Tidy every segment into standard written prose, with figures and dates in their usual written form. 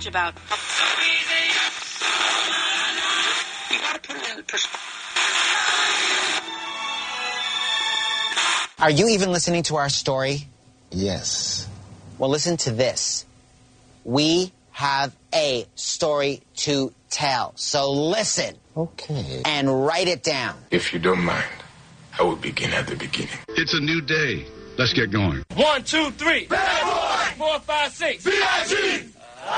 much about. You gotta put it in perspective. Are you even listening to our story? Yes. Well, listen to this. We have a story to tell. So listen. Okay. And write it down. If you don't mind, I will begin at the beginning. It's a new day. Let's get going. 1, 2, 3. Bad boy. 4, 5, 6. B.I.G.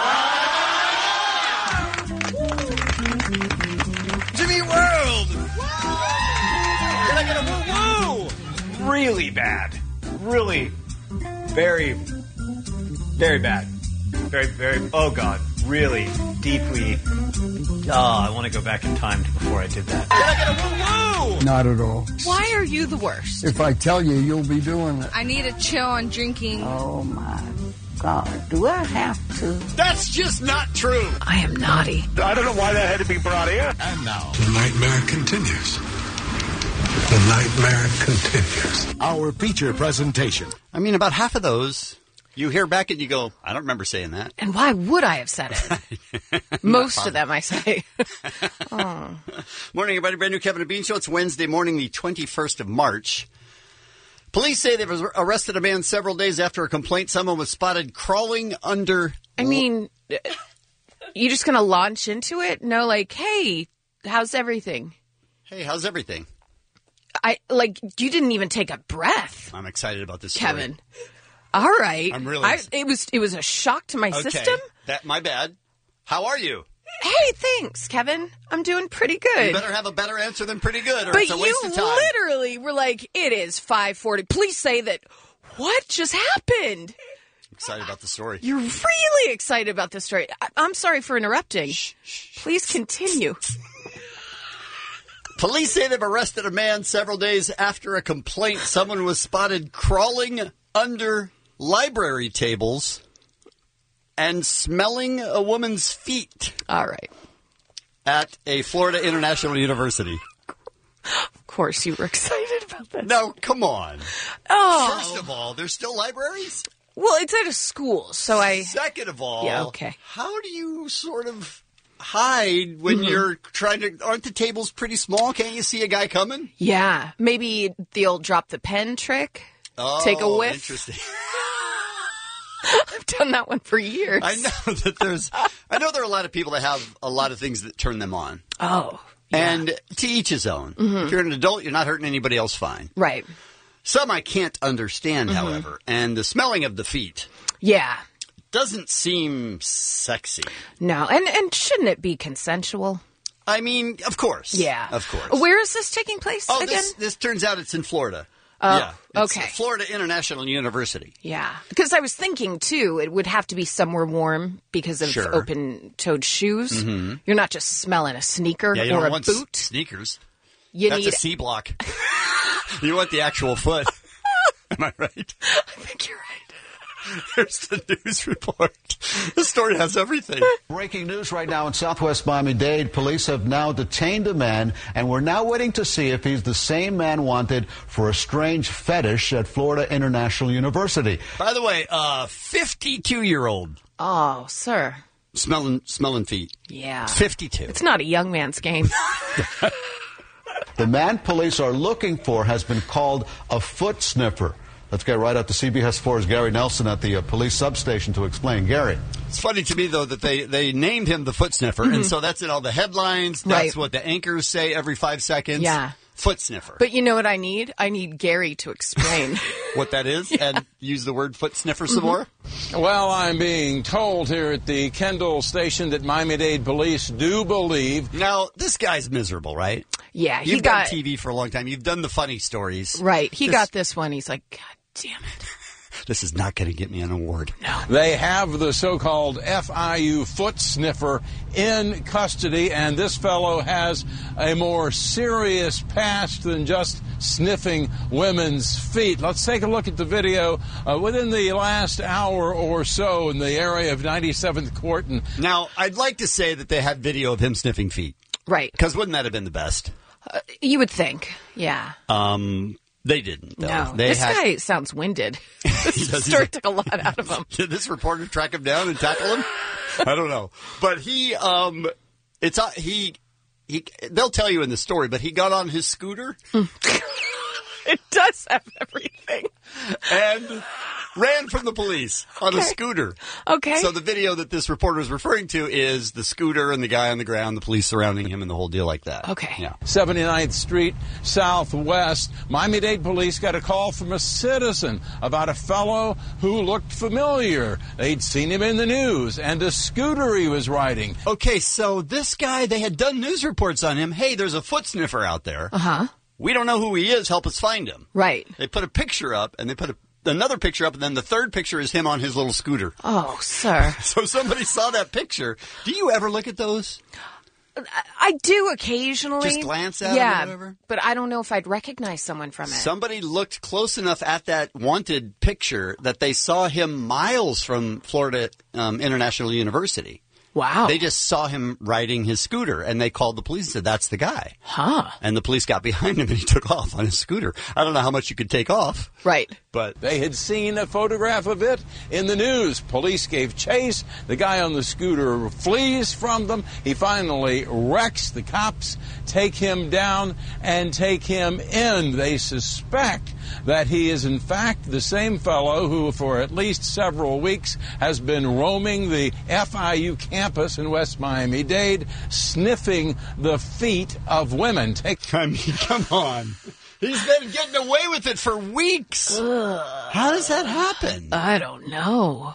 Jimmy World. Can I get a woo-woo? Really bad. Really very, very bad. Very, very, oh God, really deeply. I want to go back in time to before I did that. Can I get a woo-woo? Not at all. Why are you the worst? If I tell you, you'll be doing it. I need to chill on drinking. Oh my God, do I have to? That's just not true. I am naughty. I don't know why that had to be brought in. And now, The nightmare continues. The nightmare continues. our feature presentation. I mean, about half of those, you hear back and you go, I don't remember saying that. And why would I have said it? Most of them I say. Oh. Morning, everybody. Brand new Kevin and Bean Show. It's Wednesday morning, the 21st of March. Police say they've arrested a man several days after a complaint someone was spotted crawling under... I mean, you just going to launch into it? No, like, hey, how's everything? Hey, how's everything? You didn't even take a breath. I'm excited about this story. Kevin. All right. I'm really... It was a shock to my system. My bad. How are you? Hey, thanks, Kevin. I'm doing pretty good. You better have a better answer than pretty good, or but it's a waste of time. You literally were like, it is 5:40. Please say that. What just happened? Excited about the story. You're really excited about this story. I'm sorry for interrupting. Please continue. Police say they've arrested a man several days after a complaint someone was spotted crawling under library tables and smelling a woman's feet. All right. At a Florida International University. Of course you were excited about that. No, come on. Oh. First of all, there's still libraries? Well, it's at a school, so Second of all, yeah, okay. How do you sort of hide when you're trying to... Aren't the tables pretty small? Can't you see a guy coming? Yeah. Maybe the old drop the pen trick. Oh, take a whiff. Interesting. I've done that one for years. I know that I know there are a lot of people that have a lot of things that turn them on. Oh. Yeah. And to each his own. Mm-hmm. If you're an adult, you're not hurting anybody else, fine. Right. Some I can't understand, however. And the smelling of the feet. Yeah. Doesn't seem sexy. No. And shouldn't it be consensual? I mean, of course. Yeah. Of course. Where is this taking place again? This turns out it's in Florida. Oh, yeah, it's okay. Florida International University. Yeah. Because I was thinking, too, it would have to be somewhere warm because of open-toed shoes. Mm-hmm. You're not just smelling a sneaker you or don't a want boot. Sneakers. That's a C block. You want the actual foot. Am I right? I think you're right. Here's the news report. The story has everything. Breaking news right now in southwest Miami-Dade. Police have now detained a man, and we're now waiting to see if he's the same man wanted for a strange fetish at Florida International University. By the way, 52-year-old. Oh, sir. Smelling feet. Yeah. 52. It's not a young man's game. The man police are looking for has been called a foot sniffer. Let's get right out to CBS 4's Gary Nelson at the police substation to explain. Gary. It's funny to me, though, that they named him the foot sniffer, and so that's in all the headlines. That's what the anchors say every 5 seconds. Yeah. Foot sniffer. But you know what I need? I need Gary to explain. What that is and use the word foot sniffer some more? Well, I'm being told here at the Kendall station that Miami-Dade police do believe... Now, this guy's miserable, right? Yeah, You've done TV for a long time. You've done the funny stories. Right. He got this one. He's like, God damn it. This is not going to get me an award. No. They have the so-called FIU foot sniffer in custody, and this fellow has a more serious past than just sniffing women's feet. Let's take a look at the video within the last hour or so in the area of 97th Court. Now, I'd like to say that they had video of him sniffing feet. Right. Because wouldn't that have been the best? You would think, yeah. They didn't, though. No, this guy sounds winded. This story took a lot out of him. Did this reporter track him down and tackle him? I don't know. But they'll tell you in the story, but he got on his scooter. It does have everything. And ran from the police on a scooter. Okay. So the video that this reporter is referring to is the scooter and the guy on the ground, the police surrounding him, and the whole deal like that. Okay. Yeah. 79th Street Southwest. Miami-Dade police got a call from a citizen about a fellow who looked familiar. They'd seen him in the news and a scooter he was riding. Okay, so this guy, they had done news reports on him. Hey, there's a foot sniffer out there. Uh-huh. We don't know who he is. Help us find him. Right. They put a picture up, and they put another picture up, and then the third picture is him on his little scooter. Oh, sir. So somebody saw that picture. Do you ever look at those? I do occasionally. Just glance at them or whatever? But I don't know if I'd recognize someone from it. Somebody looked close enough at that wanted picture that they saw him miles from Florida International University. Wow. They just saw him riding his scooter, and they called the police and said, that's the guy. Huh. And the police got behind him, and he took off on his scooter. I don't know how much you could take off. Right. But they had seen a photograph of it in the news. Police gave chase. The guy on the scooter flees from them. He finally wrecks. The cops take him down and take him in. They suspect that he is, in fact, the same fellow who, for at least several weeks, has been roaming the FIU campus in West Miami-Dade, sniffing the feet of women. I mean, come on. He's been getting away with it for weeks. How does that happen? I don't know.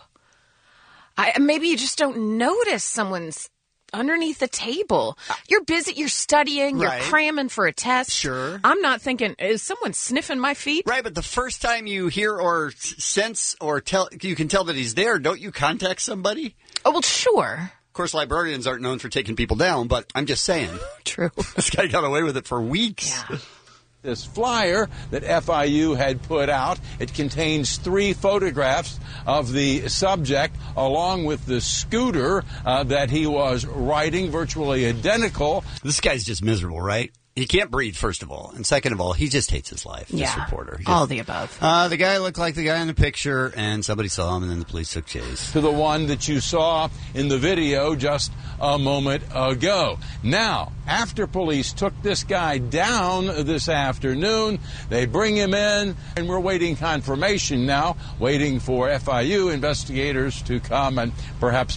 Maybe you just don't notice someone's underneath the table. You're busy, you're studying, Right. you're cramming for a test. Sure. I'm not thinking, is someone sniffing my feet? Right, but the first time you hear or sense or you can tell that he's there, don't you contact somebody? Oh, well, sure. Of course, librarians aren't known for taking people down, but I'm just saying. True. This guy got away with it for weeks. Yeah. This flyer that FIU had put out, it contains 3 photographs of the subject along with the scooter that he was riding, virtually identical. This guy's just miserable, right? He can't breathe, first of all. And second of all, he just hates his life, this reporter. All the above. The guy looked like the guy in the picture, and somebody saw him, and then the police took chase. To the one that you saw in the video just a moment ago. Now, after police took this guy down this afternoon, they bring him in, and we're waiting confirmation now, waiting for FIU investigators to come and perhaps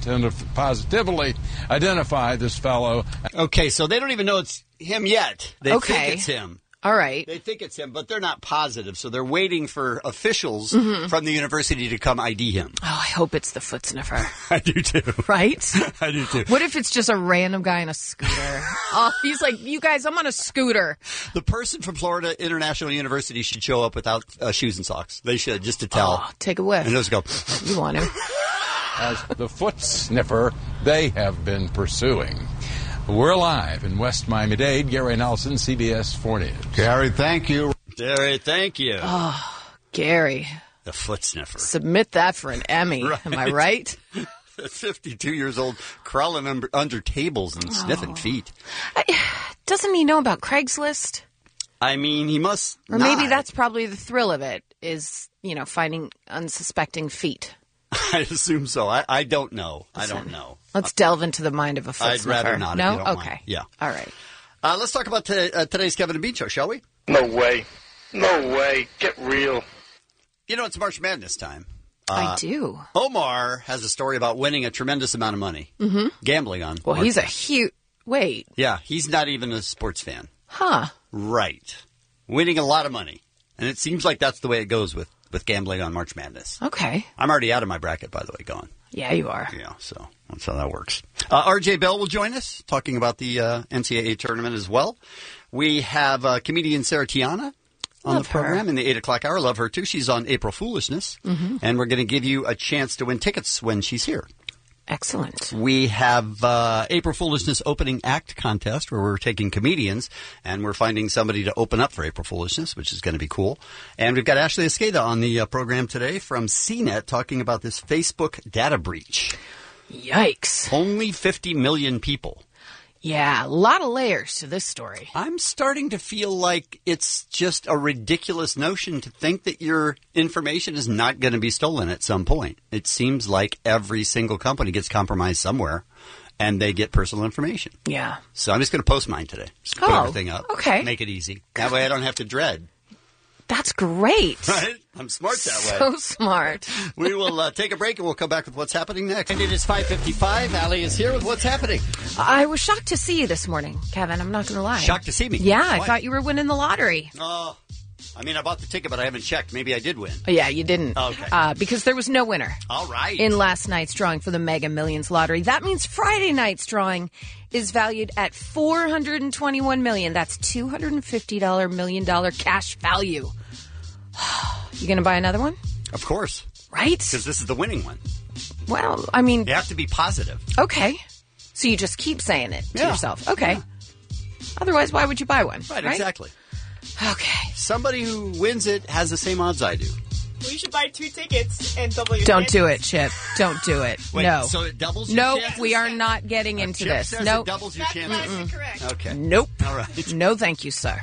positively identify this fellow. Okay, so they don't even know it's him yet. They think it's him. All right. They think it's him, but they're not positive, so they're waiting for officials from the university to come ID him. Oh, I hope it's the foot sniffer. I do too. Right? I do too. What if it's just a random guy on a scooter? Oh, he's like, you guys, I'm on a scooter. The person from Florida International University should show up without shoes and socks. They should, just to tell. Oh, take a whiff. And just go. You want to. As the foot sniffer they have been pursuing. We're live in West Miami-Dade. Gary Nelson, CBS 4 News. Gary, thank you. Gary, thank you. Oh, Gary. The foot sniffer. Submit that for an Emmy. Right. Am I right? 52 years old, crawling under tables and sniffing feet. Doesn't he know about Craigslist? I mean, he must Or not. maybe that's probably the thrill of it, is, finding unsuspecting feet. I assume so. I don't know. I don't know. Let's delve into the mind of a foot I'd sniffer. rather not. No? If you don't Okay. mind. Yeah. All right. Let's talk about today's Kevin and Bean show, shall we? No way. No way. Get real. It's March Madness time. I do. Omar has a story about winning a tremendous amount of money. Gambling on. Well, March he's a Madness. huge... Wait. Yeah, he's not even a sports fan. Huh. Right. Winning a lot of money. And it seems like that's the way it goes with gambling on March Madness. Okay. I'm already out of my bracket, by the way, going. Yeah, you are. Yeah, so that's how that works. RJ Bell will join us, talking about the NCAA tournament as well. We have comedian Sarah Tiana on Love the program her. in the 8 o'clock hour. Love her, too. She's on April Foolishness. And we're going to give you a chance to win tickets when she's here. Excellent. We have April Foolishness opening act contest where we're taking comedians and we're finding somebody to open up for April Foolishness, which is going to be cool. And we've got Ashley Esqueda on the program today from CNET talking about this Facebook data breach. Yikes. Only 50 million people. Yeah, a lot of layers to this story. I'm starting to feel like it's just a ridiculous notion to think that your information is not going to be stolen at some point. It seems like every single company gets compromised somewhere, and they get personal information. Yeah. So I'm just going to post mine today. Just put everything up. Okay. Make it easy. That way I don't have to dread. That's great. Right? I'm smart that way. So smart. We will take a break and we'll come back with what's happening next. And it is 5:55. Allie is here with what's happening. I was shocked to see you this morning, Kevin. I'm not going to lie. Shocked to see me? Yeah, I Why? thought you were winning the lottery. Oh, I mean, I bought the ticket, but I haven't checked. Maybe I did win. Yeah, you didn't. Okay. Because there was no winner. All right. In last night's drawing for the Mega Millions lottery. That means Friday night's drawing is valued at $421 million. That's $250 million cash value. You going to buy another one? Of course. Right? Because this is the winning one. Well, I mean... You have to be positive. Okay. So you just keep saying it to yourself. Okay. Yeah. Otherwise, why would you buy one? Right, exactly. Okay. Somebody who wins it has the same odds I do. Well, you should buy 2 tickets and double your Don't chances. do it, Chip. Don't do it. Wait, no. so it doubles your Nope, chances? we are not getting into Chip this. says Nope. it doubles your chances. Correct. Okay. Nope. All right. No, thank you, sir.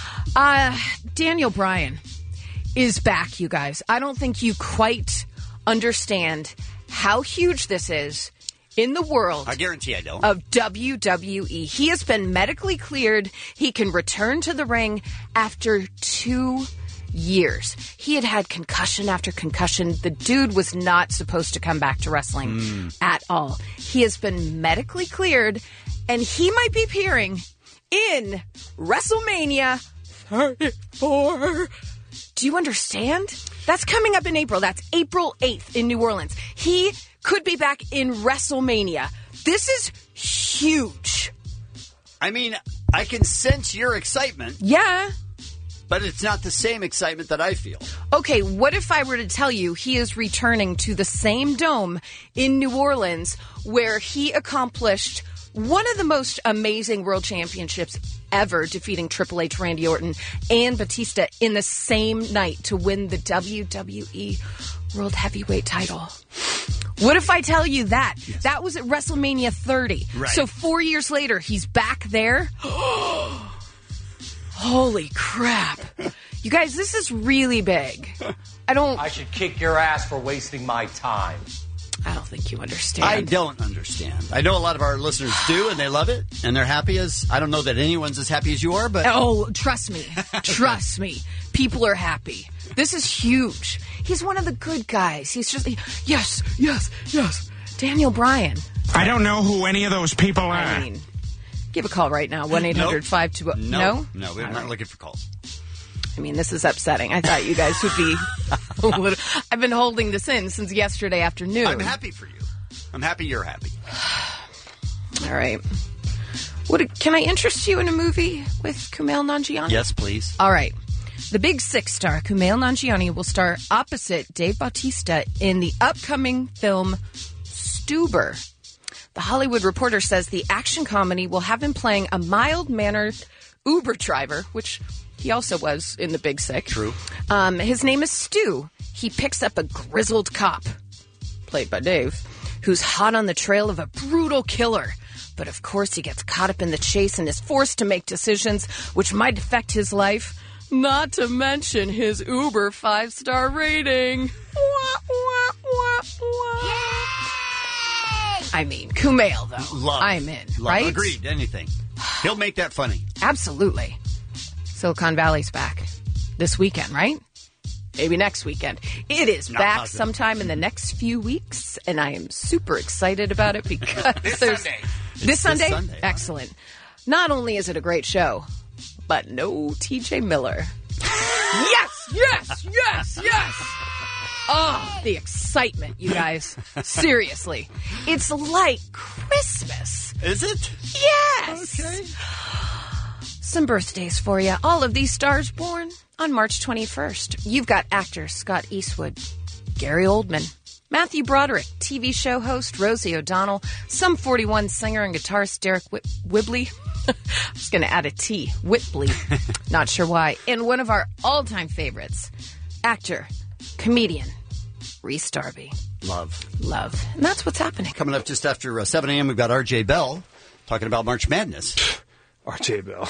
Daniel Bryan is back, you guys. I don't think you quite understand how huge this is in the world. I guarantee I don't. Of WWE. He has been medically cleared. He can return to the ring after 2 years. He had concussion after concussion. The dude was not supposed to come back to wrestling at all. He has been medically cleared, and he might be appearing in WrestleMania 34. Do you understand? That's coming up in April. That's April 8th in New Orleans. He could be back in WrestleMania. This is huge. I mean, I can sense your excitement. Yeah. But it's not the same excitement that I feel. Okay, what if I were to tell you he is returning to the same dome in New Orleans where he accomplished one of the most amazing world championships ever, defeating Triple H, Randy Orton, and Batista in the same night to win the WWE World Heavyweight title? What if I tell you that? Yes. That was at WrestleMania 30. Right. So 4 years later, he's back there. Holy crap. You guys, this is really big. I should kick your ass for wasting my time. I don't think you understand. I don't understand. I know a lot of our listeners do, and they love it, and they're happy as... I don't know that anyone's as happy as you are, but... Oh, trust me. Trust me. People are happy. This is huge. He's one of the good guys. He's just... Yes. Daniel Bryan. I don't know who any of those people are. I mean, give a call right now. 1-800-520... No, we're not looking for calls. I mean, this is upsetting. I thought you guys would be a little... I've been holding this in since yesterday afternoon. I'm happy for you. I'm happy you're happy. All right. Can I interest you in a movie with Kumail Nanjiani? Yes, please. All right. The Big Six star, Kumail Nanjiani, will star opposite Dave Bautista in the upcoming film Stuber. The Hollywood Reporter says the action comedy will have him playing a mild-mannered Uber driver, which... he also was in the Big Sick. True. His name is Stu. He picks up a grizzled cop, played by Dave, who's hot on the trail of a brutal killer. But of course he gets caught up in the chase and is forced to make decisions which might affect his life, not to mention his Uber 5-star rating. I mean, Kumail, though. Love. I'm in, Love. right? Agreed. Anything. He'll make that funny. Absolutely. Silicon Valley's back this weekend, right? Maybe next weekend. It is Not back positive. sometime in the next few weeks, and I am super excited about it because This Sunday? Sunday. Excellent. Not only is it a great show, but no TJ Miller. Yes! Oh, the excitement, you guys. Seriously. It's like Christmas. Is it? Yes! Okay. Some birthdays for you. All of these stars born on March 21st. You've got actor Scott Eastwood, Gary Oldman, Matthew Broderick, TV show host Rosie O'Donnell, Sum 41 singer and guitarist Derek Whibley. I was going to add a T, Whibley. Not sure why. And one of our all-time favorites, actor, comedian, Rhys Darby. Love. And that's what's happening. Coming up just after 7 a.m., we've got R.J. Bell. talking about March Madness. RJ Bell.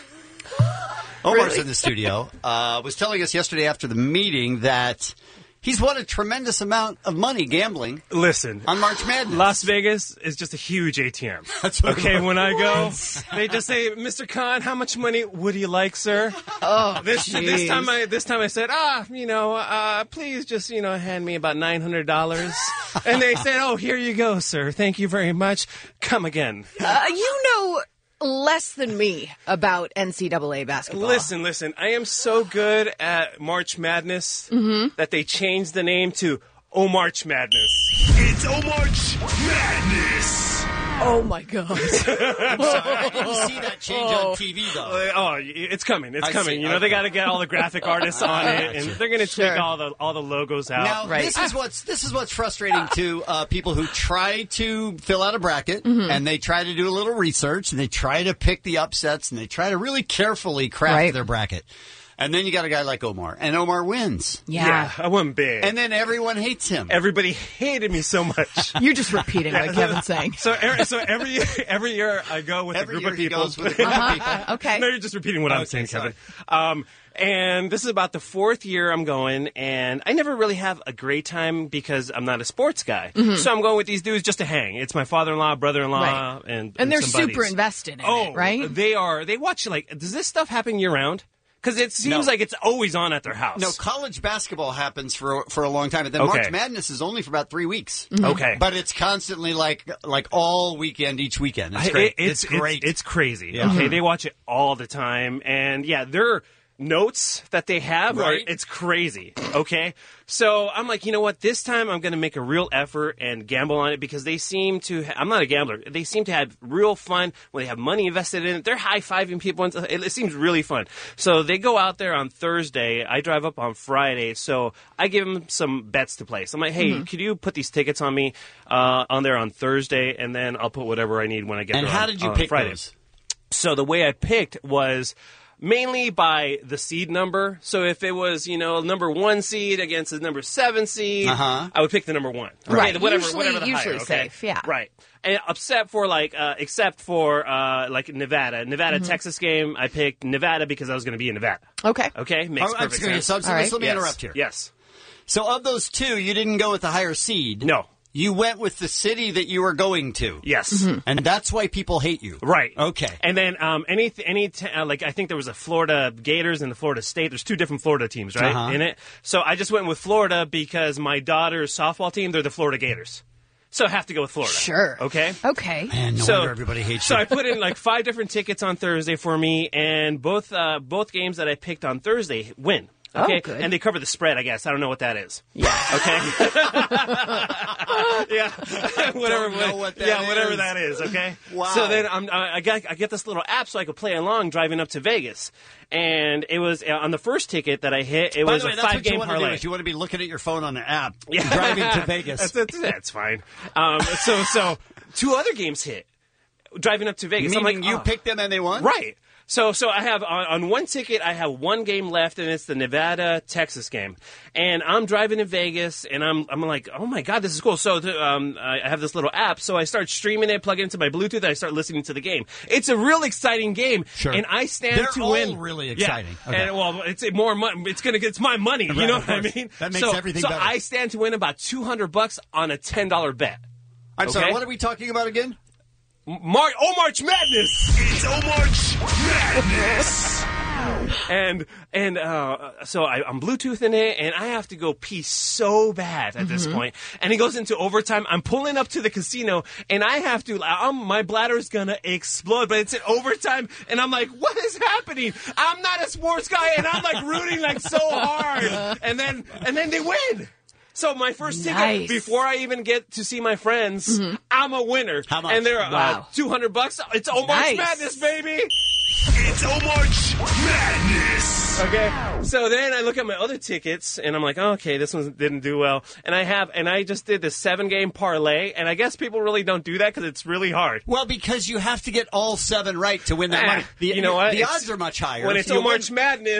Omar's in the studio. Was telling us yesterday after the meeting that he's won a tremendous amount of money gambling. Listen, on March Madness. Las Vegas is just a huge ATM. That's what okay, when I go, they just say, Mr. Khan, how much money would you like, sir? Oh, this time I said, please just, hand me about $900. And they said, oh, here you go, sir. Thank you very much. Come again. You know less than me about NCAA basketball. Listen. I am so good at March Madness that they changed the name to March Madness. It's March Madness. Oh, my God. I'm sorry, I didn't see that change on TV, though. It's coming. It's I coming. see. They got to get all the graphic artists on it, and they're going to tweak Sure. all the logos out. Now, this is what's frustrating to people who try to fill out a bracket, and they try to do a little research, and they try to pick the upsets, and they try to really carefully craft their bracket. And then you got a guy like Omar, and Omar wins. Yeah, I won big. And then everyone hates him. Everybody hated me so much. You're just repeating what Kevin's saying. So every year I go with a group of people. Okay. No, you're just repeating what I'm saying, Kevin. And this is about the 4th year I'm going, and I never really have a great time because I'm not a sports guy. So I'm going with these dudes just to hang. It's my father-in-law, brother-in-law, and they're some buddies. super invested in it, right? They are. They watch, does this stuff happen year-round? Because it seems like it's always on at their house. No, college basketball happens for a long time, but then March Madness is only for about 3 weeks. Okay, but it's constantly like all weekend, each weekend. It's great. It's great. It's crazy. Yeah. Okay, they watch it all the time, and their notes that they have it's crazy. Okay, so I'm like, you know what? This time I'm going to make a real effort and gamble on it because they seem to. I'm not a gambler. They seem to have real fun when they have money invested in it. They're high-fiving people. And it seems really fun. So they go out there on Thursday. I drive up on Friday. So I give them some bets to place. I'm like, hey, could you put these tickets on me on there on Thursday, and then I'll put whatever I need when I get there. And how did you pick Friday. those? So the way I picked was mainly by the seed number. So if it was, number 1 seed against the number 7 seed, I would pick the number 1. Okay? Right. Whatever the usually higher, safe, yeah. Right. And except for Nevada, Texas game, I picked Nevada because I was going to be in Nevada. Okay. Okay? Makes perfect sense. So let me interrupt here. Yes. So of those two, you didn't go with the higher seed. No. You went with the city that you were going to. Yes. And that's why people hate you. Right. Okay. And then I think there was a Florida Gators and the Florida State. There's 2 different Florida teams, right, in it. So I just went with Florida because my daughter's softball team, they're the Florida Gators. So I have to go with Florida. Sure. Okay? Okay. Man, no wonder everybody hates you. So I put in 5 different tickets on Thursday for me, and both games that I picked on Thursday win. Okay, good. And they cover the spread, I guess. I don't know what that is. Yeah. Okay. Yeah. Whatever. Don't know what that is. Whatever that is. Okay. Wow. So then I get this little app so I could play along driving up to Vegas, and it was on the first ticket that I hit. It was a 5-game parlay. You want to be looking at your phone on the app, driving to Vegas. That's fine. So 2 other games hit driving up to Vegas. Meaning I'm like, you picked them and they won? Right. So I have on one ticket, I have 1 game left, and it's the Nevada-Texas game. And I'm driving to Vegas, and I'm like, oh my God, this is cool. So I have this little app, so I start streaming it, plug it into my Bluetooth, and I start listening to the game. It's a real exciting game, sure. And I stand to win. They're all really exciting. Yeah. Okay. And it's more money. It's my money. You know what I mean? That makes everything better. So I stand to win about $200 on a $10 bet. I'm sorry. What are we talking about again? March Madness. It's March Madness. So I'm Bluetoothing it, and I have to go pee so bad at this point. And it goes into overtime. I'm pulling up to the casino, and I have to. My bladder is gonna explode, but it's in overtime, and I'm like, what is happening? I'm not a sports guy, and I'm rooting so hard, and then they win. So my first ticket, before I even get to see my friends, I'm a winner. How much? And they're $200. It's March Madness, baby. It's March Madness. Okay. So then I look at my other tickets, and I'm like, oh, okay, this one didn't do well. And I just did the 7-game parlay, and I guess people really don't do that because it's really hard. Well, because you have to get all 7 right to win that money. You know what? The odds are much higher. When it's March Madness.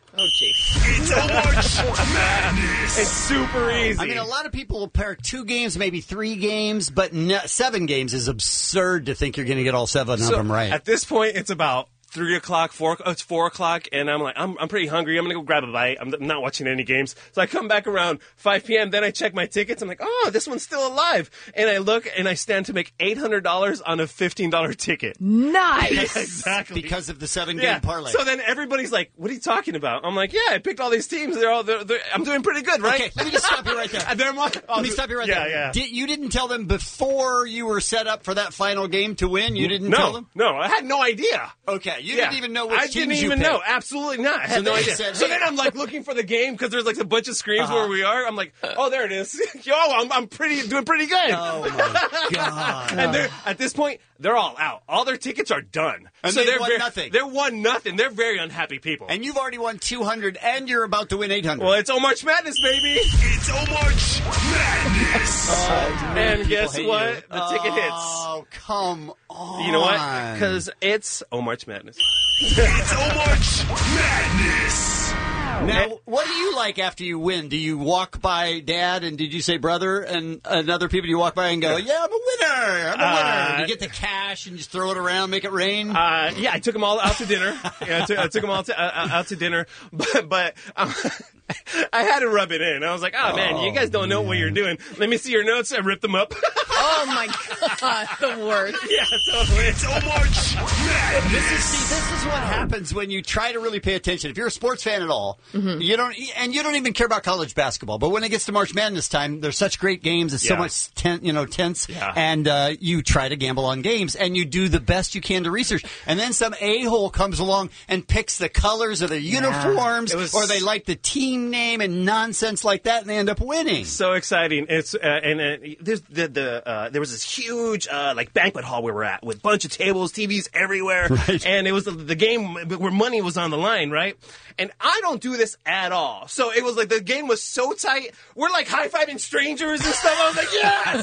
Oh, gee. It's March Madness. It's super easy. I mean, a lot of people will pair 2 games, maybe 3 games, but 7 games is absurd to think you're going to get all 7 of them right. At this point, it's about 3 o'clock, 4 o'clock. It's 4 o'clock, and I'm like, I'm pretty hungry. I'm going to go grab a bite. I'm not watching any games. So I come back around 5 p.m., then I check my tickets. I'm like, oh, this one's still alive. And I look, and I stand to make $800 on a $15 ticket. Nice. Yeah, exactly. Because of the 7-game parlay. So then everybody's like, what are you talking about? I'm like, yeah, I picked all these teams. I'm doing pretty good, right? Okay, let me just stop you right there. Let me stop you right there. Yeah. You didn't tell them before you were set up for that final game to win? You didn't tell them? No, I had no idea. Okay, you didn't even know which I teams didn't you even picked. know. Absolutely not. I had no idea. So then I'm like looking for the game because there's like a bunch of screens where we are. I'm like, oh, there it is. Yo, I'm doing pretty good. Oh my god! And at this point, they're all out. All their tickets are done. And so they're won nothing. They're won nothing. They're very unhappy people. And you've already won 200, and you're about to win 800. Well, it's March Madness, baby. It's March Madness. And guess what? The ticket hits. Oh, come on. You know what? Because it's March Madness. It's March Madness. Now, what do you like after you win? Do you walk by Dad and did you say brother and other people? Do you walk by and go, yeah, I'm a winner. I'm a winner. Do you get the cash and just throw it around, make it rain? Yeah, I took them all out to dinner. I took them all out to dinner. But I had to rub it in. I was like, oh, man, you guys don't know what you're doing. Let me see your notes. I ripped them up. Oh, my God. The worst. Yeah, totally. It's March Madness. This is what happens when you try to really pay attention. If you're a sports fan at all, you don't even care about college basketball. But when it gets to March Madness time, there's such great games. It's so much tense. Yeah. And you try to gamble on games, and you do the best you can to research. And then some a-hole comes along and picks the colors of their uniforms, or they like the team name and nonsense like that, and they end up winning. So exciting! It's there's there was this huge like banquet hall where we're at with a bunch of tables, TVs everywhere, right. And it was the game where money was on the line, right? And I don't do this at all. So it was like the game was so tight. We're like high-fiving strangers and stuff. I was like, yes!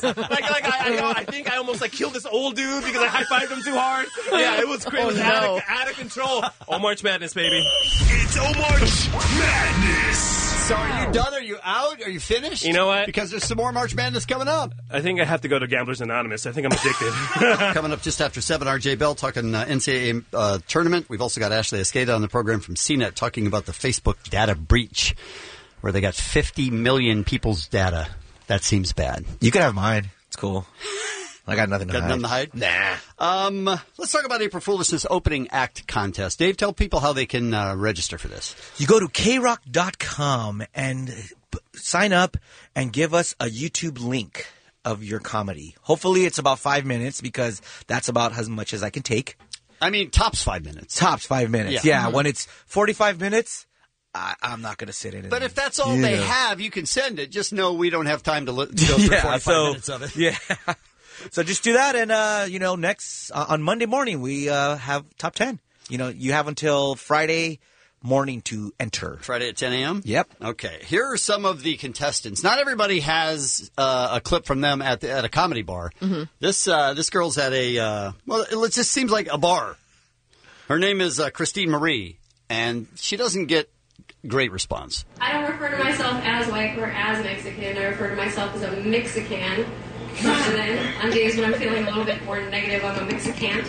I think I almost like killed this old dude because I high-fived him too hard. Yeah, it was crazy. It was out of control. March Madness, baby. It's March Madness. So are you done? Are you out? Are you finished? You know what? Because there's some more March Madness coming up. I think I have to go to Gamblers Anonymous. I think I'm addicted. Coming up just after 7, RJ Bell talking NCAA tournament. We've also got Ashley Escada on the program from CNET talking about the Facebook data breach, where they got 50 million people's data. That seems bad. You can have mine. It's cool. I got nothing to hide. Nothing to hide? Nah. Let's talk about April Foolishness opening act contest. Dave, tell people how they can register for this. You go to krock.com and sign up and give us a YouTube link of your comedy. Hopefully it's about 5 minutes because that's about as much as I can take. I mean, tops 5 minutes. Tops 5 minutes. Yeah. When it's 45 minutes, I'm not going to sit in it. But if that's all they have, you can send it. Just know we don't have time to go through 45 minutes of it. Yeah. So just do that, and next on Monday morning we have top 10. You have until Friday morning to enter. Friday at 10 a.m. Yep. Okay. Here are some of the contestants. Not everybody has a clip from them at a comedy bar. Mm-hmm. This girl's at it just seems like a bar. Her name is Christine Marie, and she doesn't get great response. I don't refer to myself as white or as Mexican. I refer to myself as a Mexican. And then on days when I'm feeling a little bit more negative, I'm a Mexican.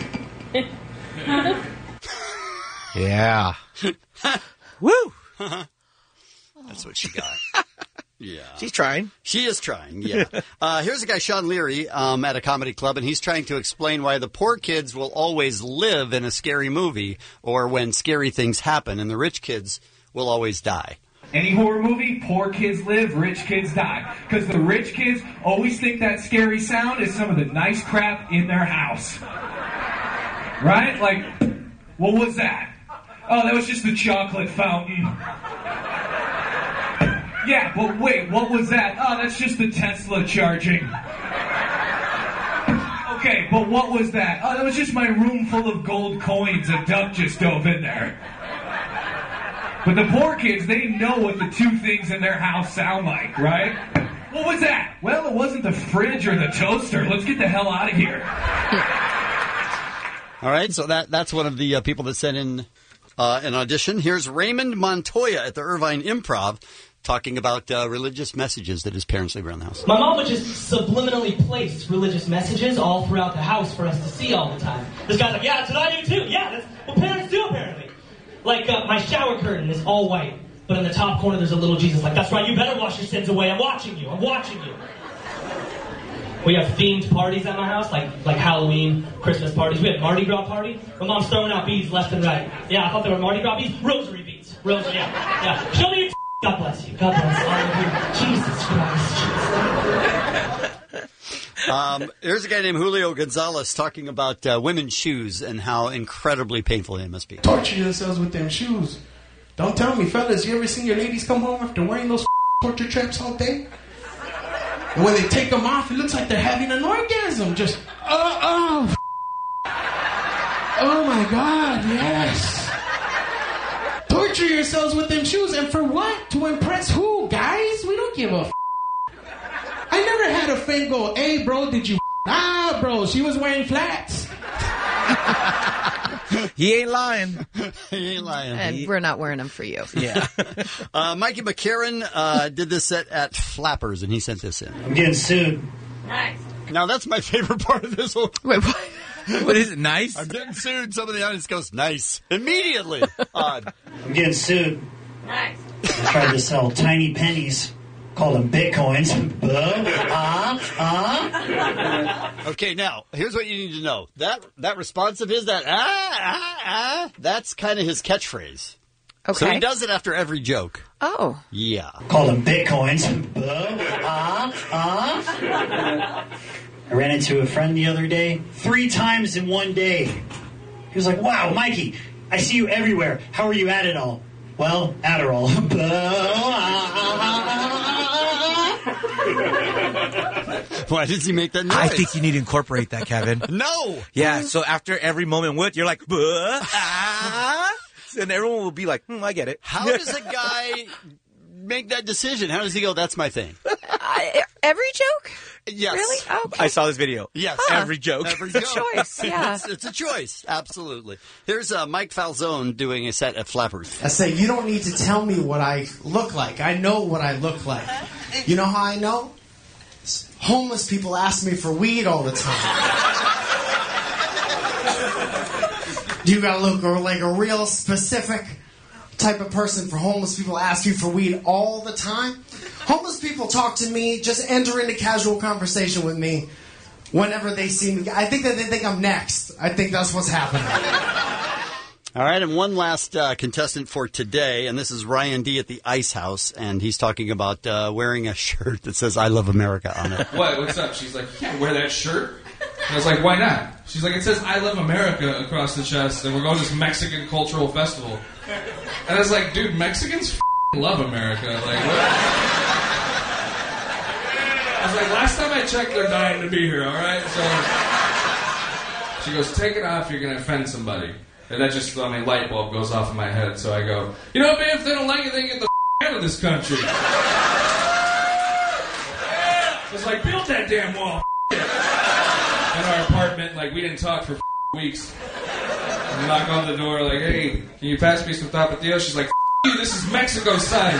Yeah. Woo! That's what she got. Yeah. She's trying. She is trying, yeah. Here's a guy, Sean Leary, at a comedy club, and he's trying to explain why the poor kids will always live in a scary movie or when scary things happen, and the rich kids will always die. Any horror movie, poor kids live, rich kids die. Because the rich kids always think that scary sound is some of the nice crap in their house. Right? Like, what was that? Oh, that was just the chocolate fountain. Yeah, but wait, what was that? Oh, that's just the Tesla charging. Okay, but what was that? Oh, that was just my room full of gold coins. A duck just dove in there. But the poor kids, they know what the two things in their house sound like, right? What was that? Well, it wasn't the fridge or the toaster. Let's get the hell out of here. All right, so that's one of the people that sent in An audition. Here's Raymond Montoya at the Irvine Improv talking about religious messages that his parents leave around the house. My mom would just subliminally place religious messages all throughout the house for us to see all the time. This guy's like, yeah, that's what I do too. Yeah, that's what parents do apparently. Like, my shower curtain is all white, but in the top corner there's a little Jesus. Like, that's right, you better wash your sins away. I'm watching you. I'm watching you. We have themed parties at my house, like Halloween, Christmas parties. We had Mardi Gras party. My mom's throwing out beads left and right. Yeah, I thought they were Mardi Gras beads. Rosary beads. Rosary, yeah. Show me your God bless you. God bless you. Jesus Christ. Here's a guy named Julio Gonzalez talking about women's shoes and how incredibly painful it must be. Torture yourselves with them shoes. Don't tell me, fellas, you ever seen your ladies come home after wearing those torture traps all day? And when they take them off, it looks like they're having an orgasm. Just, oh my God, yes. Torture yourselves with them shoes. And for what? To impress who, guys? We don't give a f***. I never had a friend go, hey, bro, did you Ah, bro, she was wearing flats. He ain't lying. He ain't lying. And we're not wearing them for you. Yeah. Mikey McCarron did this set at Flappers, and he sent this in. I'm getting sued. Nice. Now, that's my favorite part of this whole... Wait, what? What is it, nice? I'm getting sued. Some of the audience goes, nice. Immediately. Odd. I'm getting sued. Nice. I tried to sell tiny pennies. Call them Bitcoins. Okay, now, here's what you need to know. That response of his, that's kind of his catchphrase. Okay. So he does it after every joke. Oh. Yeah. Call them Bitcoins. I ran into a friend the other day 3 times in one day. He was like, wow, Mikey, I see you everywhere. How are you at it all? Well, Adderall. Why does he make that noise? I think you need to incorporate that, Kevin. No! Yeah, so after every moment with, you're like, and everyone will be like, I get it. How does a guy make that decision? How does he go, that's my thing? Every joke? Yes. Really? Oh, okay. I saw this video. Yes. Every joke. Every It's a choice, yeah. It's a choice, absolutely. Here's Mike Falzone doing a set at Flappers. I say, you don't need to tell me what I look like. I know what I look like. You know how I know? Homeless people ask me for weed all the time. You gotta look like a real specific type of person for homeless people to ask you for weed all the time. Homeless people talk to me, just enter into casual conversation with me whenever they see me. I think that they think I'm next. I think that's what's happening. All right, and one last contestant for today, and this is Ryan D. at the Ice House, and he's talking about wearing a shirt that says I Love America on it. What? What's up? She's like, you can't wear that shirt. And I was like, why not? She's like, it says I Love America across the chest, and we're going to this Mexican cultural festival. And I was like, dude, Mexicans love America. Like, what? I was like, last time I checked, they're dying to be here, all right? So she goes, take it off, you're going to offend somebody. And that just, light bulb goes off in my head. So I go, you know what, man, if they don't like it, they can get the out of this country. I was like, build that damn wall. In our apartment, we didn't talk for weeks. I knock on the door, hey, can you pass me some tapatio? She's like, you, this is Mexico side.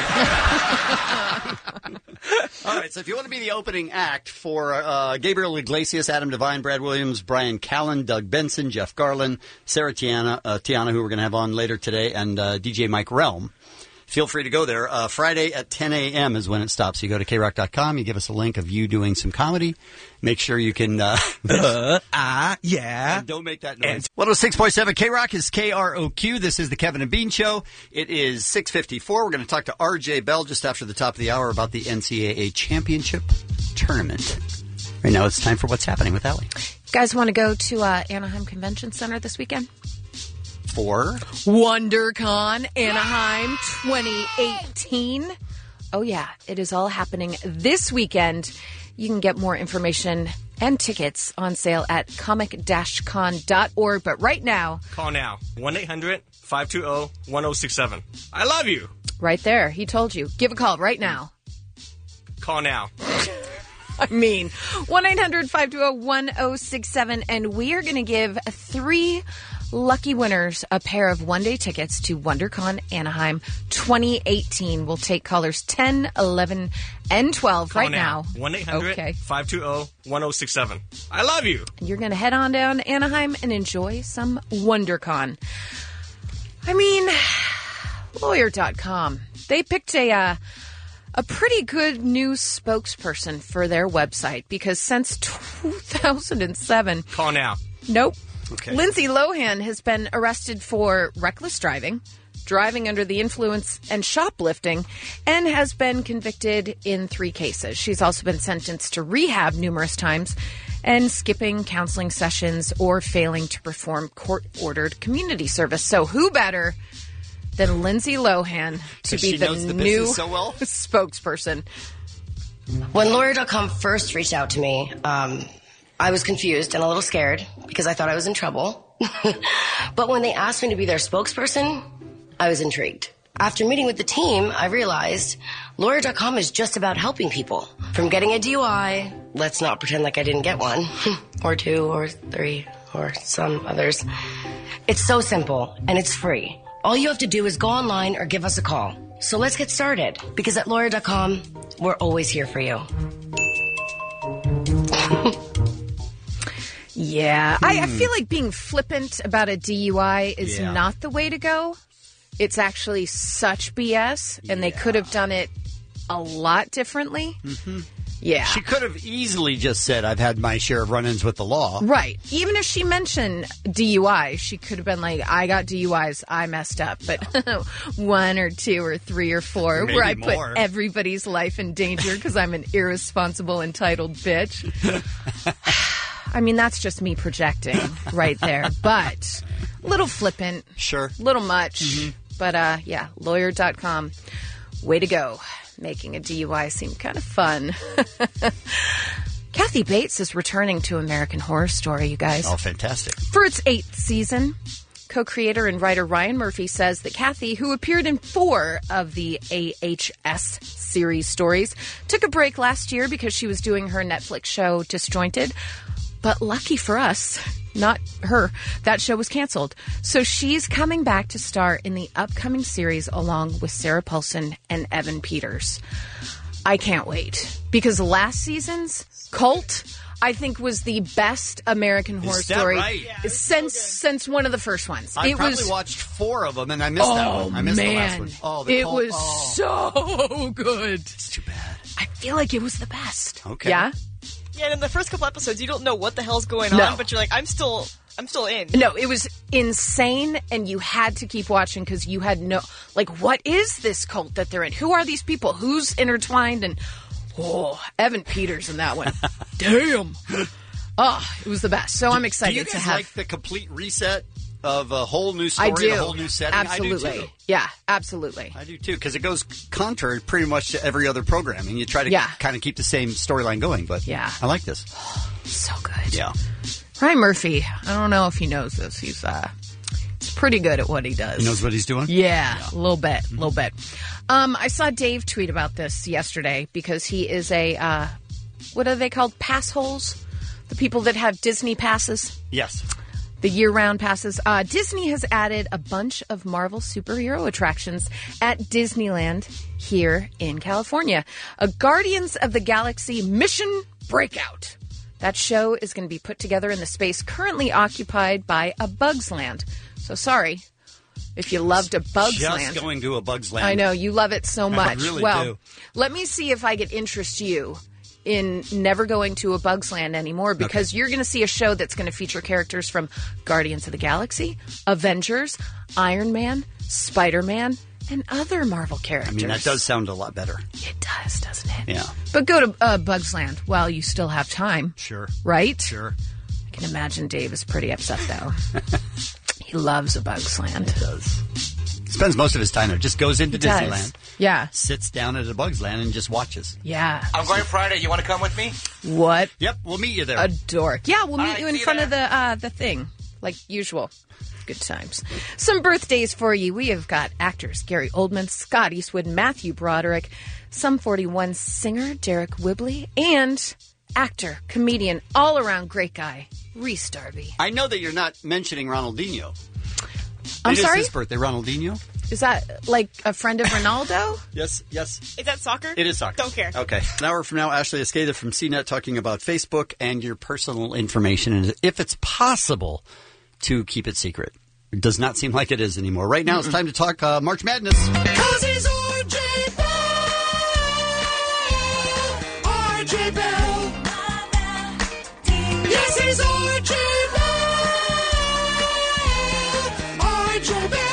All right, so if you want to be the opening act for Gabriel Iglesias, Adam Devine, Brad Williams, Brian Callen, Doug Benson, Jeff Garland, Sarah Tiana, who we're going to have on later today, and DJ Mike Relm, feel free to go there. Friday at 10 a.m. is when it stops. You go to KROC.com, you give us a link of you doing some comedy. Make sure you can... yeah. And don't make that noise. 106.7 KROC is KROQ. This is the Kevin and Bean Show. It is 6:54. We're going to talk to RJ Bell just after the top of the hour about the NCAA Championship Tournament. Right now it's time for What's Happening with Allie. You guys want to go to Anaheim Convention Center this weekend? For WonderCon Anaheim 2018. Oh, yeah. It is all happening this weekend. You can get more information and tickets on sale at comic-con.org. But right now... Call now. 1-800-520-1067. I love you. Right there. He told you. Give a call right now. Call now. 1-800-520-1067. And we are going to give 3 Lucky winners, a pair of one-day tickets to WonderCon Anaheim 2018. We'll take callers 10, 11, and 12 right now. 1-800-520-1067. I love you. You're going to head on down to Anaheim and enjoy some WonderCon. I mean, Lawyer.com. They picked a pretty good news spokesperson for their website because since 2007... Call now. Nope. Okay. Lindsay Lohan has been arrested for reckless driving, driving under the influence, and shoplifting, and has been convicted in 3 cases. She's also been sentenced to rehab numerous times and skipping counseling sessions or failing to perform court-ordered community service. So who better than Lindsay Lohan to be the new spokesperson? When Lawyer.com first reached out to me, I was confused and a little scared because I thought I was in trouble. But when they asked me to be their spokesperson, I was intrigued. After meeting with the team, I realized Lawyer.com is just about helping people. From getting a DUI, let's not pretend like I didn't get one, or 2, or 3, or some others. It's so simple, and it's free. All you have to do is go online or give us a call. So let's get started, because at Lawyer.com, we're always here for you. Yeah, I feel like being flippant about a DUI is not the way to go. It's actually such BS, and they could have done it a lot differently. Mm-hmm. Yeah. She could have easily just said, I've had my share of run-ins with the law. Right. Even if she mentioned DUI, she could have been like, I got DUIs, I messed up. But 1 or 2 or 3 or 4, Maybe where I more. put everybody's life in danger because I'm an irresponsible, entitled bitch. I mean, that's just me projecting right there. But little flippant. Sure. Little much. Mm-hmm. But, yeah, Lawyer.com. Way to go. Making a DUI seem kind of fun. Kathy Bates is returning to American Horror Story, you guys. Oh, fantastic. For its 8th season. Co-creator and writer Ryan Murphy says that Kathy, who appeared in 4 of the AHS series stories, took a break last year because she was doing her Netflix show Disjointed. But lucky for us, not her, that show was canceled. So she's coming back to star in the upcoming series along with Sarah Paulson and Evan Peters. I can't wait. Because last season's Cult, I think, was the best American Horror Story since one of the first ones. I probably watched 4 of them, and I missed that one. I missed the last one. Oh, the Cult. Was so good. It's too bad. I feel like it was the best. Okay. Yeah? Yeah, and in the first couple episodes, you don't know what the hell's going No. on, but you're like, I'm still in. No, it was insane, and you had to keep watching because you had no... Like, what is this cult that they're in? Who are these people? Who's intertwined? And, Evan Peters in that one. Damn. Oh, it was the best. So I'm excited do you to guys have... like the complete reset of a whole new story, I do. a whole new setting? Absolutely. I do too. Yeah, absolutely. I do too, because it goes contrary pretty much to every other programming. You try to kind of keep the same storyline going, but I like this. So good. Yeah. Ryan Murphy, I don't know if he knows this. He's pretty good at what he does. He knows what he's doing? Yeah. A little bit. A little bit. I saw Dave tweet about this yesterday because he is a, what are they called? Pass holes? The people that have Disney passes? Yes. The year-round passes. Disney has added a bunch of Marvel superhero attractions at Disneyland here in California. A Guardians of the Galaxy Mission Breakout. That show is going to be put together in the space currently occupied by a Bugs Land. So sorry if you loved a Bugs Land. Just going to a Bugs Land. I know, you love it so much. I really do. Let me see if I can interest you in never going to a Bugs Land anymore, because you're going to see a show that's going to feature characters from Guardians of the Galaxy, Avengers, Iron Man, Spider-Man, and other Marvel characters. I mean, that does sound a lot better. It does, doesn't it? Yeah. But go to Bugs Land while you still have time. Sure. Right? Sure. I can imagine Dave is pretty upset, though. He loves a Bugs Land. He does. Spends most of his time there. Just goes into Disneyland. Yeah. Sits down at a Bugs Land and just watches. Yeah. I'm going Friday. You want to come with me? What? Yep, we'll meet you there. A dork. Yeah, we'll meet right, you in see you front of the thing, like usual. Good times. Some birthdays for you. We have got actors Gary Oldman, Scott Eastwood, Matthew Broderick, Sum 41 singer Derek Whibley, and actor, comedian, all-around great guy, Rhys Darby. I know that you're not mentioning Ronaldinho. I'm It sorry? is his birthday, Ronaldinho. Is that like a friend of Ronaldo? Yes. Is that soccer? It is soccer. Don't care. Okay. An hour from now, Ashley Escada from CNET talking about Facebook and your personal information, and if it's possible to keep it secret. It does not seem like it is anymore. Right now, it's time to talk March Madness. 'Cause he's RJ Bell. RJ Bell. Yes, he's RJ Bell. RJ Bell.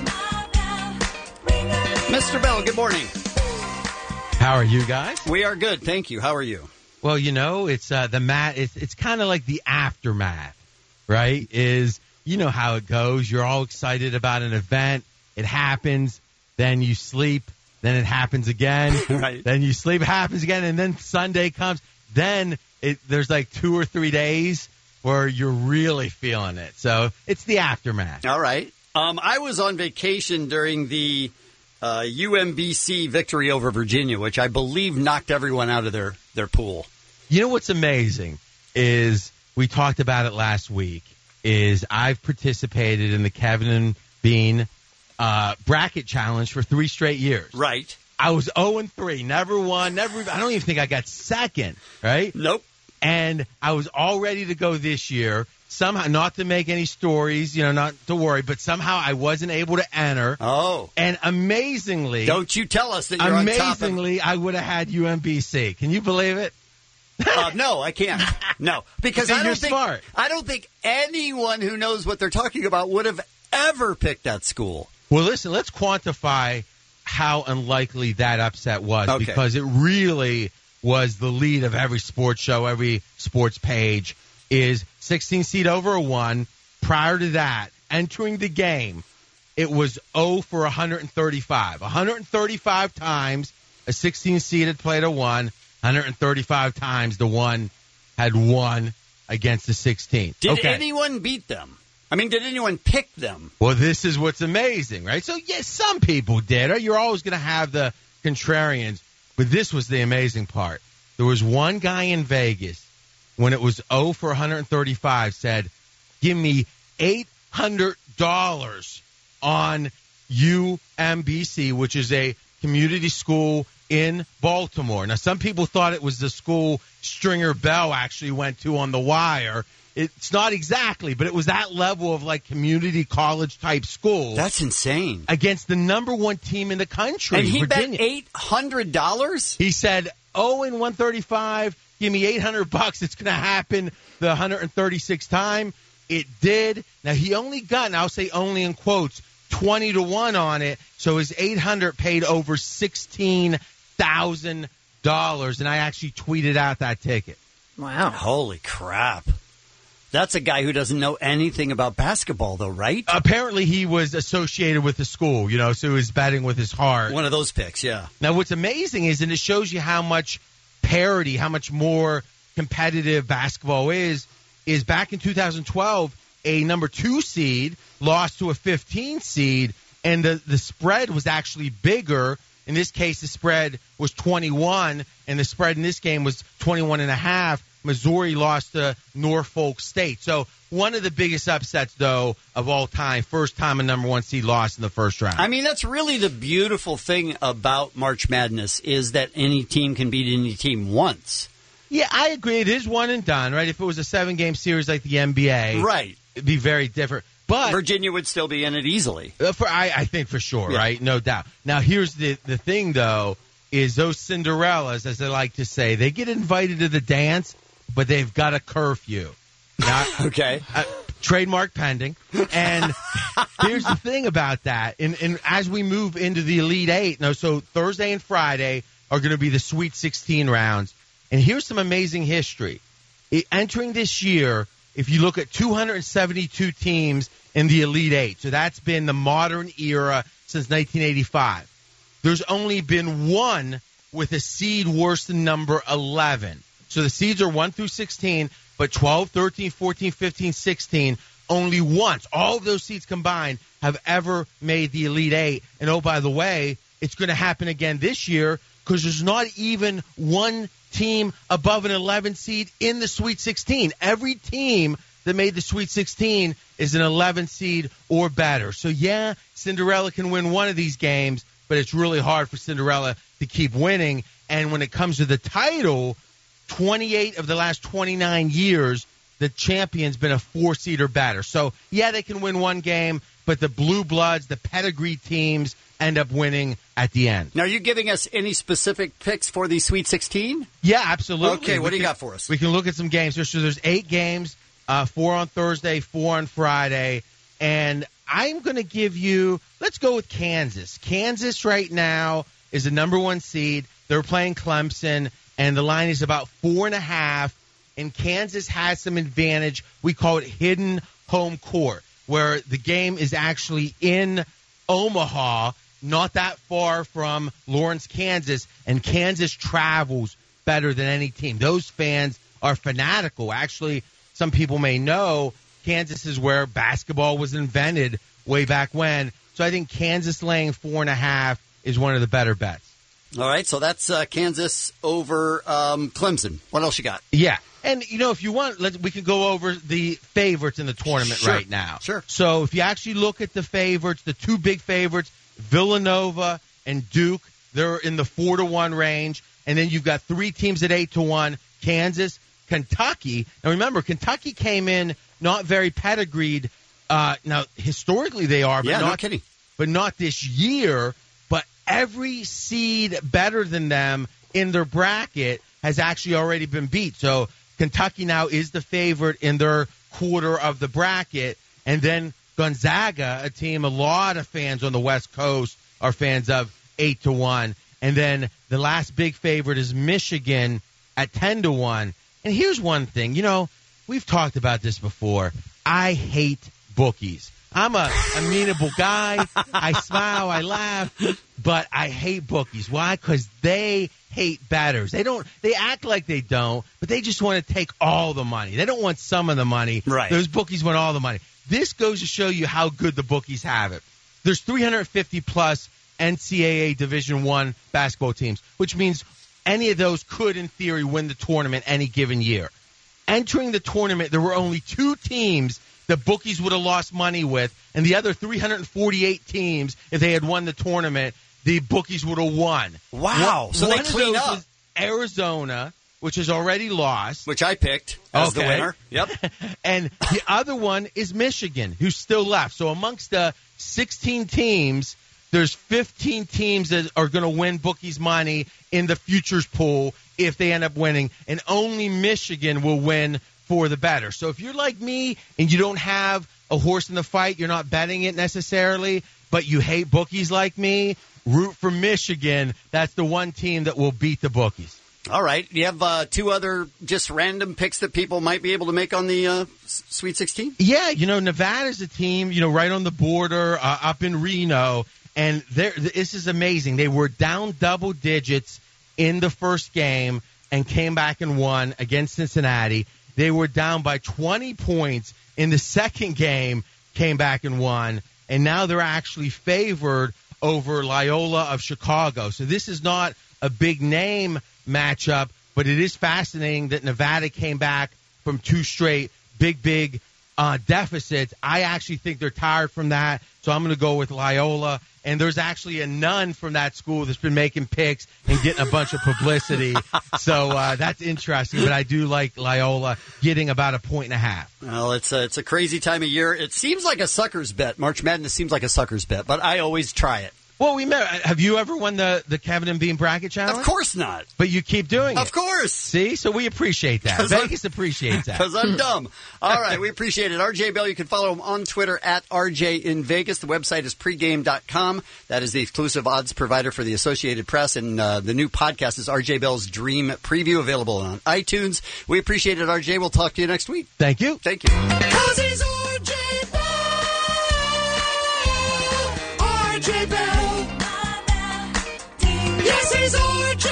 Mr. Bell, good morning. How are you guys? We are good, thank you. How are you? Well, you know, it's it's kind of like the aftermath, right? You know how it goes. You're all excited about an event. It happens. Then you sleep. Then it happens again. Right. Then you sleep. It happens again. And then Sunday comes. Then there's like 2 or 3 days where you're really feeling it. So it's the aftermath. All right. I was on vacation during the UMBC victory over Virginia, which I believe knocked everyone out of their pool. You know what's amazing is we talked about it last week. Is I've participated in the Kevin and Bean bracket challenge for 3 straight years. Right. I was 0-3, never won, I don't even think I got second, right? Nope. And I was all ready to go this year. Somehow, not to make any stories, not to worry, but somehow I wasn't able to enter. Oh. And amazingly. Don't you tell us that you're on top of... Amazingly, I would have had UMBC. Can you believe it? No, I can't. No, because See, I you're don't think smart. I don't think anyone who knows what they're talking about would have ever picked that school. Well, listen, let's quantify how unlikely that upset was, Okay. because it really was the lead of every sports show, every sports page, is 16 seed over a 1. Prior to that, entering the game, it was 0 for 135. 135 times a 16 seed had played a 1. 135 times the 1 had won against the 16. Did anyone beat them? I mean, did anyone pick them? Well, this is what's amazing, right? So, yes, some people did. Right? You're always going to have the contrarians. But this was the amazing part. There was one guy in Vegas, when it was 0 for 135, said, give me $800 on UMBC, which is a community school in Baltimore. Now, some people thought it was the school Stringer Bell actually went to on The Wire. It's not exactly, but it was that level of like community college type school. That's insane. Against the number 1 team in the country, And he Virginia. bet $800? He said, 0 in 135, give me $800. It's going to happen the 136th time. It did. Now, he only got, and I'll say only in quotes, 20 to 1 on it. So his 800 paid over $16,000. And I actually tweeted out that ticket. Wow. Holy crap. That's a guy who doesn't know anything about basketball, though, right? Apparently, he was associated with the school, so he was betting with his heart. One of those picks, yeah. Now, what's amazing is, and it shows you how much parity, how much more competitive basketball is back in 2012, a number 2 seed lost to a 15 seed, and the spread was actually bigger. In this case, the spread was 21, and the spread in this game was 21.5. Missouri lost to Norfolk State. So one of the biggest upsets, though, of all time. First time a number 1 seed lost in the first round. I mean, that's really the beautiful thing about March Madness is that any team can beat any team once. Yeah, I agree. It is one and done, right? If it was a 7-game series like the NBA, right, it'd be very different. But Virginia would still be in it easily. I think for sure, Yeah. right? No doubt. Now, here's the thing, though, is those Cinderellas, as they like to say, they get invited to the dance, but they've got a curfew. Now, okay. Trademark pending. And here's the thing about that. And as we move into the Elite Eight, so Thursday and Friday are going to be the Sweet 16 rounds. And here's some amazing history. Entering this year, if you look at 272 teams in the Elite Eight, so that's been the modern era since 1985. There's only been one with a seed worse than number 11. So the seeds are 1 through 16, but 12, 13, 14, 15, 16, only once. All of those seeds combined have ever made the Elite Eight. And, oh, by the way, it's going to happen again this year because there's not even one team above an 11 seed in the Sweet 16. Every team that made the Sweet 16 is an 11 seed or better. So, yeah, Cinderella can win one of these games, but it's really hard for Cinderella to keep winning. And when it comes to the title, 28 of the last 29 years, the champion's been a 4 seed or better. So, yeah, they can win one game, but the Blue Bloods, the pedigree teams, end up winning at the end. Now, are you giving us any specific picks for the Sweet 16? Yeah, absolutely. Okay, what do you got for us? We can look at some games here. So there's 8 games, 4 on Thursday, 4 on Friday. And I'm going to give you, let's go with Kansas. Kansas right now is the number 1 seed. They're playing Clemson, and the line is about 4.5. And Kansas has some advantage. We call it hidden home court, where the game is actually in Omaha, not that far from Lawrence, Kansas, and Kansas travels better than any team. Those fans are fanatical. Actually, some people may know Kansas is where basketball was invented way back when. So I think Kansas laying 4.5 is one of the better bets. All right, so that's Kansas over Clemson. What else you got? Yeah. And, if you want, we can go over the favorites in the tournament right now. Sure. So if you actually look at the favorites, the 2 big favorites, Villanova and Duke, they're in the 4-1 range. And then you've got 3 teams at 8-1, Kansas, Kentucky. Now, remember, Kentucky came in not very pedigreed. Now, historically they are, but no kidding. But not this year. But every seed better than them in their bracket has actually already been beat. So Kentucky now is the favorite in their quarter of the bracket. And then Gonzaga, a team a lot of fans on the West Coast are fans of, 8-1. And then the last big favorite is Michigan at 10-1. And here's one thing. We've talked about this before. I hate bookies. I'm a amenable guy. I smile, I laugh, but I hate bookies. Why? Because they hate bettors. They act like they don't, but they just want to take all the money. They don't want some of the money. Right. Those bookies want all the money. This goes to show you how good the bookies have it. There's 350 plus NCAA Division I basketball teams, which means any of those could, in theory, win the tournament any given year. Entering the tournament, there were only 2 teams the bookies would have lost money with, and the other 348 teams, if they had won the tournament, the bookies would have won. Wow. So they clean up. Was Arizona, which has already lost. Which I picked as the winner. Yep. And the other one is Michigan, who's still left. So amongst the 16 teams, there's 15 teams that are going to win bookies money in the futures pool if they end up winning, and only Michigan will win for the better. So if you're like me and you don't have a horse in the fight, you're not betting it necessarily, but you hate bookies like me, root for Michigan. That's the one team that will beat the bookies. All right. You have 2 other just random picks that people might be able to make on the Sweet 16? Yeah, Nevada's a team, right on the border up in Reno, and this is amazing. They were down double digits in the first game and came back and won against Cincinnati. They were down by 20 points in the second game, came back and won, and now they're actually favored over Loyola of Chicago. So this is not a big name matchup, but it is fascinating that Nevada came back from 2 straight big deficits. I actually think they're tired from that, so I'm going to go with Loyola. And there's actually a nun from that school that's been making picks and getting a bunch of publicity. So that's interesting. But I do like Loyola getting about 1.5 points. Well, it's a crazy time of year. It seems like a sucker's bet. March Madness seems like a sucker's bet, but I always try it. Well, have you ever won the Kevin and Bean Bracket Challenge? Of course not. But you keep doing it. Of course. See? So we appreciate that. Vegas appreciates that. Because I'm dumb. All right, we appreciate it. RJ Bell, you can follow him on Twitter at RJ in Vegas. The website is pregame.com. That is the exclusive odds provider for the Associated Press. And the new podcast is RJ Bell's Dream Preview, available on iTunes. We appreciate it, RJ. We'll talk to you next week. Thank you. Thank you. Cause he's RJ Bell. RJ Bell. Yes, he's RJ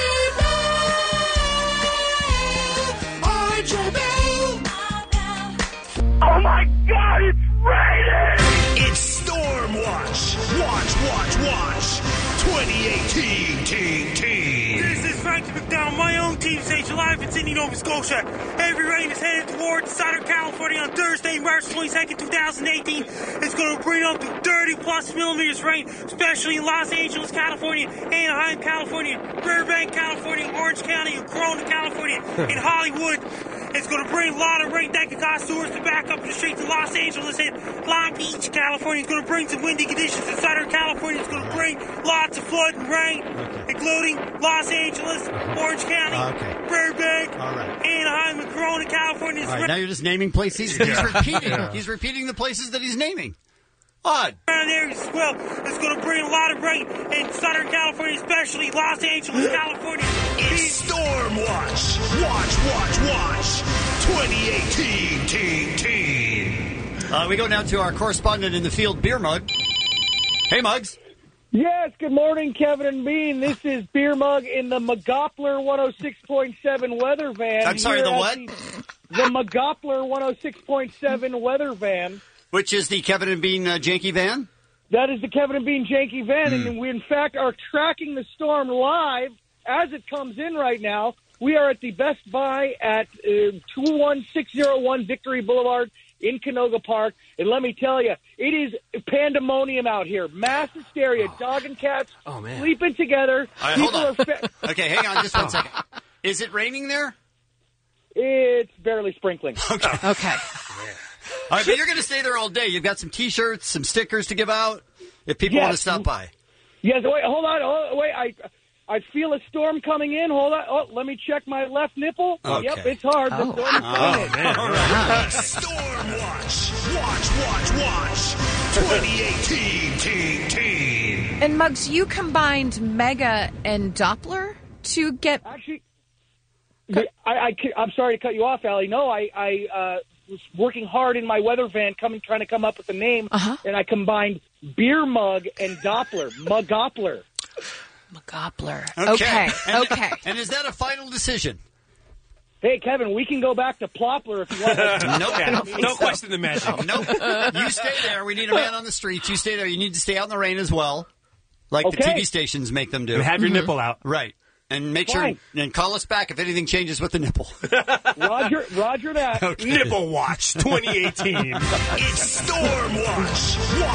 Bell. RJ Bell. Oh my God, it's raining! It's Storm Watch. Watch. 2018 Team. This is fantastic. Matthew McDowell. My own team stage live in Sydney, Nova Scotia. Heavy rain is headed towards Southern California on Thursday, March 22nd, 2018. It's going to bring up to 30-plus millimeters rain, especially in Los Angeles, California, Anaheim, California, Burbank, California, Orange County, and Corona, California, and Hollywood. It's going to bring a lot of rain that could cause sewers to back up the streets of Los Angeles and Long Beach, California. It's going to bring some windy conditions in Southern California. It's going to bring lots of flood and rain, including Los Angeles, Orange County, Burbank, Anaheim, and Corona, California. All right, now you're just naming places. He's repeating. He's repeating the places that he's naming. Odd. Areas as well. It's going to bring a lot of rain in Southern California, especially Los Angeles, California. It's Storm Watch. Watch. 2018. We go now to our correspondent in the field, Beer Mug. Hey, Muggs. Yes, good morning, Kevin and Bean. This is Beer Mug in the Magappler 106.7 weather van. I'm sorry, the what? The Magappler 106.7 weather van. Which is the Kevin and Bean janky van? That is the Kevin and Bean janky van, and we, in fact, are tracking the storm live as it comes in right now. We are at the Best Buy at 21601 Victory Boulevard in Canoga Park, and let me tell you, it is pandemonium out here. Mass hysteria, dog and cats sleeping together. All right, hold on. Okay, hang on just 1 second. Is it raining there? It's barely sprinkling. Okay. All right, but you're going to stay there all day. You've got some T-shirts, some stickers to give out if people want to stop by. Yes, wait, hold on. I feel a storm coming in. Hold on. Oh, let me check my left nipple. Okay. Yep, it's hard. The storm is coming in. Man. All right. Storm Watch. 2018. And Muggs, you combined Mega and Doppler to get... Actually, I'm sorry to cut you off, Allie. No, I was working hard in my weather van trying to come up with a name, and I combined Beer Mug and Doppler. Magappler. Okay. And is that a final decision? Hey, Kevin, we can go back to Plopler if you want. Nope. No question the magic. Nope. You stay there. We need a man on the streets. You stay there. You need to stay out in the rain as well, like the TV stations make them do. And have your nipple out. Right. And make sure and call us back if anything changes with the nipple. Roger that. Okay. Nipple Watch 2018. It's Storm Watch.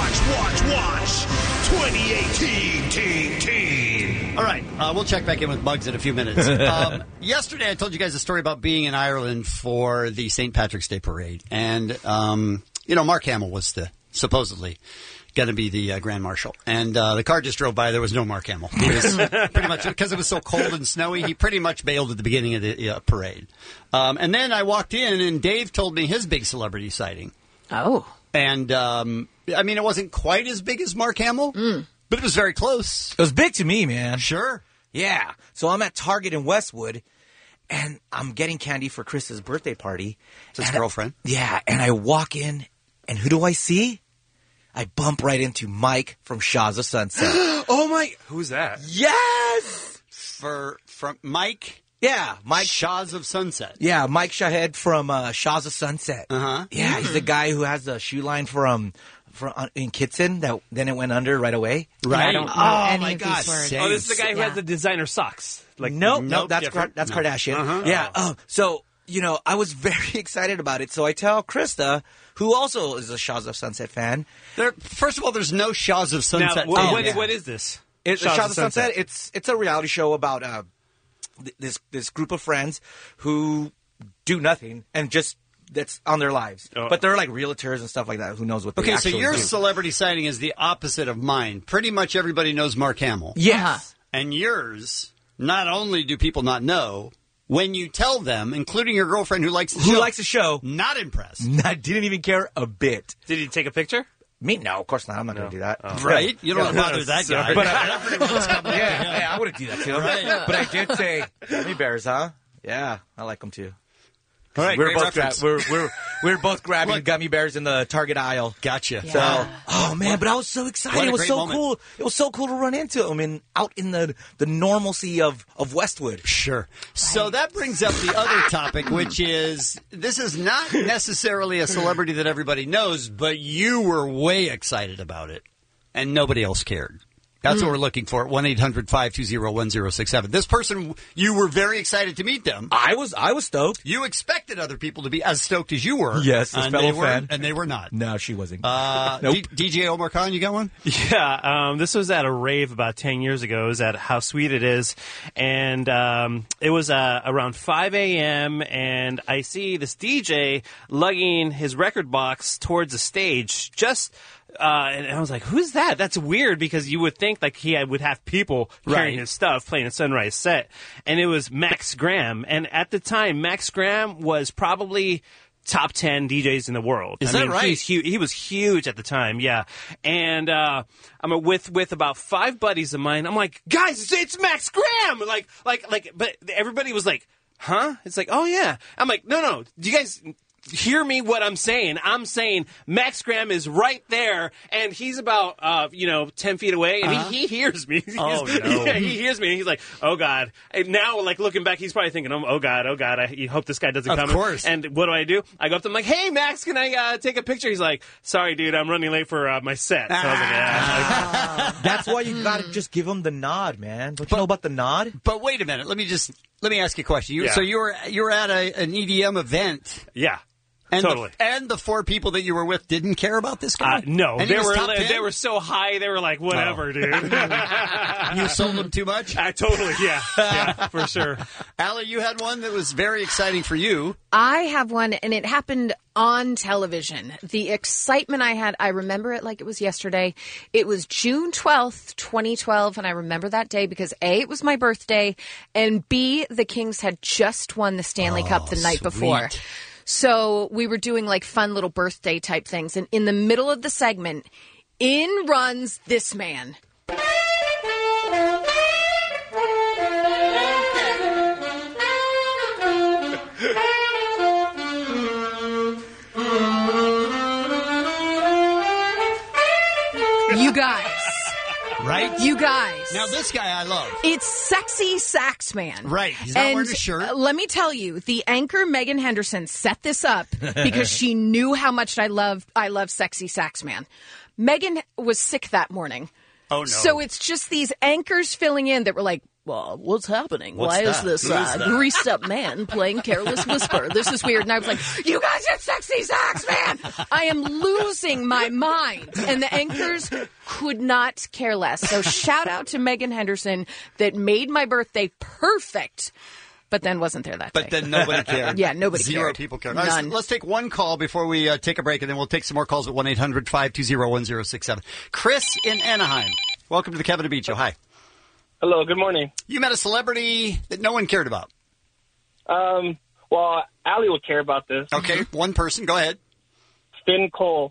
2018. All right, we'll check back in with Muggs in a few minutes. Yesterday, I told you guys a story about being in Ireland for the St. Patrick's Day parade, and Mark Hamill was supposedly going to be the Grand Marshal. And the car just drove by. There was no Mark Hamill. He was pretty much, because it was so cold and snowy, he pretty much bailed at the beginning of the parade. And then I walked in, and Dave told me his big celebrity sighting. Oh. And, it wasn't quite as big as Mark Hamill, but it was very close. It was big to me, man. Sure. Yeah. So I'm at Target in Westwood, and I'm getting candy for Chris's birthday party. It's his girlfriend. And I walk in, and who do I see? I bump right into Mike from Shaws of Sunset. Oh, my. Who's that? Yes! From Mike? Yeah, Mike. Shaws of Sunset. Yeah, Mike Shahed from Shaws of Sunset. Uh-huh. Yeah, he's the guy who has the shoe line from in Kitson that then it went under right away. Right. I don't know any of these words. Oh, this is the guy who has the designer socks. Nope, that's Kardashian. Uh-huh. Yeah. So, I was very excited about it. So I tell Krista, who also is a Shaws of Sunset fan. First of all, there's no Shaws of Sunset. Now, what is this? Shaws of Sunset. It's a reality show about this group of friends who do nothing and just that's on their lives. Oh. But they're like realtors and stuff like that. Who knows what they actually do. So your celebrity sighting is the opposite of mine. Pretty much everybody knows Mark Hamill. Yes. And yours, not only do people not know, when you tell them, including your girlfriend who likes the show, not impressed. I didn't even care a bit. Did he take a picture? Me? No, of course not. I'm not going to do that. Oh. Right? You don't want to bother that guy. But I wouldn't do that too. Right. But I did say, gummy bears, huh? Yeah, I like them too. All right, we're both grabbing gummy bears in the Target aisle. Gotcha. Yeah. So, oh man, but I was so excited. It was so cool. It was so cool to run into them out in the normalcy of Westwood. Sure. Right. So that brings up the other topic, which is this is not necessarily a celebrity that everybody knows, but you were way excited about it, and nobody else cared. That's what we're looking for at 1-800-520-1067. This person, you were very excited to meet them. I was stoked. You expected other people to be as stoked as you were. Yes, as fellow fan. And they were not. No, she wasn't. Nope. DJ Omar Khan, you got one? Yeah, this was at a rave about 10 years ago. It was at How Sweet It Is. And it was around 5 a.m., and I see this DJ lugging his record box towards the stage. And I was like, who's that? That's weird, because you would think like he would have people carrying his stuff, playing a Sunrise set. And it was Max Graham. And at the time, Max Graham was probably top 10 DJs in the world. Is that right? He was huge at the time, yeah. And I'm with about 5 buddies of mine. I'm like, guys, it's Max Graham! But everybody was like, huh? It's like, oh, yeah. I'm like, no. Do you guys hear me what I'm saying? I'm saying Max Graham is right there, and he's about 10 feet away, and he hears me. No. Yeah, he hears me, and he's like, oh, God. And now, like, looking back, he's probably thinking, oh, God, I hope this guy doesn't come. Of course. And what do? I go up to him like, hey, Max, can I take a picture? He's like, sorry, dude, I'm running late for my set. So I was like, yeah. That's why you gotta just give him the nod, man. Don't you know about the nod? But wait a minute. Let me ask you a question. Yeah. So you were at an EDM event. Yeah. And totally. The 4 people that you were with didn't care about this guy? No. And They were so high, they were like, whatever, dude. You sold them too much? Totally, yeah. Yeah, for sure. Allie, you had one that was very exciting for you. I have one, and it happened on television. The excitement I had, I remember it like it was yesterday. It was June 12th, 2012, and I remember that day because A, it was my birthday, and B, the Kings had just won the Stanley Cup the night before. So we were doing like fun little birthday type things. And in the middle of the segment, in runs this man. You guys. Right? You guys. Now, this guy I love. It's Sexy Sax Man. Right. He's not wearing a shirt. Let me tell you, the anchor, Megan Henderson, set this up because she knew how much I love Sexy Sax Man. Megan was sick that morning. Oh, no. So it's just these anchors filling in that were like, well, what's happening? What's Why that? is this Who is that? greased up man playing Careless Whisper? This is weird. And I was like, you guys are Sexy Sax Man! I am losing my mind. And the anchors could not care less. So shout out to Megan Henderson that made my birthday perfect, but then wasn't there that day. But then nobody cared. Yeah, nobody cared. Zero people cared. None. All right, let's take one call before we take a break, and then we'll take some more calls at 1-800-520-1067. Chris in Anaheim. Welcome to the Kevin and Beach Show. Hi. Hello, good morning. You met a celebrity that no one cared about. Well, Allie would care about this. Okay, one person. Go ahead. Finn Cole.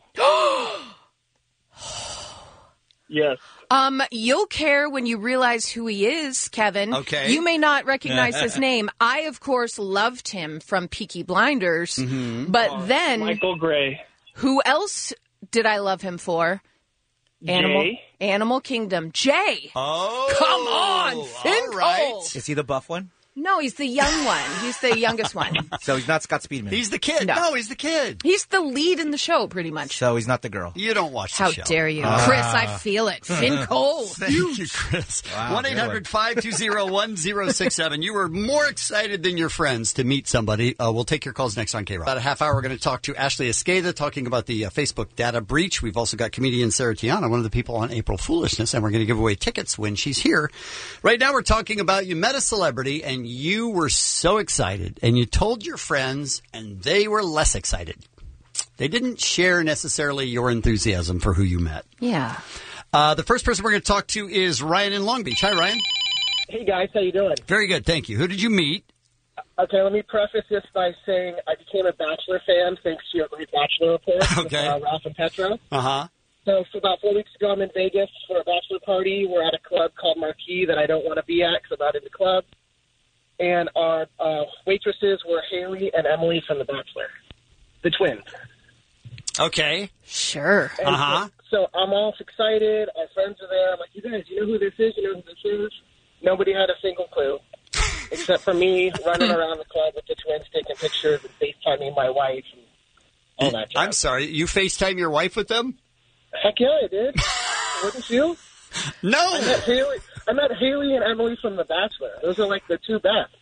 Yes. You'll care when you realize who he is, Kevin. Okay. You may not recognize his name. I, of course, loved him from Peaky Blinders. Mm-hmm. But then... Michael Gray. Who else did I love him for? Animal Kingdom. Jay. Oh. Come on, Finn Cole. Is he the buff one? No, he's the young one. He's the youngest one. So he's not Scott Speedman. He's the kid. No. No, he's the kid. He's the lead in the show, pretty much. So he's not the girl. You don't watch the How show. dare you. Chris, I feel it. Finn Cole. Thank you, Chris. Wow, 1-800-520-1067. You were more excited than your friends to meet somebody. We'll take your calls next on K-Rock. About a half hour, we're going to talk to Ashley Esqueda, talking about the Facebook data breach. We've also got comedian Sarah Tiana, one of the people on April Foolishness, and we're going to give away tickets when she's here. Right now, we're talking about you met a celebrity, and you were so excited, and you told your friends, and they were less excited. They didn't share necessarily your enthusiasm for who you met. Yeah. The first person we're going to talk to is Ryan in Long Beach. Hi, Ryan. Hey, guys. How you doing? Very good, thank you. Who did you meet? Okay, let me preface this by saying I became a Bachelor fan thanks to your great Bachelor report with Ralph and Petra. Uh-huh. So about 4 weeks ago, I'm in Vegas for a bachelor party. We're at a club called Marquee that I don't want to be at because I'm not in the club. And our waitresses were Haley and Emily from The Bachelor, the twins. Okay. Sure. And so I'm all excited. Our friends are there. I'm like, you guys, you know who this is? You know who this is? Nobody had a single clue, except for me running around the club with the twins, taking pictures and FaceTiming my wife and all that jazz. I'm sorry, you FaceTime your wife with them? Heck yeah, I did. Wouldn't you? No. I met Haley and Emily from The Bachelor. Those are like the two best.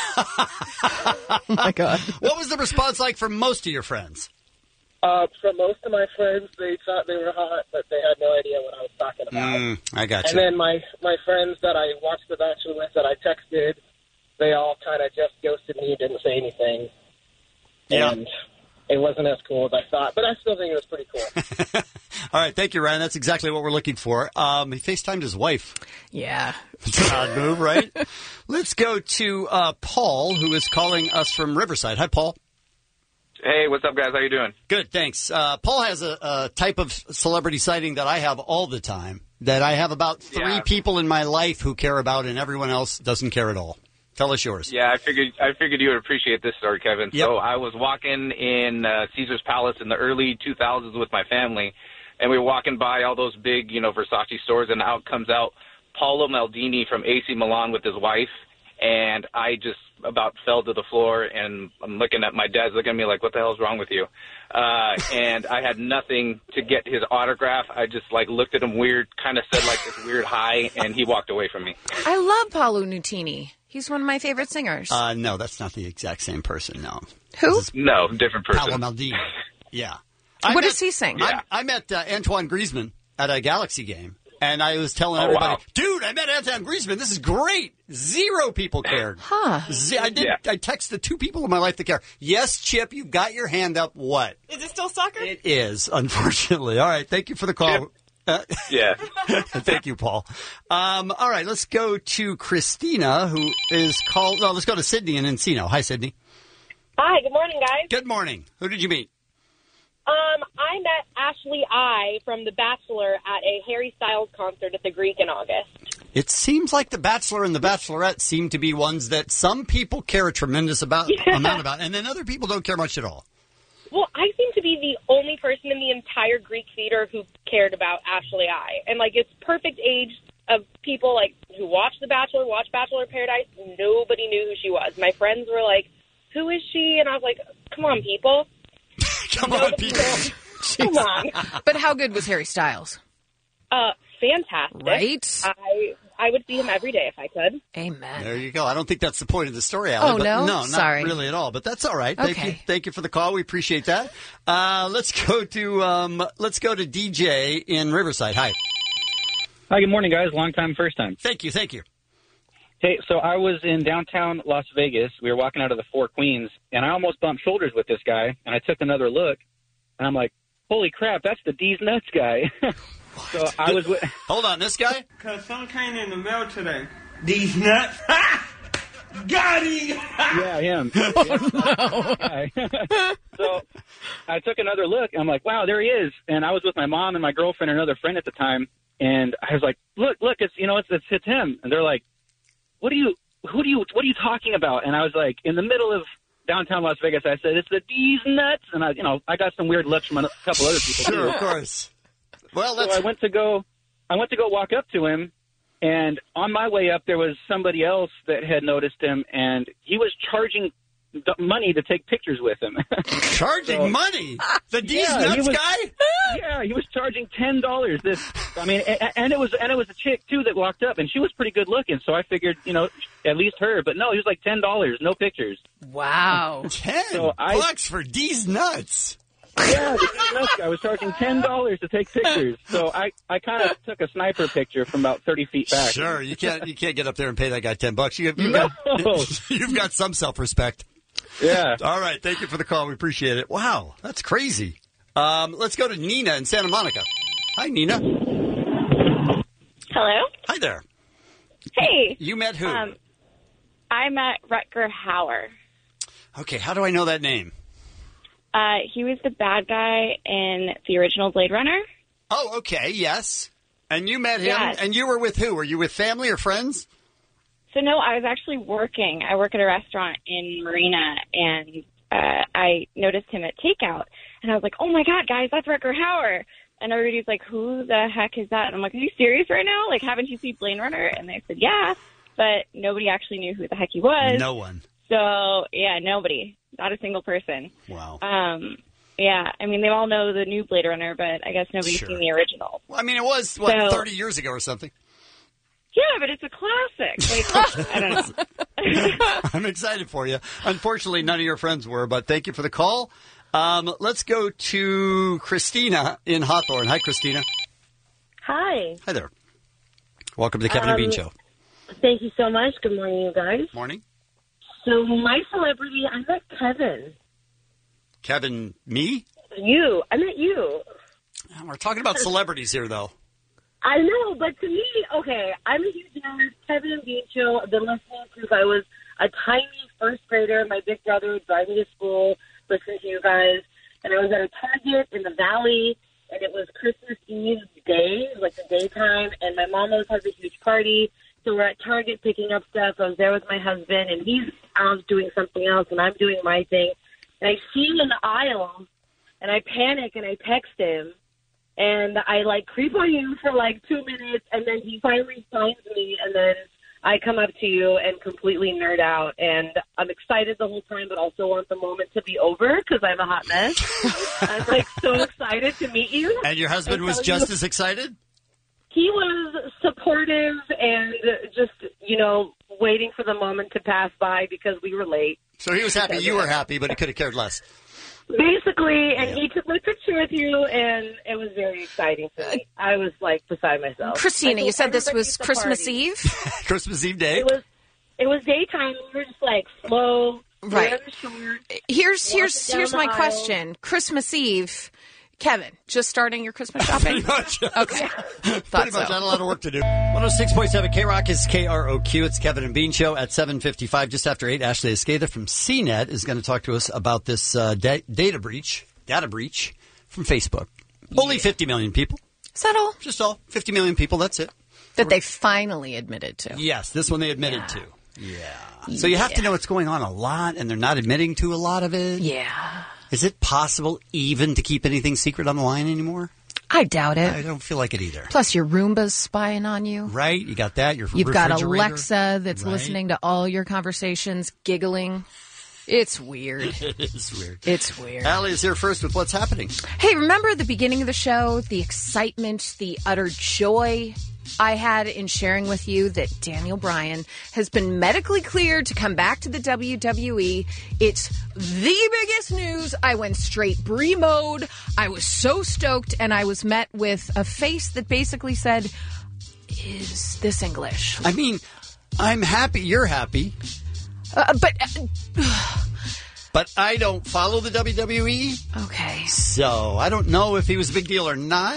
Oh, my God. What was the response like from most of your friends? From most of my friends, they thought they were hot, but they had no idea what I was talking about. I got And you. then my friends that I watched The Bachelor with that I texted, they all kind of just ghosted me, didn't say anything. Yeah. And it wasn't as cool as I thought, but I still think it was pretty cool. All right, thank you, Ryan. That's exactly what we're looking for. He FaceTimed his wife. Yeah. It's an odd move, right? Let's go to Paul, who is calling us from Riverside. Hi, Paul. Hey, what's up, guys? How you doing? Good, thanks. Paul has a type of celebrity sighting that I have all the time, that I have about three people in my life who care about, and everyone else doesn't care at all. Tell us yours. Yeah, I figured you would appreciate this story, Kevin. Yep. So I was walking in Caesar's Palace in the early 2000s with my family, and we were walking by all those big, Versace stores, and out comes Paolo Maldini from AC Milan with his wife, and I just about fell to the floor, and I'm looking at my dad's looking at me like, what the hell's wrong with you? And I had nothing to get his autograph. I just looked at him weird, kind of said this weird hi, and he walked away from me. I love Paolo Nutini. He's one of my favorite singers. No, that's not the exact same person, no. Who? No, different person. Paolo Maldini. Yeah. What does he sing? I met Antoine Griezmann at a Galaxy game, and I was telling everybody, dude, I met Antoine Griezmann. This is great. 0 people cared. Huh. I texted 2 people in my life that care. Yes, Chip, you got your hand up. What? Is it still soccer? It is, unfortunately. All right, thank you for the call. Yeah. Thank you, Paul. All right, let's go to Christina, who is called. No, let's go to Sydney in Encino. Hi, Sydney. Hi, good morning, guys. Good morning. Who did you meet? I met Ashley I from The Bachelor at a Harry Styles concert at the Greek in August. It seems like The Bachelor and The Bachelorette seem to be ones that some people care a tremendous amount about, and then other people don't care much at all. Well, I seem to be the only person in the entire Greek theater who cared about Ashley I. And, it's perfect age of people, who watch The Bachelor, watch Bachelor in Paradise. Nobody knew who she was. My friends were like, who is she? And I was like, come on, people. Come on, people. Come on. But how good was Harry Styles? Fantastic. Right? I would see him every day if I could. Amen. There you go. I don't think that's the point of the story, Allie. Oh, but no? No, not Sorry. really at all. But that's all right. Okay. Thank you for the call. We appreciate that. Let's go to DJ in Riverside. Hi. Hi, good morning, guys. Long time, first time. Thank you. Hey, so I was in downtown Las Vegas. We were walking out of the Four Queens, and I almost bumped shoulders with this guy, and I took another look, and I'm like, holy crap, that's the D's Nuts guy. So I was with... Hold on, this guy? Because some came in the mail today. These nuts. Got him! Yeah, him. Oh, no. So I took another look, and I'm like, wow, there he is. And I was with my mom and my girlfriend and another friend at the time, and I was like, look, it's him. And they're like, what are you talking about? And I was like, in the middle of downtown Las Vegas, I said, it's the D's Nuts. And I got some weird looks from a couple other people. Sure, too. of course. Well, so I went to go walk up to him, and on my way up, there was somebody else that had noticed him, and he was charging money to take pictures with him. Charging money? The D's Nuts guy? Yeah, he was charging $10. And it was a chick too that walked up, and she was pretty good looking. So I figured, at least her. But no, he was like $10, no pictures. Wow, $10 for D's Nuts. Yeah, the D's Nuts guy was charging $10 to take pictures. So I kind of took a sniper picture from about 30 feet back. Sure, you can't get up there and pay that guy $10. You've got some self-respect. Yeah. All right. Thank you for the call. We appreciate it. Wow, that's crazy. Let's go to Nina in Santa Monica. Hi, Nina. Hello? Hi there. Hey. You met who? I met Rutger Hauer. Okay, how do I know that name? He was the bad guy in the original Blade Runner. Oh, okay, yes. And you met him, Yes. and you were with who? Were you with family or friends? So, no, I was actually working. I work at a restaurant in Marina, and I noticed him at Takeout. And I was like, oh, my God, guys, that's Rutger Hauer. And everybody's like, who the heck is that? And I'm like, are you serious right now? Like, haven't you seen Blade Runner? And they said, yeah. But nobody actually knew who the heck he was. No one. So, yeah, nobody. Not a single person. Wow. Yeah, I mean, they all know the new Blade Runner, but I guess nobody's Sure. seen the original. Well, I mean, it was, 30 years ago or something? Yeah, but it's a classic. Like, I don't know. I'm excited for you. Unfortunately, none of your friends were, but thank you for the call. Let's go to Christina in Hawthorne. Hi, Christina. Hi. Hi there. Welcome to the Kevin and Bean Show. Thank you so much. Good morning, you guys. Morning. So my celebrity, I met Kevin. Kevin, me? You. I met you. We're talking about celebrities here, though. I know, but to me, okay, I'm a huge nerd. Kevin and Bean Show, I've been listening since I was a tiny first grader. My big brother would drive me to school, listen to you guys. And I was at a Target in the Valley, and it was Christmas Eve day, like the daytime, and my mom always has a huge party. So we're at Target picking up stuff. I was there with my husband, and he's out doing something else, and I'm doing my thing. And I see him in the aisle, and I panic, and I text him. And I, creep on you for, 2 minutes, and then he finally finds me, and then I come up to you and completely nerd out. And I'm excited the whole time, but also want the moment to be over because I'm a hot mess. I'm, so excited to meet you. And your husband was just as excited? He was supportive and just, waiting for the moment to pass by because we were late. So he was happy you were happy, but he could have cared less. Basically, and he took my picture with you, and it was very exciting for me. I was, beside myself. Christina, you said this was Christmas Eve? Christmas Eve day? It was daytime. We were just, slow. Right. Short, here's my question. Christmas Eve, Kevin, just starting your Christmas shopping? Pretty much. Okay. Pretty much. Not a lot of work to do. 106.7 K-Rock is KROQ. It's Kevin and Bean Show at 7:55, just after 8. Ashley Escada from CNET is going to talk to us about this data breach from Facebook. Only 50 million people. Is that all? Just all. 50 million people, that's it. That they finally admitted to. Yes, this one they admitted to. Yeah. So you have to know what's going on a lot, and they're not admitting to a lot of it. Yeah. Is it possible even to keep anything secret on the line anymore? I doubt it. I don't feel like it either. Plus, your Roomba's spying on you. Right. You got that. You've got Alexa that's listening to all your conversations, giggling. It's weird. It is weird. It's weird. Allie is here first with what's happening. Hey, remember at the beginning of the show, the excitement, the utter joy I had in sharing with you that Daniel Bryan has been medically cleared to come back to the WWE. It's the biggest news. I went straight Brie mode. I was so stoked, and I was met with a face that basically said, "Is this English?" I mean, I'm happy you're happy. But I don't follow the WWE. Okay. So I don't know if he was a big deal or not.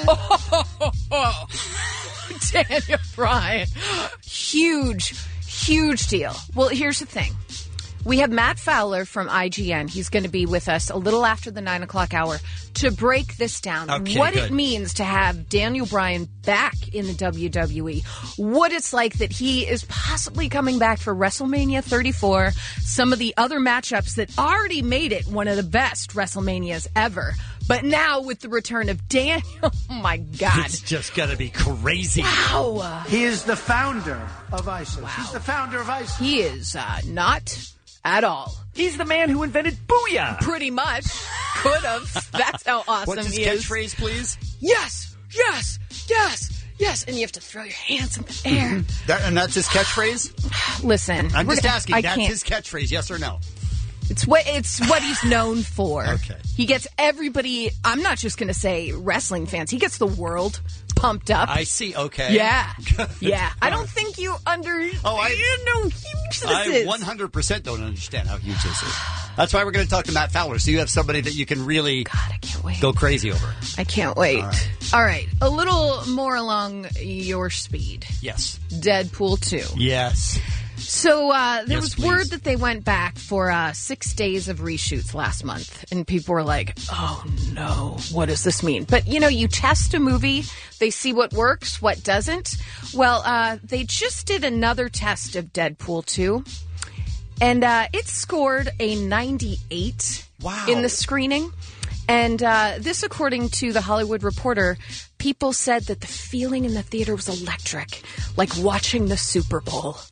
Daniel Bryan. Huge deal. Well, here's the thing. We have Matt Fowler from IGN. He's going to be with us a little after the 9 o'clock hour to break this down. Okay, what good. it means to have Daniel Bryan back in the WWE. What it's like that he is possibly coming back for WrestleMania 34. Some of the other matchups that already made it one of the best WrestleManias ever. But now with the return of Daniel, oh my God. It's just going to be crazy. Wow. He is the founder of ISIS. Wow. He's the founder of ISIS. He is not at all. He's the man who invented Booyah. Pretty much. Could have. That's how awesome What's his he is. catchphrase, please? Yes, yes, yes, yes. And you have to throw your hands in the air. And that's his catchphrase? Listen. I'm just asking. That's can't. his catchphrase, yes or no? It's what he's known for. Okay. He gets everybody, I'm not just going to say wrestling fans, he gets the world pumped up. I see, okay. Yeah. Yeah. I don't think you know how huge this is. I 100% don't understand how huge this is. That's why we're going to talk to Matt Fowler, so you have somebody that you can really I can't wait. Go crazy over. I can't wait. All right. A little more along your speed. Yes. Deadpool 2. Yes. So there was word that they went back for 6 days of reshoots last month, and people were like, "Oh no, what does this mean?" But you test a movie, they see what works, what doesn't. Well, they just did another test of Deadpool 2, and it scored a 98 in the screening. And this, according to The Hollywood Reporter, people said that the feeling in the theater was electric, like watching the Super Bowl.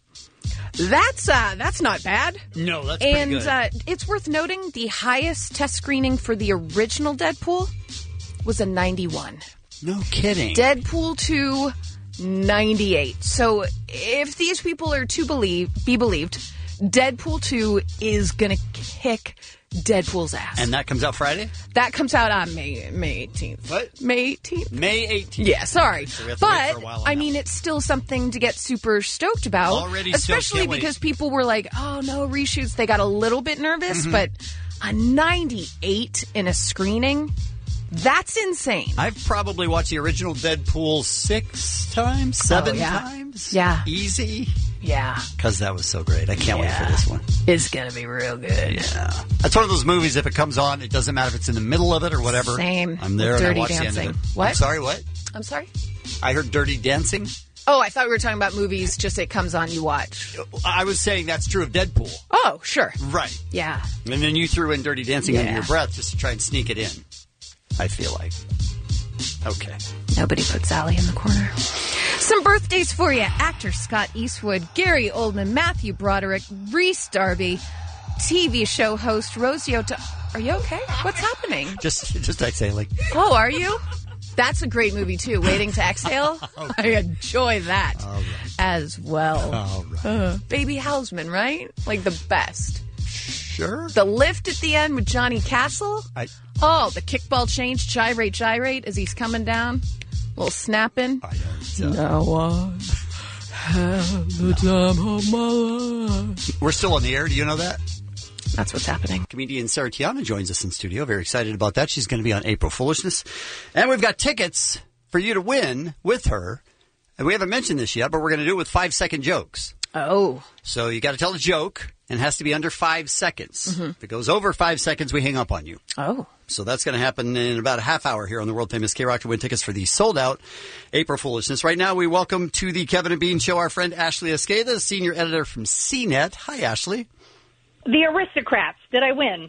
That's not bad. No, that's and pretty good. It's worth noting the highest test screening for the original Deadpool was a 91. No kidding. Deadpool 2, 98. So if these people are to be believed, Deadpool 2 is going to kick Deadpool's ass. And that comes out Friday? That comes out on May 18th. What? May 18th? May 18th. Yeah, sorry. So we have to wait for a while on I mean, it's still something to get super stoked about. Already stoked, especially can't wait. because people were like, oh, no, reshoots. They got a little bit nervous, but a 98 in a screening, that's insane. I've probably watched the original Deadpool 6 times, 7 times. Yeah. Easy. Yeah. Because that was so great. I can't wait for this one. It's going to be real good. Yeah. That's one of those movies, if it comes on, it doesn't matter if it's in the middle of it or whatever. Same. I'm there With and I Dirty watch the Dancing. end of it. What? I'm sorry, what? I'm sorry? I heard Dirty Dancing. Oh, I thought we were talking about movies, just it comes on, you watch. I was saying that's true of Deadpool. Oh, sure. Right. Yeah. And then you threw in Dirty Dancing under your breath just to try and sneak it in, I feel like. Okay. Nobody put Sally in the corner. Some birthdays for you. Actor Scott Eastwood, Gary Oldman, Matthew Broderick, Reese Darby, TV show host Rosie O'Donnell. Are you okay? What's happening? Just exhaling. Oh, are you? That's a great movie, too. Waiting to Exhale. I enjoy that as well. All right. Baby Houseman, right? Like the best. Sure. The lift at the end with Johnny Castle. Oh, the kickball change, gyrate as he's coming down. A little snapping. Now I have the time of my life. We're still on the air. Do you know that? That's what's happening. Comedian Sarah Tiana joins us in studio. Very excited about that. She's going to be on April Foolishness. And we've got tickets for you to win with her. And we haven't mentioned this yet, but we're going to do it with 5-second jokes. Oh. So you got to tell a joke and it has to be under 5 seconds. Mm-hmm. If it goes over 5 seconds, we hang up on you. Oh. So that's going to happen in about a half hour here on the world famous K-Rock to win tickets for the sold out April Foolishness. Right now, we welcome to the Kevin and Bean Show our friend Ashley Esqueda, senior editor from CNET. Hi, Ashley. The Aristocrats. Did I win?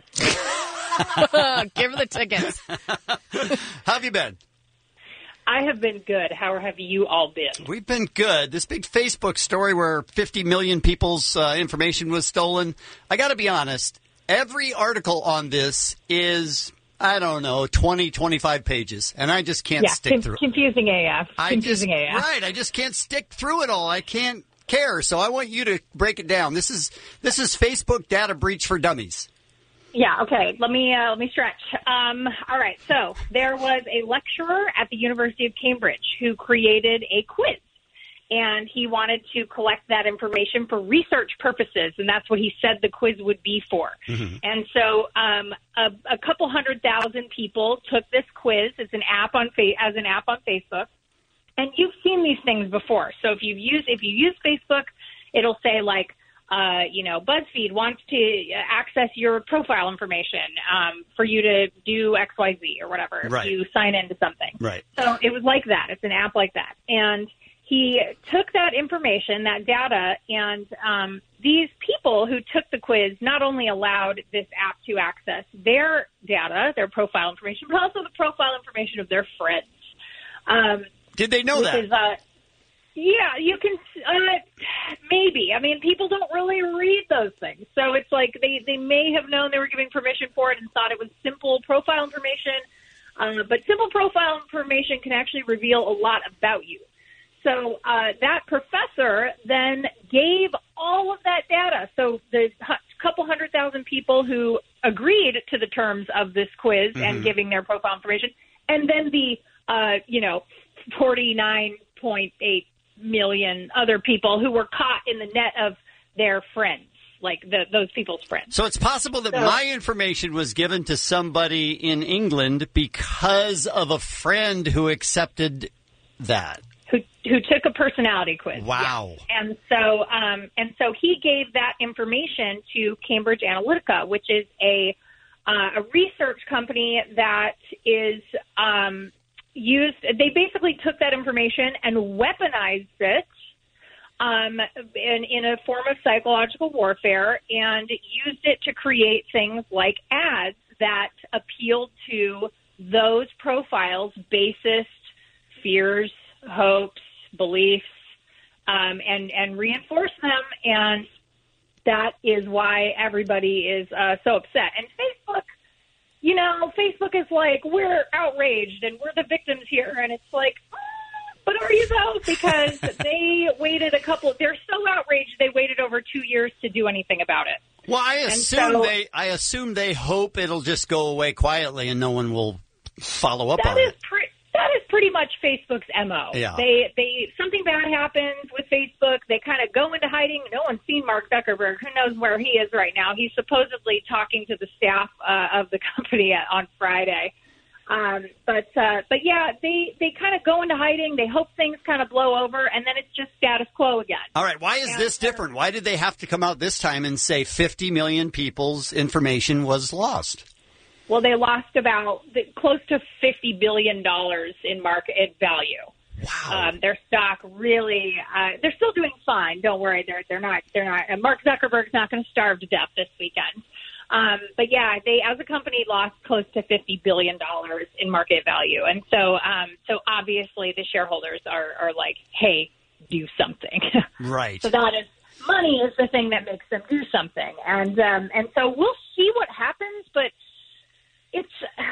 Give her the tickets. How have you been? I have been good. How have you all been? We've been good. This big Facebook story where 50 million people's information was stolen. I got to be honest. Every article on this is, I don't know, 20, 25 pages. And I just can't stick through it. Confusing AF. Confusing AF. Right. I just can't stick through it all. I can't care. So I want you to break it down. This is Facebook data breach for dummies. Yeah, okay. Let me stretch. All right. So there was a lecturer at the University of Cambridge who created a quiz. And he wanted to collect that information for research purposes, and that's what he said the quiz would be for. Mm-hmm. And so a couple 100,000 people took this quiz as an app on Facebook. And you've seen these things before. So if you use Facebook, it'll say like, BuzzFeed wants to access your profile information for you to do XYZ or whatever. Right. You sign into something. Right. So it was like that. It's an app like that. And he took that information, that data, and these people who took the quiz not only allowed this app to access their data, their profile information, but also the profile information of their friends. Did they know that? Yeah, you can maybe. I mean, people don't really read those things. So it's like they may have known they were giving permission for it and thought it was simple profile information. But simple profile information can actually reveal a lot about you. So that professor then gave all of that data. So the couple 100,000 people who agreed to the terms of this quiz and giving their profile information, and then the 49.8 million other people who were caught in the net of their friends, like those people's friends. So it's possible that my information was given to somebody in England because of a friend who accepted that. Who took a personality quiz. Wow. Yeah. And so he gave that information to Cambridge Analytica, which is a research company that is used. They basically took that information and weaponized it in a form of psychological warfare and used it to create things like ads that appealed to those profiles' basest fears, hopes, beliefs, and reinforce them. And that is why everybody is so upset. And Facebook, Facebook is like, we're outraged and we're the victims here. And it's like, but are you though? Because they waited they're so outraged they waited over 2 years to do anything about it. Well, I assume they hope it'll just go away quietly and no one will follow up on it. That is pretty much Facebook's MO. Yeah. They something bad happens with Facebook. They kind of go into hiding. No one's seen Mark Zuckerberg. Who knows where he is right now? He's supposedly talking to the staff of the company on Friday. But yeah, they kind of go into hiding. They hope things kind of blow over, and then it's just status quo again. All right, why is this different? Why did they have to come out this time and say 50 million people's information was lost? Well, they lost about close to $50 billion in market value. Wow. Their stock really, they're still doing fine. Don't worry. They're not, Mark Zuckerberg's not going to starve to death this weekend. But yeah, they, as a company, lost close to $50 billion in market value. And so, obviously the shareholders are like, hey, do something. Right. So money is the thing that makes them do something. And so we'll see what happens, but it's,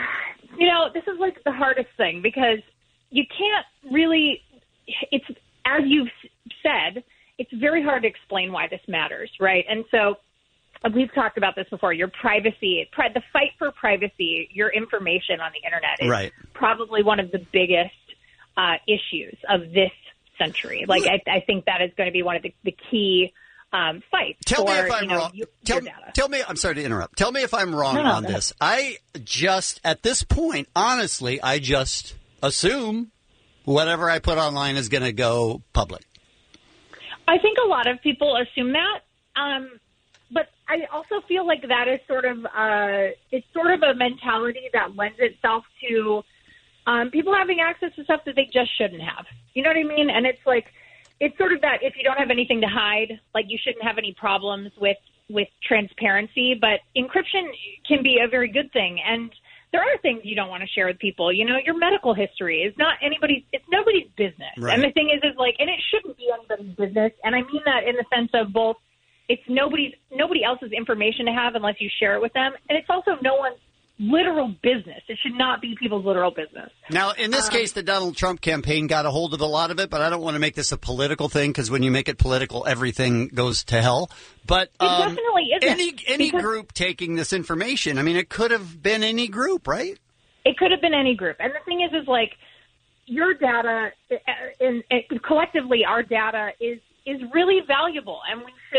this is like the hardest thing because you can't really, it's, as you've said, it's very hard to explain why this matters, right? And so we've talked about this before, your privacy, the fight for privacy, your information on the internet is probably one of the biggest issues of this century. Like, I think that is going to be one of the key fights. Tell me if I'm wrong. Tell me, I'm sorry to interrupt. Tell me if I'm wrong on this. I just, at this point, honestly, I just assume whatever I put online is going to go public. I think a lot of people assume that. But I also feel like that is sort of it's sort of a mentality that lends itself to people having access to stuff that they just shouldn't have. You know what I mean? And it's like, it's sort of that if you don't have anything to hide, like you shouldn't have any problems with transparency. But encryption can be a very good thing. And there are things you don't want to share with people. You know, your medical history is it's nobody's business. Right. And the thing is like, and it shouldn't be anybody's business. And I mean that in the sense of both, it's nobody else's information to have unless you share it with them. And it's also no one's literal business. It should not be people's literal business. Now, in this case, the Donald Trump campaign got a hold of a lot of it, but I don't want to make this a political thing because when you make it political, everything goes to hell. But it definitely isn't. Any group taking this information, I mean, it could have been any group, right? It could have been any group. And the thing is like your data, and collectively our data is really valuable, and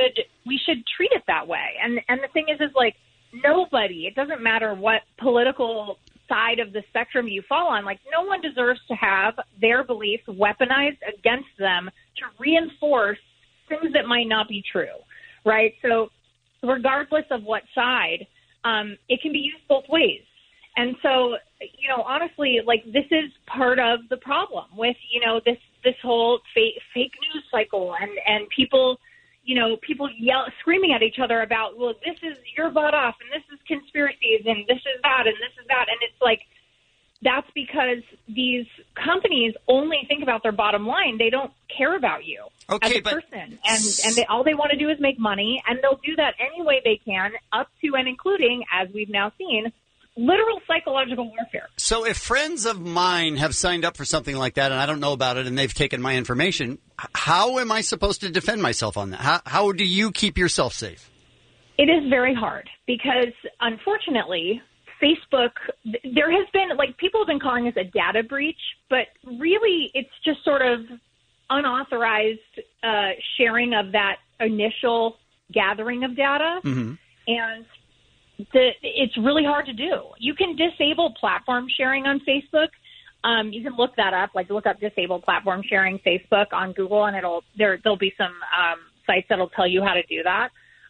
we should treat it that way. And the thing is like nobody, it doesn't matter what political side of the spectrum you fall on, like no one deserves to have their beliefs weaponized against them to reinforce things that might not be true, right? So regardless of what side, it can be used both ways. And so, honestly, like this is part of the problem with, this whole fake news cycle and people, people screaming at each other about, well, this is your butt off and this is conspiracies and this is that and this is that. And it's like, that's because these companies only think about their bottom line. They don't care about you as a person. And all they want to do is make money, and they'll do that any way they can, up to and including, as we've now seen, literal psychological warfare. So if friends of mine have signed up for something like that and I don't know about it and they've taken my information, how am I supposed to defend myself on that? How do you keep yourself safe? It is very hard because, unfortunately, Facebook, there has been, like, people have been calling this a data breach, but really it's just sort of unauthorized sharing of that initial gathering of data. Mm-hmm. And it's really hard to do. You can disable platform sharing on Facebook. You can look that up, like look up disable platform sharing Facebook on Google, and there'll be some sites that'll tell you how to do that.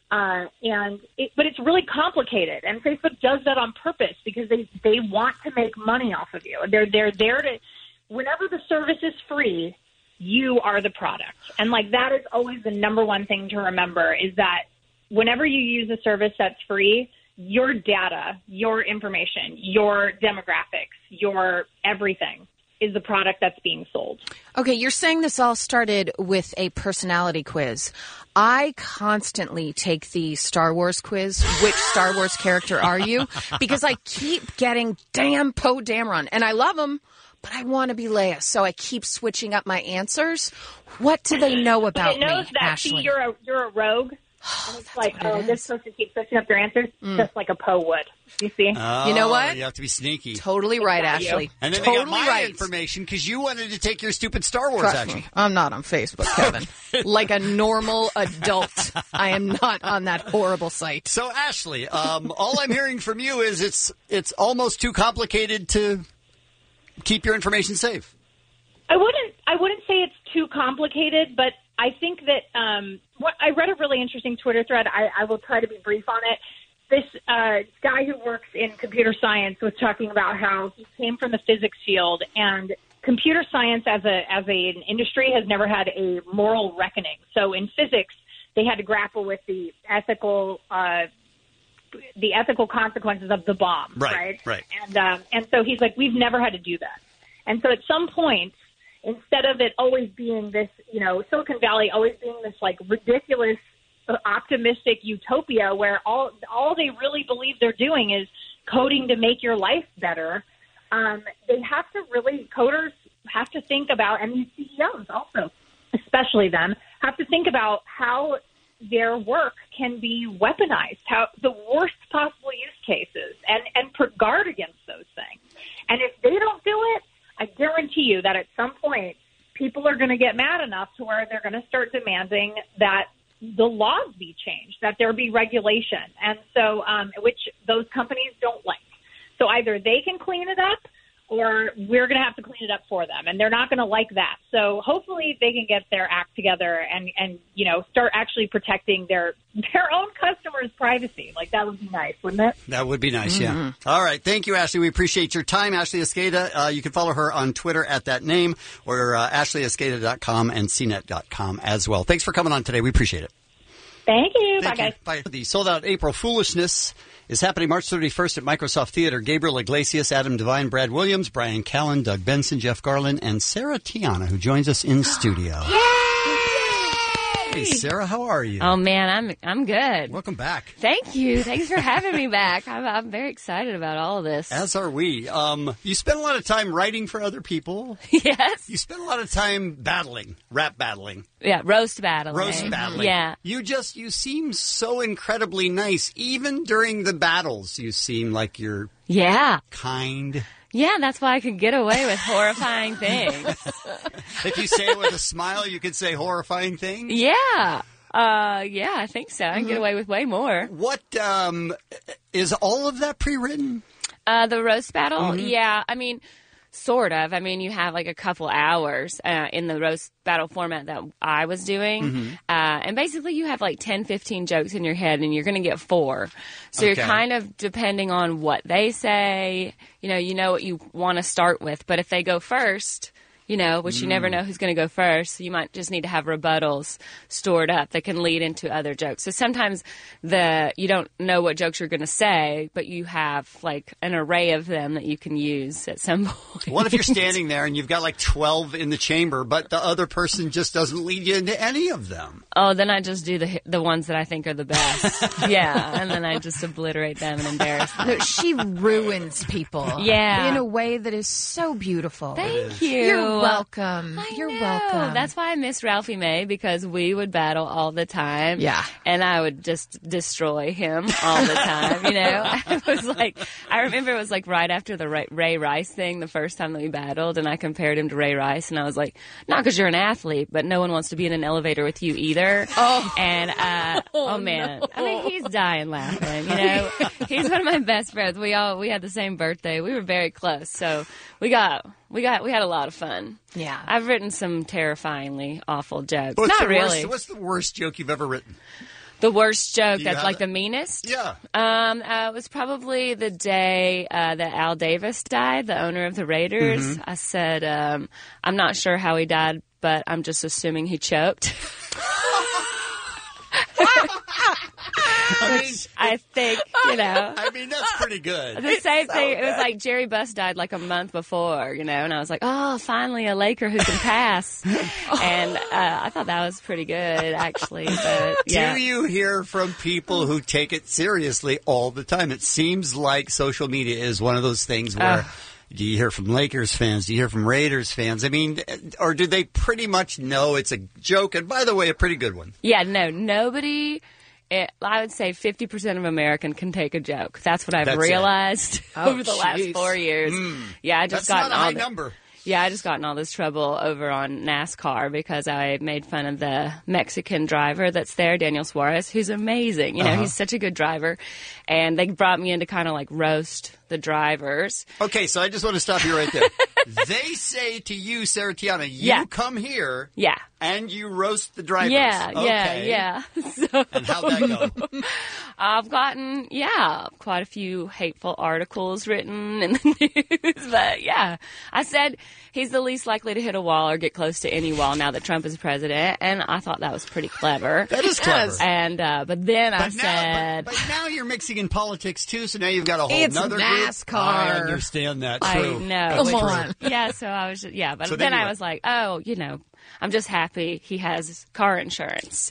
But it's really complicated, and Facebook does that on purpose because they want to make money off of you. They're there to, whenever the service is free, you are the product, and like that is always the number one thing to remember is that whenever you use a service that's free, your data, your information, your demographics, your everything is the product that's being sold. Okay, you're saying this all started with a personality quiz. I constantly take the Star Wars quiz. Which Star Wars character are you? Because I keep getting damn Poe Dameron, and I love him, but I want to be Leia, so I keep switching up my answers. What do they know about It knows me, that Ashley? see, you're a rogue. And it's like, oh, this supposed to keep switching up their answers, just like a Poe would. You see? Oh, You know what? You have to be sneaky. Totally right, Ashley. And then totally they got my right. information because you wanted to take your stupid Star Wars Trust action. me, I'm not on Facebook, Kevin. Like a normal adult, I am not on that horrible site. So, Ashley, all I'm hearing from you is it's almost too complicated to keep your information safe. I wouldn't say it's too complicated, but I think that I read a really interesting Twitter thread. I will try to be brief on it. This guy who works in computer science was talking about how he came from the physics field, and computer science as an industry has never had a moral reckoning. So in physics, they had to grapple with the ethical consequences of the bomb, right? And so he's like, we've never had to do that. And so at some point, instead of it always being this, Silicon Valley always being this like ridiculous, optimistic utopia where all they really believe they're doing is coding to make your life better, coders have to think about, and these CEOs also, especially them, have to think about how their work can be weaponized, how the worst possible use cases, and guard against those things. And if they don't do it, I guarantee you that at some point, people are going to get mad enough to where they're going to start demanding that the laws be changed, that there be regulation, and so which those companies don't like. So either they can clean it up, or we're going to have to clean it up for them, and they're not going to like that. So hopefully they can get their act together and start actually protecting their own customers' privacy. Like, that would be nice, wouldn't it? That would be nice, yeah. All right. Thank you, Ashley. We appreciate your time. Ashley Esqueda, you can follow her on Twitter at that name, or ashleyesqueda.com and cnet.com as well. Thanks for coming on today. We appreciate it. Thank you. Bye, guys. Bye. The sold-out April Foolishness is happening March 31st at Microsoft Theater. Gabriel Iglesias, Adam Devine, Brad Williams, Brian Callen, Doug Benson, Jeff Garland, and Sarah Tiana, who joins us in studio. Hey, Sarah, how are you? Oh, man, I'm good. Welcome back. Thank you. Thanks for having me back. I'm very excited about all of this. As are we. You spend a lot of time writing for other people. Yes. You spend a lot of time rap battling. Yeah, roast battling. Roast battling. Yeah. You seem so incredibly nice. Even during the battles, you seem like you're kind. Yeah, that's why I could get away with horrifying things. If you say it with a smile, you could say horrifying things? Yeah. I think so. I can get away with way more. What, is all of that pre-written? The roast battle? Yeah, I mean, sort of. I mean, you have like a couple hours in the roast battle format that I was doing. And basically you have like 10, 15 jokes in your head and you're going to get 4. So you're kind of depending on what they say, you know what you want to start with. But if they go first, which you never know who's going to go first, so you might just need to have rebuttals stored up that can lead into other jokes. So sometimes you don't know what jokes you're going to say, but you have like an array of them that you can use at some point. What if you're standing there and you've got like 12 in the chamber, but the other person just doesn't lead you into any of them? Oh, then I just do the ones that I think are the best. Yeah, and then I just obliterate them and embarrass them. No, she ruins people. Yeah. In a way that is so beautiful. Thank you. You're welcome. You're know. welcome. That's why I miss Ralphie May, because we would battle all the time. Yeah. And I would just destroy him all the time, I remember it was like right after the Ray Rice thing, the first time that we battled, and I compared him to Ray Rice, and I was like, not because you're an athlete, but no one wants to be in an elevator with you either. Oh. And, oh man. No. I mean, he's dying laughing, He's one of my best friends. We had the same birthday. We were very close, so we had a lot of fun. Yeah. I've written some terrifyingly awful jokes. What's really. What's the worst joke you've ever written? The worst joke that's like the meanest? Yeah. It was probably the day that Al Davis died, the owner of the Raiders. I said, I'm not sure how he died, but I'm just assuming he choked. I think, I mean, that's pretty good. The same thing. It was like Jerry Buss died like a month before, and I was like, oh, finally a Laker who can pass. And I thought that was pretty good, actually. But, yeah. Do you hear from people who take it seriously all the time? It seems like social media is one of those things where do you hear from Lakers fans? Do you hear from Raiders fans? I mean, or do they pretty much know it's a joke? And by the way, a pretty good one. Yeah, no, nobody... I would say 50% of American can take a joke. That's what I've realized over the last 4 years. Yeah, I just got not a high number. Yeah, I just got in all this trouble over on NASCAR because I made fun of the Mexican driver that's there, Daniel Suarez, who's amazing. He's such a good driver. And they brought me in to kind of like roast the drivers. Okay, so I just want to stop you right there. They say to you, Sarah Tiana, you come here and you roast the drivers. Yeah. So, and how'd that go? I've gotten, quite a few hateful articles written in the news. But, I said he's the least likely to hit a wall or get close to any wall now that Trump is president. And I thought that was pretty clever. That is clever. And but then I said... But now you're mixing in politics, too, so now you've got a whole other NASCAR. group. I understand that. True. I know. Come on. Yeah, so I was just, but so then I was like, I'm just happy he has car insurance.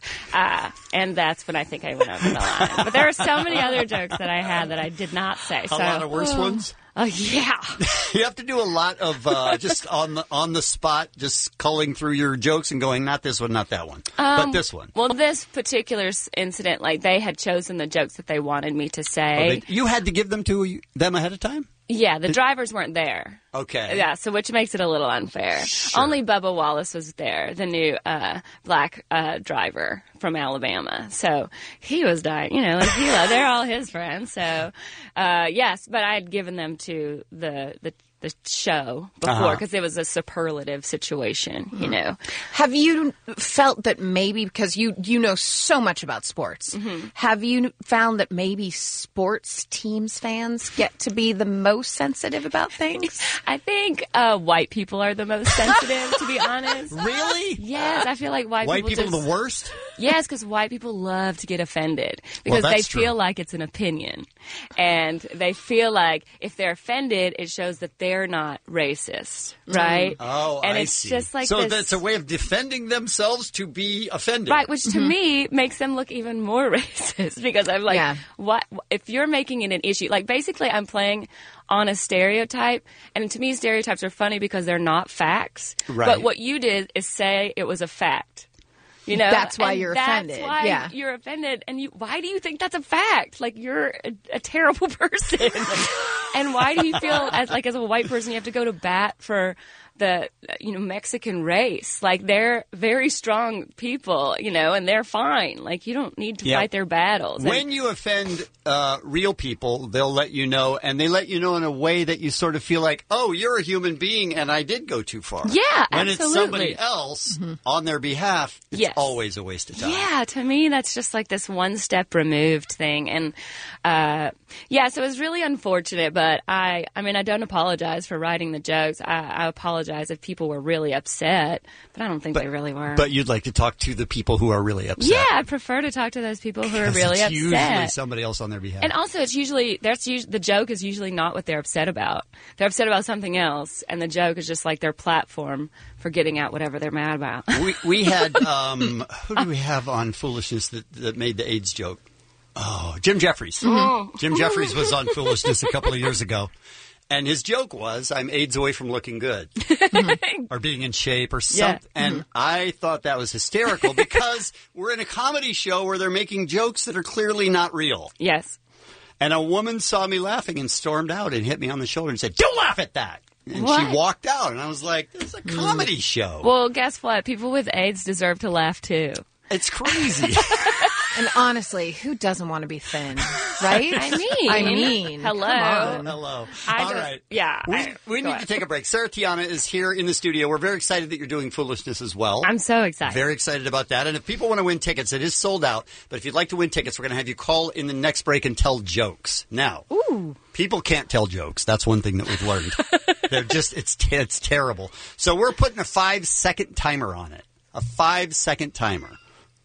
And that's when I think I went over the line. But there are so many other jokes that I had that I did not say. A lot of worse ones? Oh, yeah. You have to do a lot of just on the spot, just culling through your jokes and going, not this one, not that one, but this one. Well, this particular incident, like they had chosen the jokes that they wanted me to say. You had to give them to them ahead of time? Yeah, the drivers weren't there. Okay. Yeah, so which makes it a little unfair. Sure. Only Bubba Wallace was there, the new black driver from Alabama. So he was dying, they're all his friends. So, yes, but I had given them to the show before because it was a superlative situation, Have you felt that maybe, because you know so much about sports, have you found that maybe sports teams fans get to be the most sensitive about things? I think white people are the most sensitive, to be honest. Really? Yes, I feel like white people are the worst? Yes, because white people love to get offended because they feel like it's an opinion. And they feel like if they're offended, it shows that they're not racist, right? Oh, and I see. Just like so this, that's a way of defending themselves to be offended. Right, which to me makes them look even more racist because I'm like, what if you're making it an issue? Like basically I'm playing on a stereotype, and to me stereotypes are funny because they're not facts. Right. But what you did is say it was a fact. That's why you're offended. That's why you're offended. And why do you think that's a fact? Like, you're a terrible person. And why do you feel as a white person you have to go to bat for the Mexican race? Like, they're very strong people, and they're fine. Like, you don't need to fight their battles. When you offend real people, they'll let you know, and they let you know in a way that you sort of feel like, oh, you're a human being, and I did go too far. Yeah, when absolutely. it's somebody else on their behalf, it's always a waste of time. Yeah, to me, that's just like this one step removed thing. And so it was really unfortunate, but I don't apologize for writing the jokes. I apologize if people were really upset, but I don't think they really were. But you'd like to talk to the people who are really upset. Yeah, I prefer to talk to those people who are really upset. Usually somebody else on their behalf. And also, the joke is usually not what they're upset about. They're upset about something else, and the joke is just like their platform for getting out whatever they're mad about. We had who do we have on Foolishness that made the AIDS joke? Oh, Jim Jeffries. Jim Jeffries was on Foolishness a couple of years ago. And his joke was, I'm AIDS away from looking good or being in shape or something. Yeah. And I thought that was hysterical because we're in a comedy show where they're making jokes that are clearly not real. Yes. And a woman saw me laughing and stormed out and hit me on the shoulder and said, don't laugh at that. And what? She walked out. And I was like, this is a comedy show. Well, guess what? People with AIDS deserve to laugh, too. It's crazy. And honestly, who doesn't want to be thin, right? I mean, hello. Hello. All right. Yeah. We need to take a break. Sarah Tiana is here in the studio. We're very excited that you're doing Foolishness as well. I'm so excited. Very excited about that. And if people want to win tickets, it is sold out. But if you'd like to win tickets, we're going to have you call in the next break and tell jokes. Now, people can't tell jokes. That's one thing that we've learned. They're just, it's terrible. So we're putting a 5-second timer on it. A 5-second timer.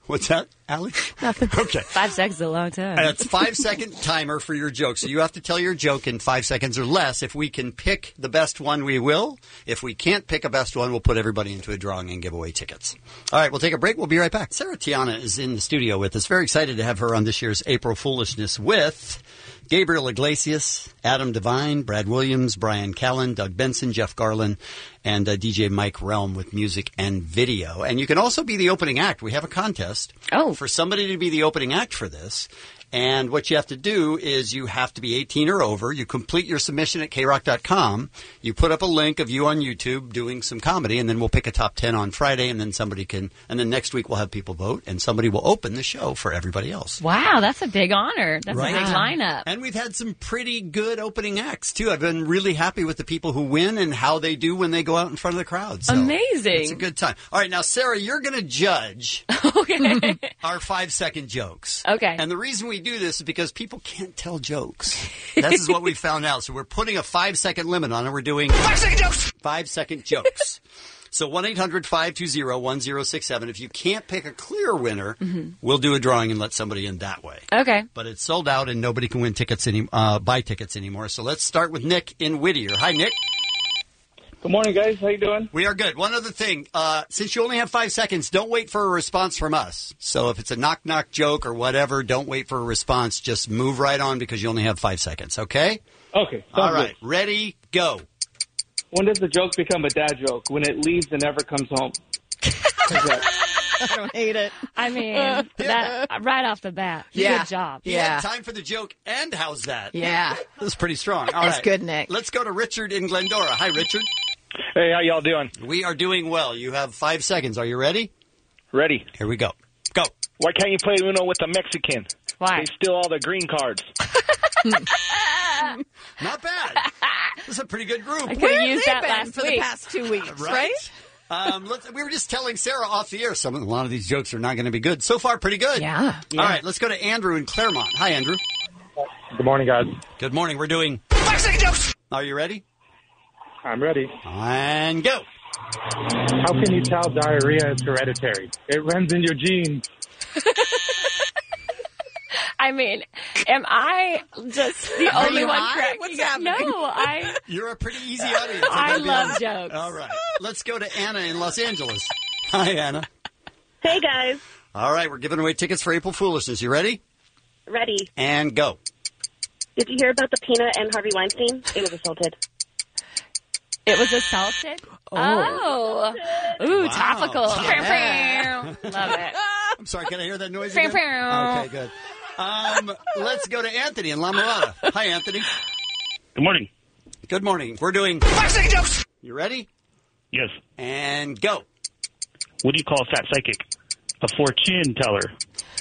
What's that, Allie? Nothing. Okay. 5 seconds is a long time. That's 5-second timer for your joke. So you have to tell your joke in 5 seconds or less. If we can pick the best one, we will. If we can't pick a best one, we'll put everybody into a drawing and give away tickets. All right, we'll take a break. We'll be right back. Sarah Tiana is in the studio with us. Very excited to have her on this year's April Foolishness with Gabriel Iglesias, Adam Devine, Brad Williams, Brian Callen, Doug Benson, Jeff Garland, and DJ Mike Relm with music and video. And you can also be the opening act. We have a contest for somebody to be the opening act for this. And what you have to do is you have to be 18 or over. You complete your submission at krock.com. You put up a link of you on YouTube doing some comedy, and then we'll pick a top 10 on Friday, and then and then next week we'll have people vote, and somebody will open the show for everybody else. Wow, that's a big honor. That's Right. a big lineup. And we've had some pretty good opening acts, too. I've been really happy with the people who win and how they do when they go out in front of the crowd. So Amazing. It's a good time. All right, now, Sarah, you're going to judge our 5-second jokes. Okay. And the reason we do this is because people can't tell jokes. This is what we found out. So we're putting a 5-second limit on it. We're doing 5-second jokes. 5-second jokes. So 1-800-520-1067. If you can't pick a clear winner, we'll do a drawing and let somebody in that way. Okay. But it's sold out and nobody can win tickets buy tickets anymore. So let's start with Nick in Whittier. Hi, Nick. Good morning, guys. How you doing? We are good. One other thing. Since you only have 5 seconds, don't wait for a response from us. So if it's a knock-knock joke or whatever, don't wait for a response. Just move right on because you only have 5 seconds, okay? Okay. All right. Ready, go. When does the joke become a dad joke? When it leaves and never comes home. I don't hate it. I mean, that right off the bat. Yeah. Good job. He had time for the joke, and how's that? Yeah. That's pretty strong. All That's right. good, Nick. Let's go to Richard in Glendora. Hi, Richard. Hey, how y'all doing? We are doing well. You have 5 seconds. Are you ready? Ready. Here we go. Go. Why can't you play Uno with a Mexican? Why? They steal all the green cards. Not bad. This is a pretty good group. I could Where have have used they that been last for week. the past 2 weeks, right? We were just telling Sarah off the air. A lot of these jokes are not going to be good. So far, pretty good. Yeah. All right, let's go to Andrew in Claremont. Hi, Andrew. Good morning, guys. Good morning. We're doing 5-second jokes. Are you ready? I'm ready. And go. How can you tell diarrhea is hereditary? It runs in your genes. I mean, am I just the Are only you one high? correct? What's happening? No, You're a pretty easy audience. I gotta be love honest. jokes. All right. Let's go to Anna in Los Angeles. Hi, Anna. Hey, guys. All right, we're giving away tickets for April Foolishness. You ready? Ready. And go. Did you hear about the Peanut and Harvey Weinstein? It was assaulted. It was assaulted? Oh. Ooh, Wow. topical. Yeah. Love it. I'm sorry, can I hear that noise Pew, again? pew. Okay, good. Let's go to Anthony in La Mirada. Hi, Anthony. Good morning. Good morning. We're doing 5-second jokes. You ready? Yes. And go. What do you call a fat psychic? A fortune teller.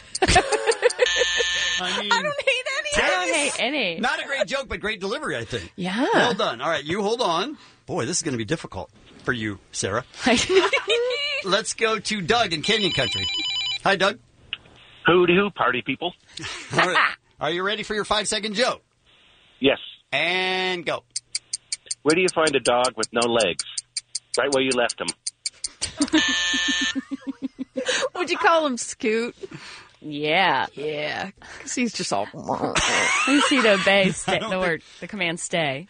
I mean, I don't hate any. I don't hate any. not a great joke, but great delivery, I think. Yeah. Well done. All right, you hold on. Boy, this is going to be difficult for you, Sarah. Let's go to Doug in Canyon Country. Hi, Doug. Hooty-hoo, party people. All right. Are you ready for your 5-second joke? Yes. And go. Where do you find a dog with no legs? Right where you left him. Would you call him Scoot? Yeah. Yeah. Because he's just all... You see to obey the command stay.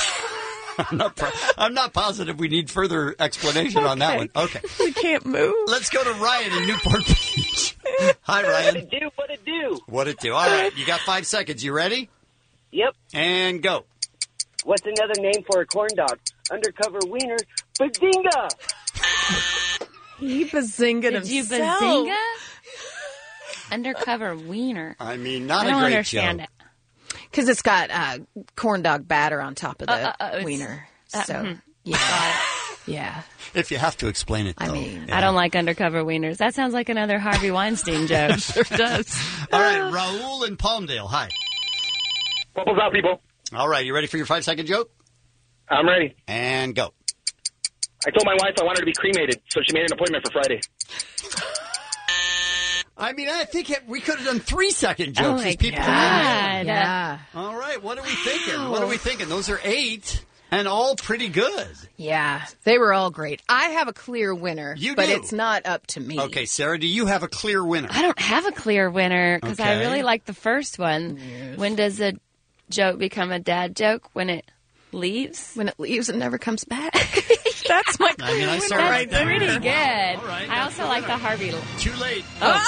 I'm not positive we need further explanation on that one. Okay. We can't move. Let's go to Ryan in Newport Beach. Hi, Ryan. What it do? What it do? All right, you got 5 seconds. You ready? Yep. And go. What's another name for a corn dog? Undercover wiener. Bazinga! He bazinga Did you himself. bazinga? Undercover wiener. I mean, not I don't a great understand joke. it. Because it's got corn dog batter on top of the wiener. So, yeah. Yeah. If you have to explain it, though. I mean, I don't like undercover wieners. That sounds like another Harvey Weinstein joke. Sure does. All right, Raul in Palmdale. Hi. Bubbles out, people. All right, you ready for your 5-second joke? I'm ready. And go. I told my wife I wanted to be cremated, so she made an appointment for Friday. I mean, I think we could have done 3-second jokes. Oh, my as people God. Yeah. All right, what are we thinking? What are we thinking? Those are 8. And all pretty good. Yeah, they were all great. I have a clear winner, but do. it's not up to me. Okay, Sarah, do you have a clear winner? I don't have a clear winner because I Okay. really like the first one. When does a joke become a dad joke? When it leaves? When it leaves and never comes back. That's my I mean, I saw That's right there. pretty good. All right. I also like the Harvey. Too late.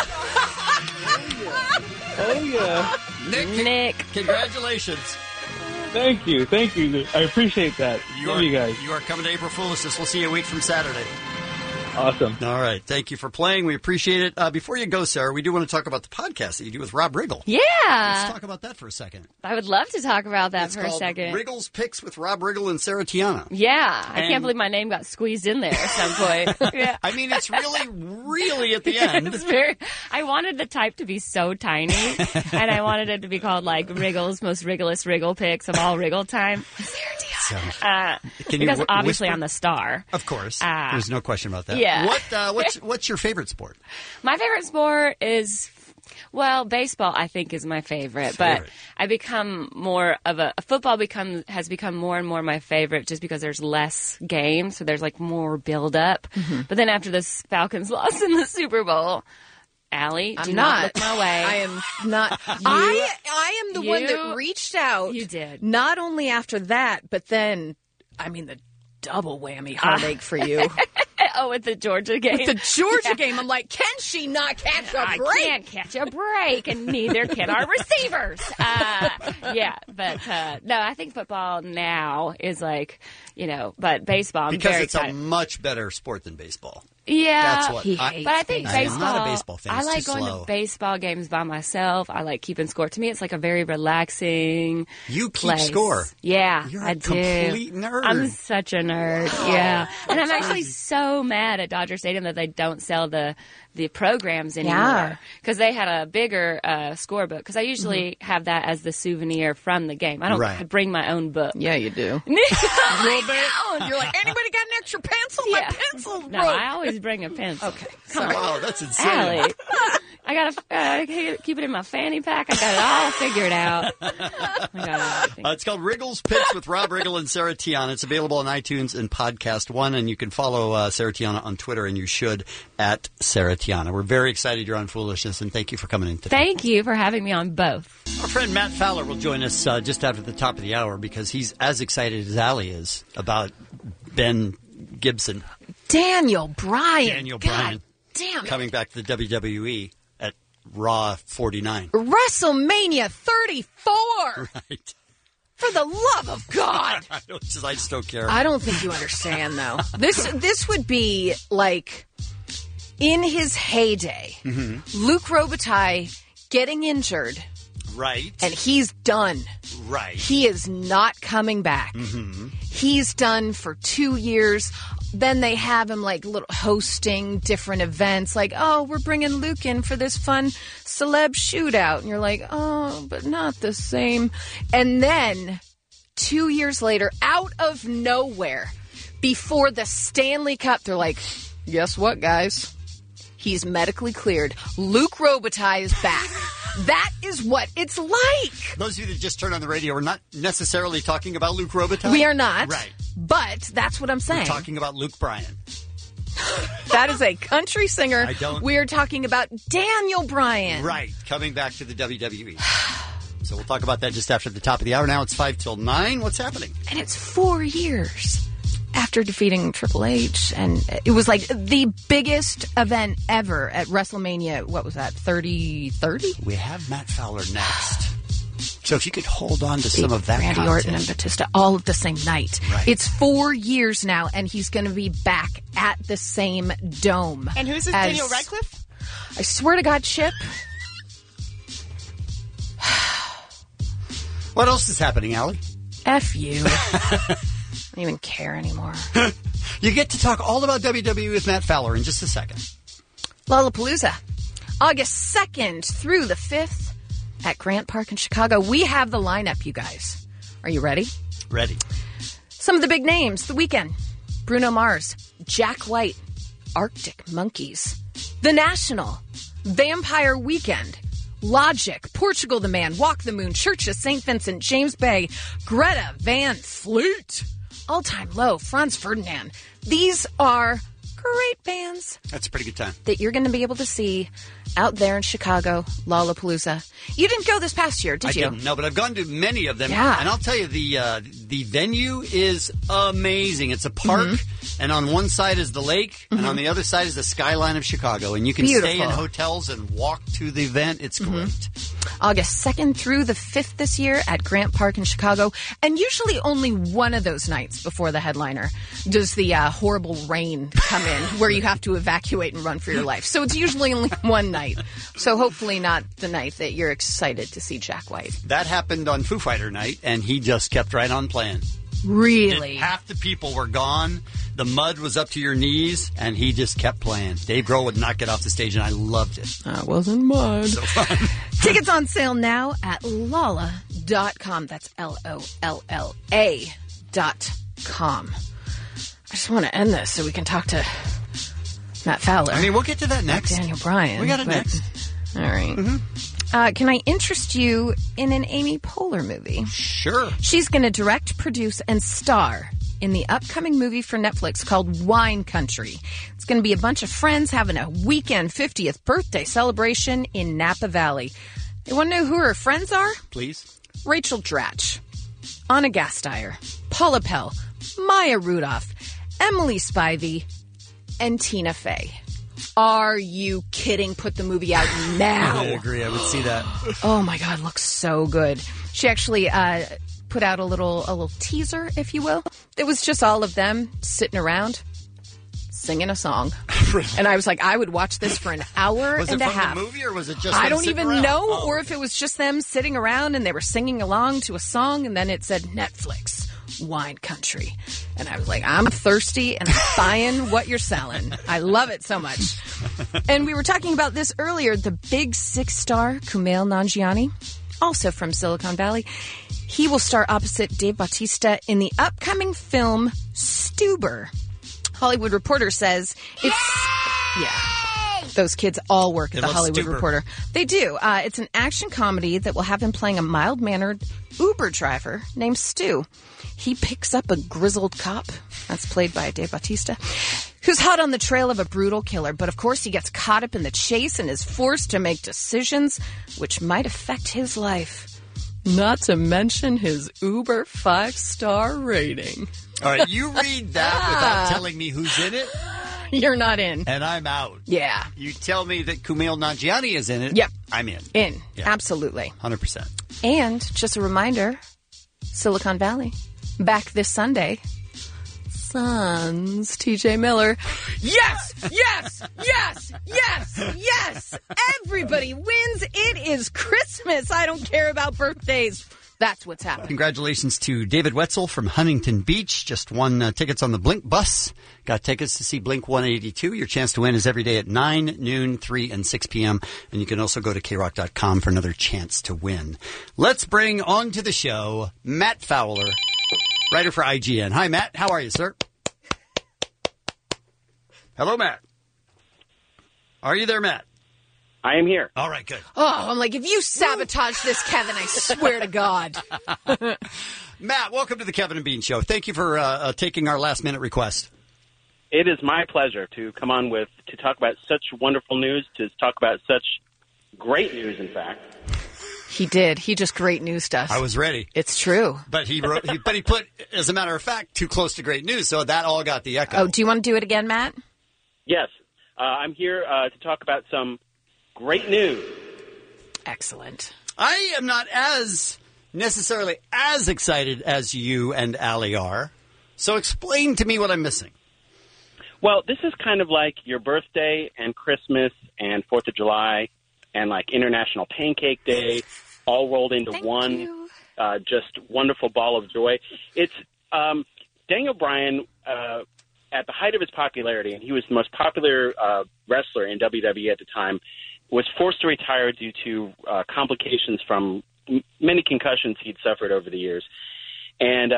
Oh, yeah. Nick. Congratulations. Thank you. I appreciate that. Love you guys. You are coming to April Foolishness. We'll see you a week from Saturday. Awesome. All right. Thank you for playing. We appreciate it. Before you go, Sarah, we do want to talk about the podcast that you do with Rob Riggle. Yeah. Let's talk about that for a second. I would love to talk about that It's for a called second. Riggle's Picks with Rob Riggle and Sarah Tiana. Yeah. I And- can't believe my name got squeezed in there at some point. Yeah. I mean, it's really at the end. It's very, I wanted the type to be so tiny, and I wanted it to be called like Wriggle's most Wrigglest Wriggle picks of all Wriggle time. So, Because obviously I'm the star. Of course. There's no question about that. Yeah. What's your favorite sport? My favorite sport is, well, baseball I think is my favorite. But I become more of football has become more and more my favorite just because there's less games, so there's like more build up. Mm-hmm. But then after the Falcons lost in the Super Bowl, Allie, do I'm not not. look my way. I am not. I am the one that reached out. You did. Not only after that, but then, I mean, the double whammy heartache for you. Oh, with the Georgia game. With the Georgia game, I'm like, can she not catch a I break? can't catch a break, and neither can our receivers. No, I think football now is like, but baseball, I'm Because very it's a excited. much better sport than baseball. Yeah, That's what but I think I am baseball. not a baseball fan. I It's like too going slow. to baseball games by myself. I like keeping score. To me, it's like a very relaxing. You keep place. score. Yeah, You're a I do. complete nerd. I'm such a nerd. Yeah, and I'm actually so mad at Dodger Stadium that they don't sell the programs anymore Yeah. because they had a bigger scorebook. Because I usually have that as the souvenir from the game. I don't Right. bring my own book. Yeah, you do. A little bit. You're like, anybody got an extra pencil? My pencil No, broke. I always bring a pencil. Okay, Come Wow, on. that's insane. Allie. I gotta keep it in my fanny pack. I got it all figured out. I got it. It's called Riggle's Picks with Rob Riggle and Sarah Tiana. It's available on iTunes and Podcast One, and you can follow Sarah Tiana on Twitter, and you should, at Sarah Tiana. We're very excited you're on Foolishness, and thank you for coming in today. Thank you for having me on both. Our friend Matt Fowler will join us just after the top of the hour because he's as excited as Allie is about Ben Gibson. Daniel Bryan. Daniel God Bryan. damn it. Coming back to the WWE at Raw 49. WrestleMania 34. Right. For the love of God. I just don't care. I don't think you understand, though. This would be like in his heyday, Luke Robitaille getting injured, Right. and he's done. Right. He is not coming back. He's done for 2 years. Then they have him like hosting different events, like, oh, we're bringing Luke in for this fun celeb shootout, and you're like, oh, but not the same. And then 2 years later, out of nowhere, before the Stanley Cup, they're like, guess what, guys? He's medically cleared. Luke Robitaille is back. That is what it's like. Those of you that just turned on the radio are not necessarily talking about Luke Robitaille. We are not. Right. But that's what I'm We're saying. talking about Luke Bryan. That is a country singer. I don't- We are talking about Daniel Bryan. Right. Coming back to the WWE. So we'll talk about that just after the top of the hour. Now it's 5 till 9. What's happening? And it's 4 years after defeating Triple H. And it was like the biggest event ever at WrestleMania. What was that, 30? We have Matt Fowler next. So if you could hold on to some of that Randy content. Orton and Batista all at the same night. Right. It's 4 years now, and he's going to be back at the same dome. And who's this, as- Daniel Radcliffe? I swear to God, Chip. What else is happening, Allie? F you. I don't even care anymore. You get to talk all about WWE with Matt Fowler in just a second. Lollapalooza, August 2nd through the 5th at Grant Park in Chicago. We have the lineup, you guys. Are you ready? Ready. Some of the big names. The Weeknd, Bruno Mars, Jack White, Arctic Monkeys, The National, Vampire Weekend, Logic, Portugal the Man, Walk the Moon, Church of St. Vincent, James Bay, Greta Van Fleet, All Time Low, Franz Ferdinand. These are great bands That's a pretty good time. that you're going to be able to see out there in Chicago, Lollapalooza. You didn't go this past year, did you? I didn't, no, but I've gone to many of them. Yeah. And I'll tell you, the venue is amazing. It's a park, and on one side is the lake, and on the other side is the skyline of Chicago. And you can stay in Beautiful. hotels and walk to the event. It's great. August 2nd through the 5th this year at Grant Park in Chicago. And usually only one of those nights before the headliner does the horrible rain come in where you have to evacuate and run for your life. So it's usually only one night. So hopefully not the night that you're excited to see Jack White. That happened on Foo Fighter night, and he just kept right on playing. Really? Half the people were gone. The mud was up to your knees, and he just kept playing. Dave Grohl would not get off the stage, and I loved it. That wasn't mud. So fun. Tickets on sale now at Lolla.com. That's LOLLA.com. I just want to end this so we can talk to Matt Fowler. I mean, we'll get to that next. Daniel Bryan. We got it next. All right. Can I interest you in an Amy Poehler movie? Sure. She's going to direct, produce, and star in the upcoming movie for Netflix called Wine Country. It's going to be a bunch of friends having a weekend 50th birthday celebration in Napa Valley. You want to know who her friends are? Please. Rachel Dratch, Anna Gasteyer, Paula Pell, Maya Rudolph, Emily Spivey, and Tina Fey. Are you kidding? Put the movie out now. I agree. I would see that. Oh my God, looks so good. She actually put out a little teaser, if you will. It was just all of them sitting around singing a song. And I was like, I would watch this for an hour Was and it a from half. the movie, or was it just I them don't sitting even around? know, Oh. or if it was just them sitting around and they were singing along to a song, and then it said Netflix. Wine Country. And I was like, I'm thirsty and I'm buying what you're selling. I love it so much. And we were talking about this earlier. The big 6-star Kumail Nanjiani, also from Silicon Valley, he will star opposite Dave Bautista in the upcoming film Stuber. Hollywood Reporter says it's... Yeah. Those kids all work at the Hollywood Stuber. Reporter. They do. It's an action comedy that will have him playing a mild-mannered Uber driver named Stu. He picks up a grizzled cop, that's played by Dave Bautista, who's hot on the trail of a brutal killer. But of course, he gets caught up in the chase and is forced to make decisions which might affect his life. Not to mention his Uber 5-star rating. All right, you read that without telling me who's in it, You're not in. and I'm out. Yeah. You tell me that Kumail Nanjiani is in it. Yep. I'm in. In. Yeah. Absolutely. 100%. And just a reminder, Silicon Valley, back this Sunday. Sons, TJ Miller. Yes! Yes! Yes! Yes! Yes! Everybody wins. It is Christmas. I don't care about birthdays. That's what's happening. Congratulations to David Wetzel from Huntington Beach. Just won tickets on the Blink bus. Got tickets to see Blink 182. Your chance to win is every day at 9, noon, 3, and 6 p.m. And you can also go to krock.com for another chance to win. Let's bring on to the show Matt Fowler, writer for IGN. Hi, Matt. How are you, sir? Hello, Matt. Are you there, Matt? I am here. All right, good. Oh, I'm like, if you sabotage this, Kevin, I swear to God. Matt, welcome to the Kevin and Bean Show. Thank you for taking our last-minute request. It is my pleasure to come on to talk about such wonderful news, to talk about such great news, in fact. He did. He just great news to us. I was ready. It's true. But he put, as a matter of fact, too close to great news, so that all got the echo. Oh, do you want to do it again, Matt? Yes. I'm here to talk about some great news. Excellent. I am not necessarily as excited as you and Allie are. So explain to me what I'm missing. Well, this is kind of like your birthday and Christmas and 4th of July and like International Pancake Day all rolled into one just wonderful ball of joy. It's Daniel Bryan at the height of his popularity, and he was the most popular wrestler in WWE at the time, was forced to retire due to complications from many concussions he'd suffered over the years. And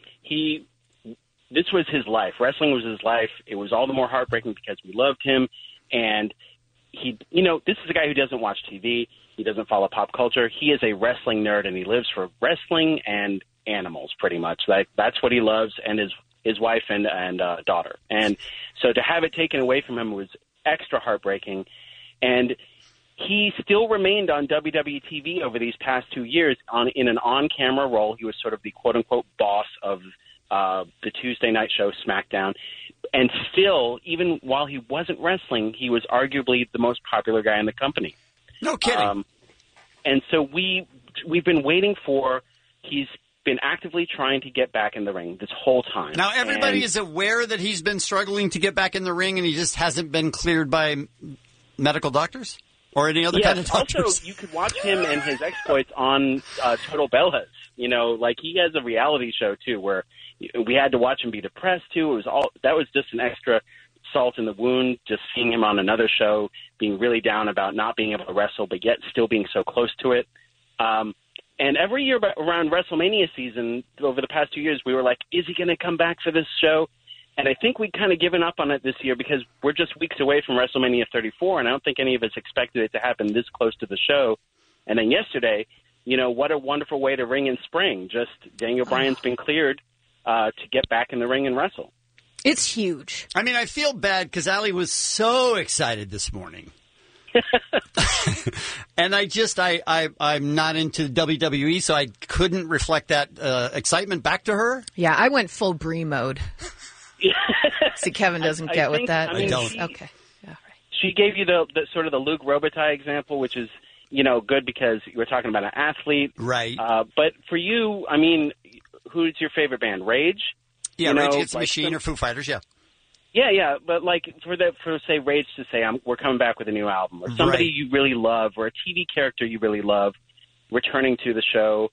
this was his life. Wrestling was his life. It was all the more heartbreaking because we loved him. And this is a guy who doesn't watch TV. He doesn't follow pop culture. He is a wrestling nerd, and he lives for wrestling and animals, pretty much. Like, that's what he loves, and his wife and daughter. And so to have it taken away from him was extra heartbreaking. And he still remained on WWE TV over these past 2 years in an on-camera role. He was sort of the quote-unquote boss of the Tuesday night show SmackDown. And still, even while he wasn't wrestling, he was arguably the most popular guy in the company. No kidding. And so we've been waiting for – he's been actively trying to get back in the ring this whole time. Now, everybody is aware that he's been struggling to get back in the ring and he just hasn't been cleared by medical doctors or any other kind of doctors? Also, you could watch him and his exploits on Total Bellas. You know, like he has a reality show, too, where we had to watch him be depressed, too. That was just an extra salt in the wound, just seeing him on another show, being really down about not being able to wrestle, but yet still being so close to it. And every year around WrestleMania season, over the past 2 years, we were like, is he going to come back for this show? And I think we'd kind of given up on it this year because we're just weeks away from WrestleMania 34, and I don't think any of us expected it to happen this close to the show. And then yesterday, you know, what a wonderful way to ring in spring. Just Daniel Bryan's been cleared to get back in the ring and wrestle. It's huge. I mean, I feel bad because Allie was so excited this morning. And I'm not into WWE, so I couldn't reflect that excitement back to her. Yeah, I went full Brie mode. See, Kevin doesn't get with that. I don't. Okay. She gave you the sort of the Luke Robitaille example, which is, you know, good because we're talking about an athlete. Right. But for you, I mean, who's your favorite band? Rage? Yeah, you Rage know, Against the Machine or Foo Fighters, yeah. Yeah, but like for say Rage to say we're coming back with a new album, or somebody you really love, or a TV character you really love, returning to the show,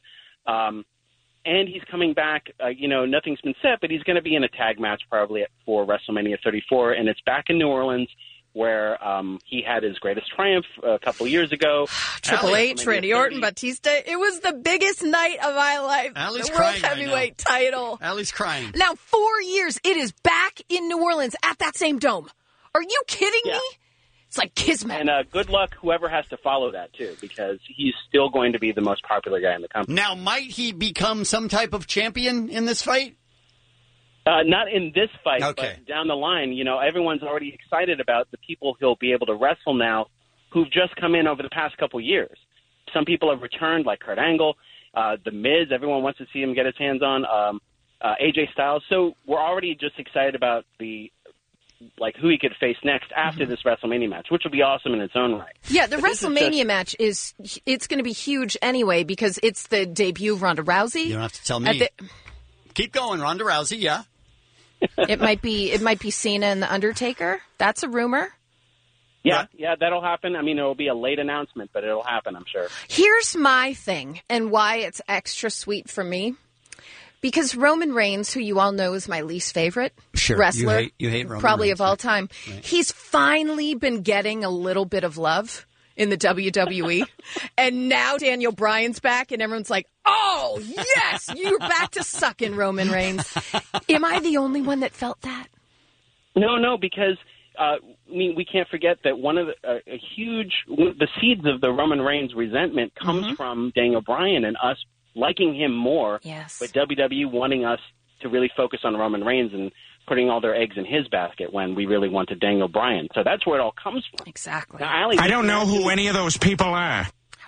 and he's coming back. You know, nothing's been set, but he's going to be in a tag match probably for WrestleMania 34, and it's back in New Orleans where he had his greatest triumph a couple years ago. Triple H, Randy Orton, Batista. It was the biggest night of my life. Allie's the World crying right Heavyweight title. Allie's crying. Now, 4 years, it is back in New Orleans at that same dome. Are you kidding me? It's like kismet. And good luck whoever has to follow that, too, because he's still going to be the most popular guy in the company. Now, might he become some type of champion in this fight? Not in this fight, okay. But down the line. You know, everyone's already excited about the people he'll be able to wrestle now who've just come in over the past couple years. Some people have returned, like Kurt Angle, The Miz. Everyone wants to see him get his hands on AJ Styles. So we're already just excited about who he could face next after this WrestleMania match, which will be awesome in its own right. Yeah, the WrestleMania match it's going to be huge anyway because it's the debut of Ronda Rousey. You don't have to tell me. Keep going, Ronda Rousey, yeah. It might be Cena and The Undertaker. That's a rumor. Yeah, that'll happen. I mean, it'll be a late announcement, but it'll happen, I'm sure. Here's my thing and why it's extra sweet for me. Because Roman Reigns, who you all know is my least favorite wrestler, you hate Roman probably Reigns, of all time, right. He's finally been getting a little bit of love in the WWE. And now Daniel Bryan's back, and everyone's like, oh, yes, you're back to sucking, Roman Reigns. Am I the only one that felt that? No, because we can't forget that one of the seeds of the Roman Reigns resentment comes from Daniel Bryan and us liking him more, but WWE wanting us to really focus on Roman Reigns and putting all their eggs in his basket when we really wanted Daniel Bryan. So that's where it all comes from. Exactly. Now, Allie, I don't know who any of those people are.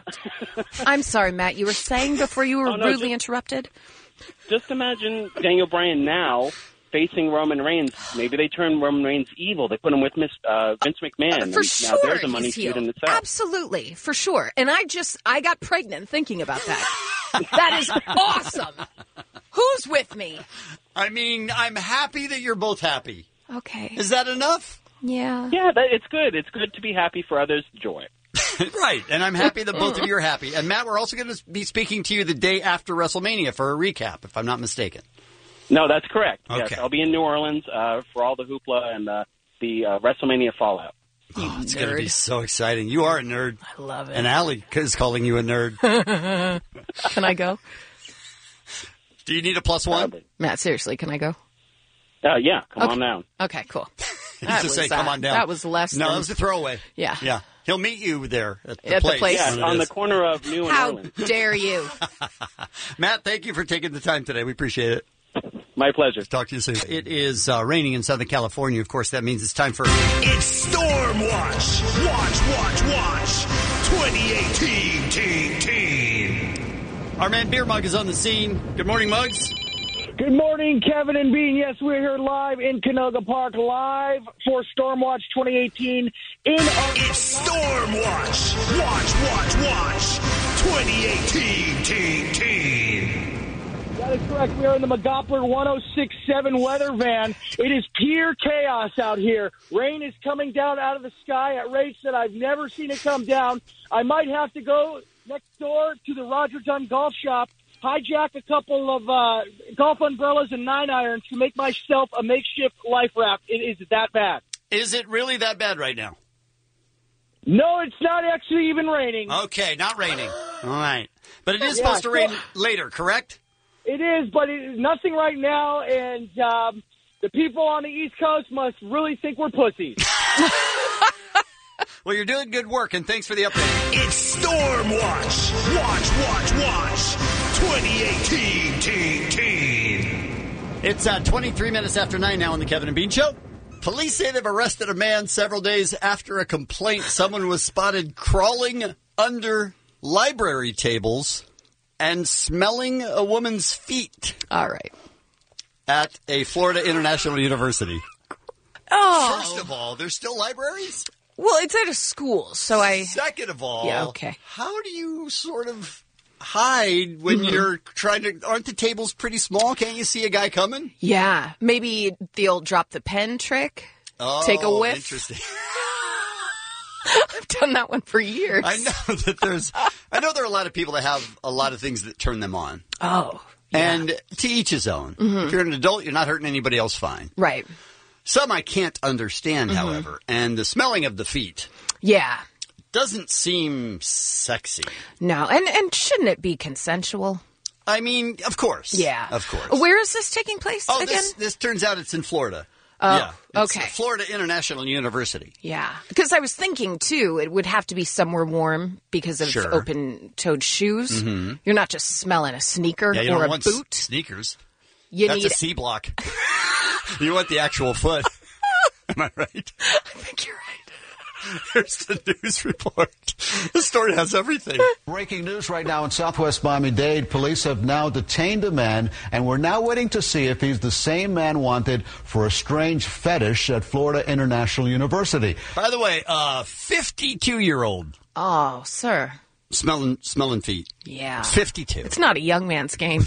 I'm sorry, Matt. You were saying before you were rudely interrupted? Just imagine Daniel Bryan now facing Roman Reigns. Maybe they turn Roman Reigns evil. They put him with Vince McMahon. For sure, now there's a money feud in itself. Absolutely, for sure. And I got pregnant thinking about that. That is awesome. Who's with me? I mean, I'm happy that you're both happy. Okay. Is that enough? Yeah. Yeah, it's good. It's good to be happy for others' joy. Right, and I'm happy that both of you are happy. And Matt, we're also going to be speaking to you the day after WrestleMania for a recap, if I'm not mistaken. No, that's correct. Okay. Yes, I'll be in New Orleans for all the hoopla and the WrestleMania fallout. Oh, it's going to be so exciting. You are a nerd. I love it. And Allie is calling you a nerd. Can I go? Do you need a +1? Matt, seriously, can I go? Yeah, come on down. Okay, cool. He used to say, come on down. That was less No, than... that was a throwaway. Yeah. Yeah. He'll meet you there at the At the place. place. Yeah, on the corner of New and How Orleans. dare you? Matt, thank you for taking the time today. We appreciate it. My pleasure. Talk to you soon. It is raining in Southern California. Of course, that means it's time for... It's Storm Watch. Watch. 2018. Our man Beer Mug is on the scene. Good morning, Mugs. Good morning, Kevin and Bean. Yes, we're here live in Canoga Park, live for Stormwatch 2018. It's Storm Watch. Watch. 2018. That is correct. We are in the McGoppler 1067 weather van. It is pure chaos out here. Rain is coming down out of the sky at rates that I've never seen it come down. I might have to go next door to the Roger Dunn Golf Shop, hijack a couple of golf umbrellas and 9-irons to make myself a makeshift life raft. It is that bad. Is it really that bad right now? No, it's not actually even raining. Okay, not raining. All right. But it is supposed to rain later, correct? It is, but it is nothing right now, and the people on the East Coast must really think we're pussies. Well, you're doing good work, and thanks for the update. It's Storm Watch. Watch. 2018. It's 23 minutes after 9 now on the Kevin and Bean Show. Police say they've arrested a man several days after a complaint. Someone was spotted crawling under library tables and smelling a woman's feet. All right. At a Florida International University. Oh. First of all, there's still libraries? Well, it's at a school, so Second of all, yeah, okay. How do you sort of hide when you're trying to... Aren't the tables pretty small? Can't you see a guy coming? Yeah. Maybe they'll drop the pen trick. Oh, take a whiff. Interesting. I've done that one for years. I know that I know there are a lot of people that have a lot of things that turn them on. Oh. Yeah. And to each his own. Mm-hmm. If you're an adult, you're not hurting anybody else, fine. Right. Some I can't understand, however. And the smelling of the feet. Yeah. Doesn't seem sexy. No. And shouldn't it be consensual? I mean, of course. Yeah. Of course. Where is this taking place again? This turns out it's in Florida. Oh, yeah, it's okay. Florida International University. Yeah. Because I was thinking, too, it would have to be somewhere warm because of open-toed shoes. Mm-hmm. You're not just smelling a sneaker you or don't a want boot. Sneakers. That's a C block. You want the actual foot. Am I right? I think you're right. Here's the news report. The story has everything. Breaking news right now in southwest Miami-Dade. Police have now detained a man, and we're now waiting to see if he's the same man wanted for a strange fetish at Florida International University. By the way, 52-year-old. Oh, sir. Smelling feet. Yeah. 52. It's not a young man's game.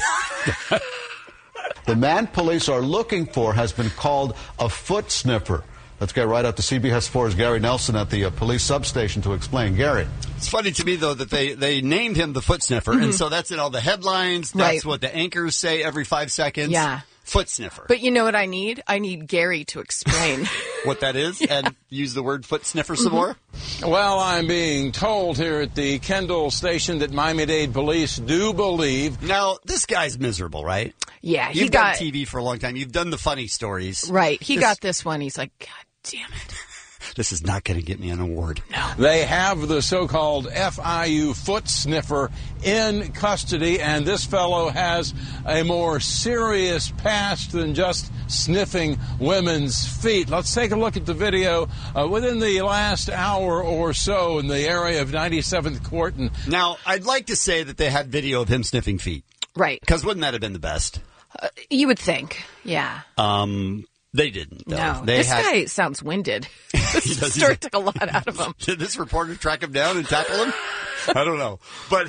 The man police are looking for has been called a foot sniffer. Let's get right out to CBS 4's Gary Nelson at the police substation to explain. Gary. It's funny to me, though, that they named him the foot sniffer, and so that's in all the headlines. That's what the anchors say every 5 seconds. Yeah. Foot sniffer. But you know what I need? I need Gary to explain. What that is and use the word foot sniffer some more? Well, I'm being told here at the Kendall station that Miami-Dade police do believe... Now, this guy's miserable, right? Yeah, You've done TV for a long time. You've done the funny stories. Right. He got this one. He's like, God damn it. This is not going to get me an award. No. They have the so-called FIU foot sniffer in custody, and this fellow has a more serious past than just sniffing women's feet. Let's take a look at the video within the last hour or so in the area of 97th Court. Now, I'd like to say that they had video of him sniffing feet. Right. Because wouldn't that have been the best? You would think, yeah. They didn't, though. No, this guy sounds winded. This story took a lot out of him. Did this reporter track him down and tackle him? I don't know. But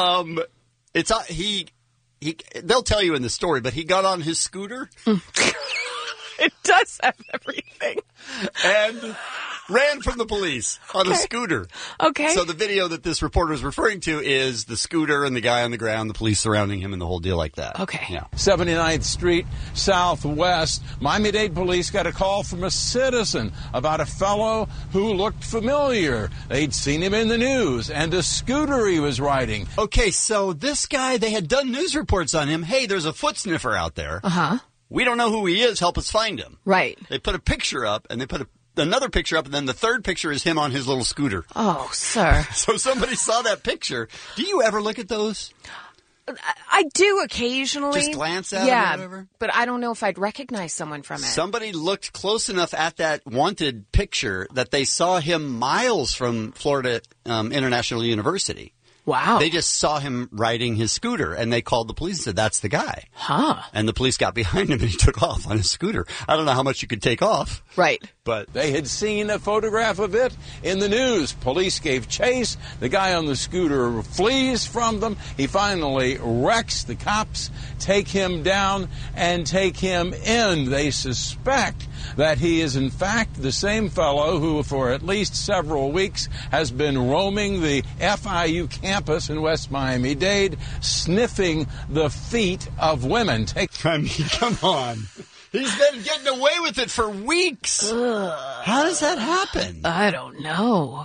they'll tell you in the story, but he got on his scooter. It does have everything. And ran from the police on a scooter. Okay. So the video that this reporter is referring to is the scooter and the guy on the ground, the police surrounding him, and the whole deal like that. Okay. Yeah. 79th Street Southwest. Miami-Dade police got a call from a citizen about a fellow who looked familiar. They'd seen him in the news and a scooter he was riding. Okay, so this guy, they had done news reports on him. Hey, there's a foot sniffer out there. Uh-huh. We don't know who he is. Help us find him. Right. They put a picture up, and they put another picture up, and then the third picture is him on his little scooter. Oh, sir. So somebody saw that picture. Do you ever look at those? I do occasionally. Just glance at it or whatever? But I don't know if I'd recognize someone from it. Somebody looked close enough at that wanted picture that they saw him miles from Florida International University. Wow. They just saw him riding his scooter, and they called the police and said, that's the guy. Huh. And the police got behind him, and he took off on his scooter. I don't know how much you could take off. Right. But they had seen a photograph of it in the news. Police gave chase. The guy on the scooter flees from them. He finally wrecks. The cops take him down and take him in. They suspect that he is, in fact, the same fellow who, for at least several weeks, has been roaming the FIU campus in West Miami-Dade, sniffing the feet of women. I mean, come on. He's been getting away with it for weeks. How does that happen? I don't know.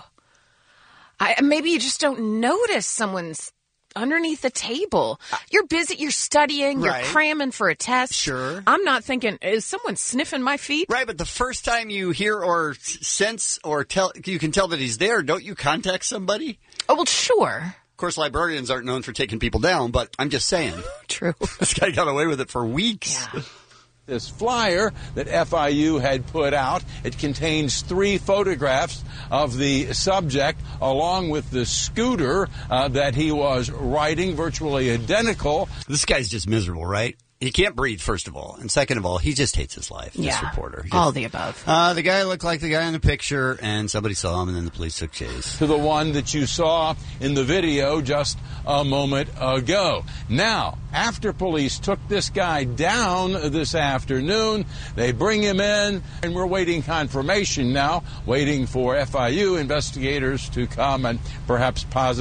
Maybe you just don't notice someone's underneath the table. You're busy, you're studying, Right. you're cramming for a test. Sure. I'm not thinking, is someone sniffing my feet? Right, but the first time you hear or sense or tell, you can tell that he's there, don't you contact somebody? Oh, well, sure. Of course, librarians aren't known for taking people down, but I'm just saying. True. This guy got away with it for weeks. Yeah. This flyer that FIU had put out, it contains 3 photographs of the subject along with the scooter that he was riding, virtually identical. This guy's just miserable, right? He can't breathe, first of all. And second of all, he just hates his life, this reporter. All the above. The guy looked like the guy in the picture, and somebody saw him, and then the police took chase. To the one that you saw in the video just a moment ago. Now, after police took this guy down this afternoon, they bring him in, and we're waiting confirmation now, waiting for FIU investigators to come and perhaps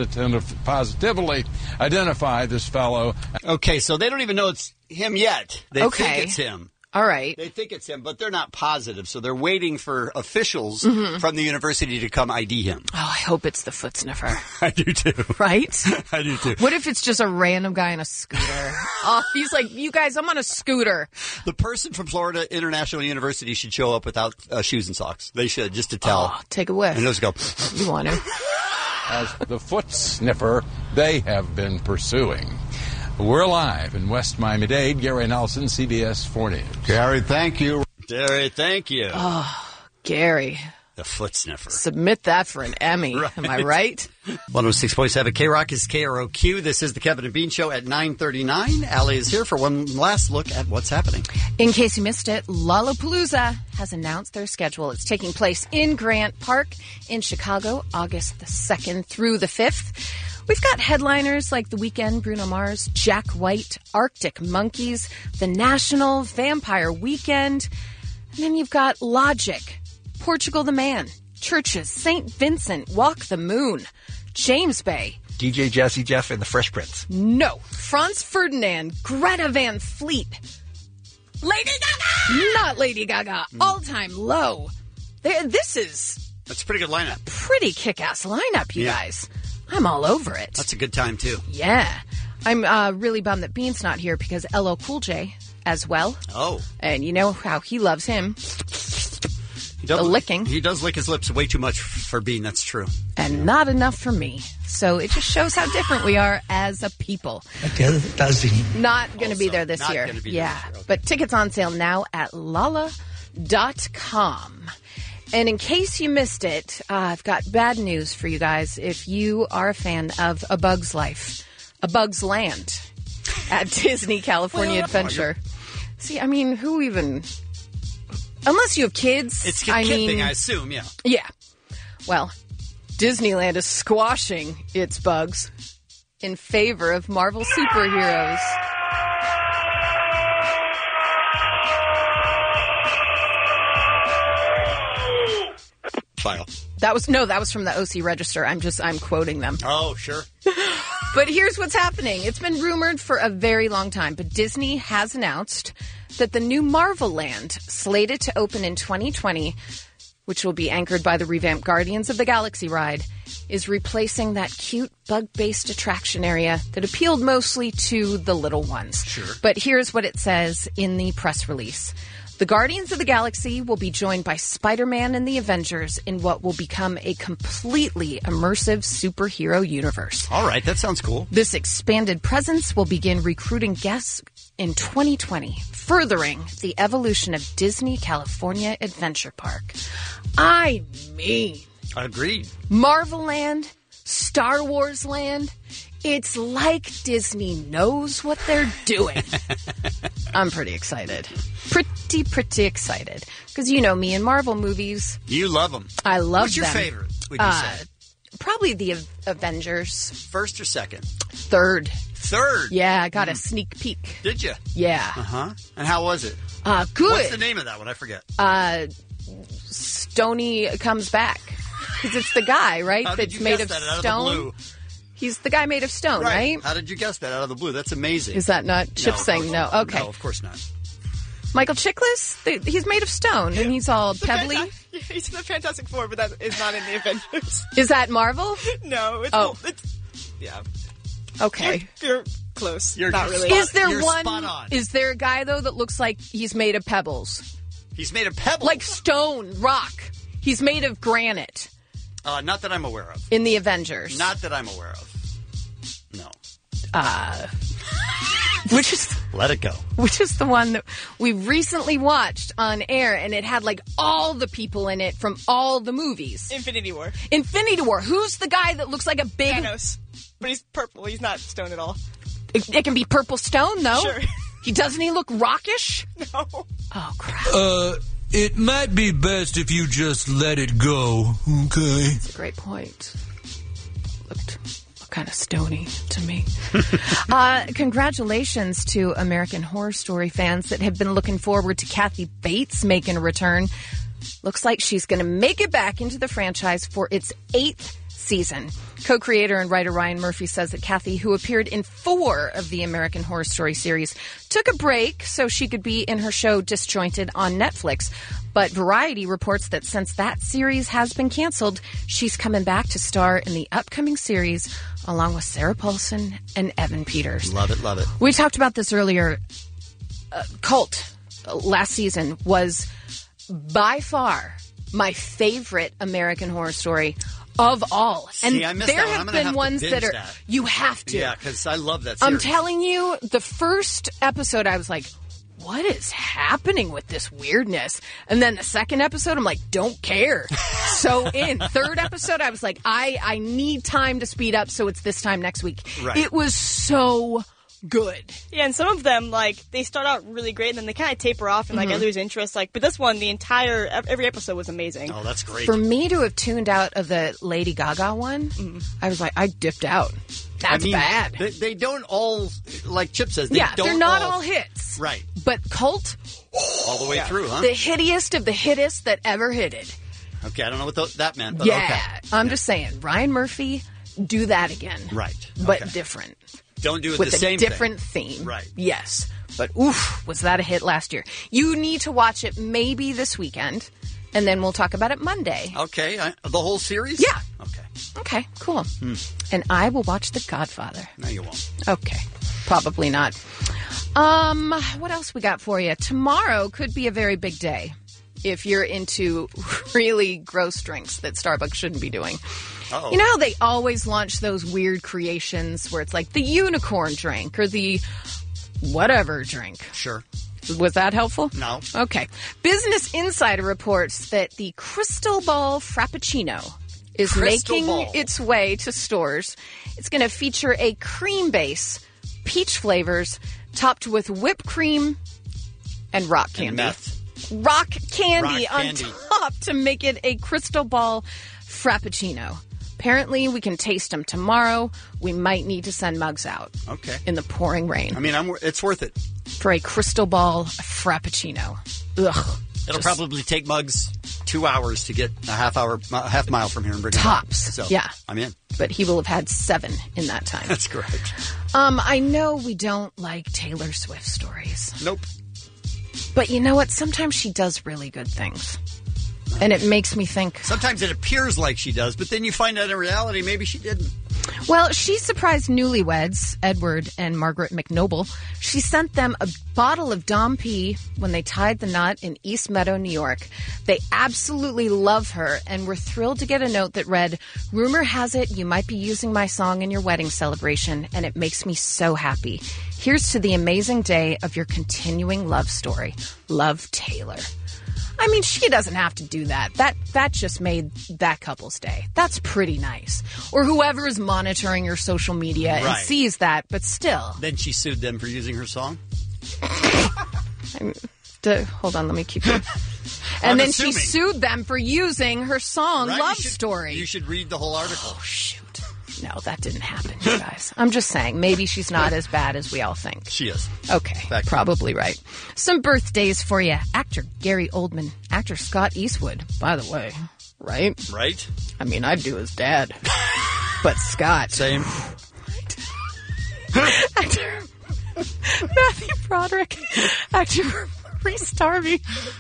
positively identify this fellow. Okay, so they don't even know it's him yet. They think it's him. All right. They think it's him, but they're not positive, so they're waiting for officials from the university to come ID him. Oh, I hope it's the foot sniffer. I do too. Right? I do too. What if it's just a random guy on a scooter? Oh, he's like, you guys, I'm on a scooter. The person from Florida International University should show up without shoes and socks. They should, just to tell. Oh, take a whiff. And just go. You want to. As the foot sniffer they have been pursuing. We're live in West Miami-Dade. Gary Nelson, CBS 4 News. Gary, thank you. Gary, thank you. Oh, Gary. The foot sniffer. Submit that for an Emmy. Right. Am I right? 106.7 K-Rock is KROQ. This is the Kevin and Bean Show at 9:39. Allie is here for one last look at what's happening. In case you missed it, Lollapalooza has announced their schedule. It's taking place in Grant Park in Chicago, August the 2nd through the 5th. We've got headliners like The Weeknd, Bruno Mars, Jack White, Arctic Monkeys, The National, Vampire Weekend. And then you've got Logic, Portugal the Man, Churches, St. Vincent, Walk the Moon, James Bay. DJ Jazzy Jeff and the Fresh Prince. No, Franz Ferdinand, Greta Van Fleet. Lady Gaga! Not Lady Gaga. All-time low. This is... That's a pretty good lineup. Pretty kick-ass lineup, you guys. I'm all over it. That's a good time, too. Yeah. I'm really bummed that Bean's not here because LL Cool J as well. Oh. And you know how he loves him. The licking. He does lick his lips way too much for Bean, that's true. And not enough for me. So it just shows how different we are as a people. Not going to be there this year. But tickets on sale now at Lala.com. And in case you missed it, I've got bad news for you guys. If you are a fan of A Bug's Life, A Bug's Land at Disney California Adventure. See, I mean, who even... Unless you have kids. It's a kid thing, I assume, yeah. Yeah. Well, Disneyland is squashing its bugs in favor of Marvel superheroes. File. That was from the OC Register. I'm quoting them. Oh, sure. But here's what's happening. It's been rumored for a very long time, but Disney has announced that the new Marvel Land, slated to open in 2020, which will be anchored by the revamped Guardians of the Galaxy ride, is replacing that cute bug-based attraction area that appealed mostly to the little ones. Sure. But here's what it says in the press release. The Guardians of the Galaxy will be joined by Spider-Man and the Avengers in what will become a completely immersive superhero universe. All right, that sounds cool. This expanded presence will begin recruiting guests in 2020, furthering the evolution of Disney California Adventure Park. I mean... Agreed. Marvel Land, Star Wars Land, it's like Disney knows what they're doing. I'm pretty excited. Pretty excited. Because you know me and Marvel movies. You love them. I love What's your them. favorite, would you say? Probably the Avengers. First or second? Third. Third? Yeah, I got a sneak peek. Did you? Yeah. Uh-huh. And how was it? Good. What's the name of that one? I forget. Stony comes back. Because it's the guy, right? How did That's you made guess of that out stone. of the blue? He's the guy made of stone, right? How did you guess that out of the blue? That's amazing. Is that not Chip saying no? Okay. No, of course not. Michael Chiklis, he's made of stone, and he's all pebbly. He's in the Fantastic Four, but that is not in the Avengers. Is that Marvel? No. It's, yeah. Okay. You're close. You're not really. Is there You're one? spot on. Is there a guy though that looks like he's made of pebbles, He's made of pebbles. like stone, rock? He's made of granite Not that I'm aware of. in the Avengers. Not that I'm aware of. No. Which is Let it go. which is the one that we recently watched on air, and it had like all the people in it from all the movies. Infinity War. Infinity War. Who's the guy that looks like a big? Thanos. But he's purple. He's not stone at all. It can be purple stone though. Sure. Doesn't he look rockish? No. Oh crap. It might be best if you just let it go, okay? That's a great point. Looked kind of stony to me. Congratulations to American Horror Story fans that have been looking forward to Kathy Bates making a return. Looks like she's going to make it back into the franchise for its 8th season. Co-creator and writer Ryan Murphy says that Kathy, who appeared in 4 of the American Horror Story series, took a break so she could be in her show Disjointed on Netflix. But Variety reports that since that series has been canceled, she's coming back to star in the upcoming series along with Sarah Paulson and Evan Peters. Love it, love it. We talked about this earlier. Cult last season was by far my favorite American Horror Story of all. And See, I missed there that one. I'm have gonna been have to ones binge that are that. you have to. Yeah, because I love that series. I'm telling you, the first episode I was like, what is happening with this weirdness? And then the second episode, I'm like, don't care. So in third episode, I was like, I need time to speed up, so it's this time next week. Right. It was so good. Yeah, and some of them, like, they start out really great, and then they kind of taper off, and, like, I lose interest. Like, but this one, every episode was amazing. Oh, that's great. For me to have tuned out of the Lady Gaga one, I was like, I dipped out. That's bad. They don't all, like Chip says, they don't they're not all hits. Right. But Cult, All the way through, huh? the hittiest of the hittest that ever hitted. Okay, I don't know what that meant, but Yeah. okay. I'm just saying, Ryan Murphy, do that again. Right. But Okay. different. Don't do it With the a same different thing. theme. Right. Yes. But oof, was that a hit last year? You need to watch it maybe this weekend, and then we'll talk about it Monday. Okay, the whole series? Yeah. Okay. Okay, cool. And I will watch The Godfather. No, you won't. Okay. Probably not. What else we got for you? Tomorrow could be a very big day if you're into really gross drinks that Starbucks shouldn't be doing. Uh-oh. You know how they always launch those weird creations where it's like the unicorn drink or the whatever drink? Sure. Was that helpful? No. Okay. Business Insider reports that the Crystal Ball Frappuccino is Crystal making Ball. its way to stores. It's going to feature a cream base, peach flavors, topped with whipped cream and rock candy. And meth. Rock candy Rock on candy. top to make it a Crystal Ball Frappuccino. Apparently, we can taste them tomorrow. We might need to send mugs out Okay. in the pouring rain I mean, it's worth it. for a Crystal Ball Frappuccino. Ugh. It'll Just probably take Muggs 2 hours to get a half mile from here and bring it Tops. back. So, Yeah. I'm in. But he will have had 7 in that time. That's correct. I know we don't like Taylor Swift stories. Nope. But you know what? Sometimes she does really good things. And it makes me think. Sometimes it appears like she does, but then you find out in reality maybe she didn't. Well, she surprised newlyweds, Edward and Margaret McNoble. She sent them a bottle of Dom P when they tied the knot in East Meadow, New York. They absolutely love her and were thrilled to get a note that read, "Rumor has it you might be using my song in your wedding celebration, and it makes me so happy. Here's to the amazing day of your continuing love story. Love, Taylor." I mean, she doesn't have to do that. That just made that couple's day. That's pretty nice. Or whoever is monitoring your social media and sees that, but still. Then she sued them for using her song? Hold on, let me keep going. And then she sued them for using her song, Love Story. You should read the whole article. Oh, shoot. No, that didn't happen, you guys. I'm just saying, maybe she's not as bad as we all think. She is. Okay, probably right. Some birthdays for you. Actor Gary Oldman. Actor Scott Eastwood, by the way. Right? Right. I mean, I'd do his dad. But Scott. Same. Actor Matthew Broderick. Actor Reese Darby.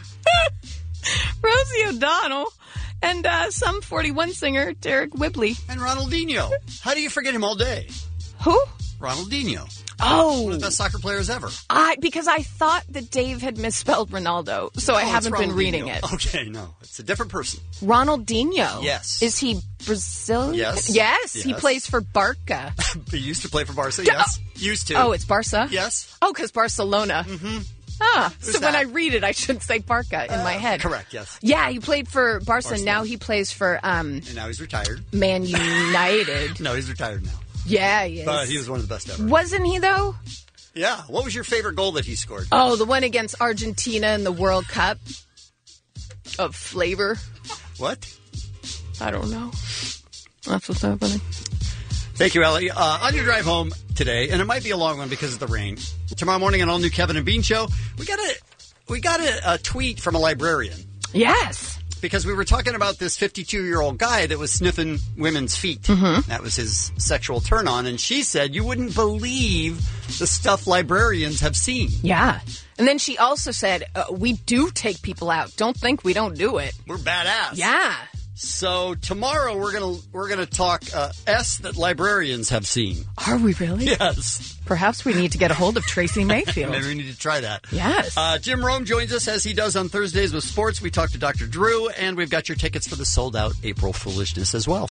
Rosie O'Donnell. And some 41 singer, Derek Whibley. And Ronaldinho. How do you forget him all day? Who? Ronaldinho. Oh. One of the best soccer players ever. Because I thought that Dave had misspelled Ronaldo, so I haven't been reading it. Okay, no. It's a different person. Ronaldinho? Yes. Is he Brazilian? Yes. Yes. He plays for Barca. He used to play for Barca, yes. Used to. Oh, it's Barca? Yes. Oh, because Barcelona. Mm-hmm. So when I read it, I should say Barca in my head. Correct, yes. Yeah, he played for Barca. Now he plays for... and now he's retired. Man United. No, he's retired now. Yeah, he is. But he was one of the best ever. Wasn't he, though? Yeah. What was your favorite goal that he scored? Oh, the one against Argentina in the World Cup of flavor. What? I don't know. That's what's happening. Thank you, Ellie. On your drive home today, and it might be a long one because of the rain. Tomorrow morning, an all-new Kevin and Bean show. We got a tweet from a librarian. Yes. Because we were talking about this 52-year-old guy that was sniffing women's feet. Mm-hmm. That was his sexual turn-on. And she said, you wouldn't believe the stuff librarians have seen. Yeah. And then she also said, we do take people out. Don't think we don't do it. We're badass. Yeah. So tomorrow we're gonna talk S that librarians have seen. Are we really? Yes. Perhaps we need to get a hold of Tracy Mayfield. Maybe we need to try that. Yes. Jim Rome joins us as he does on Thursdays with sports. We talk to Dr. Drew, and we've got your tickets for the sold-out April Foolishness as well.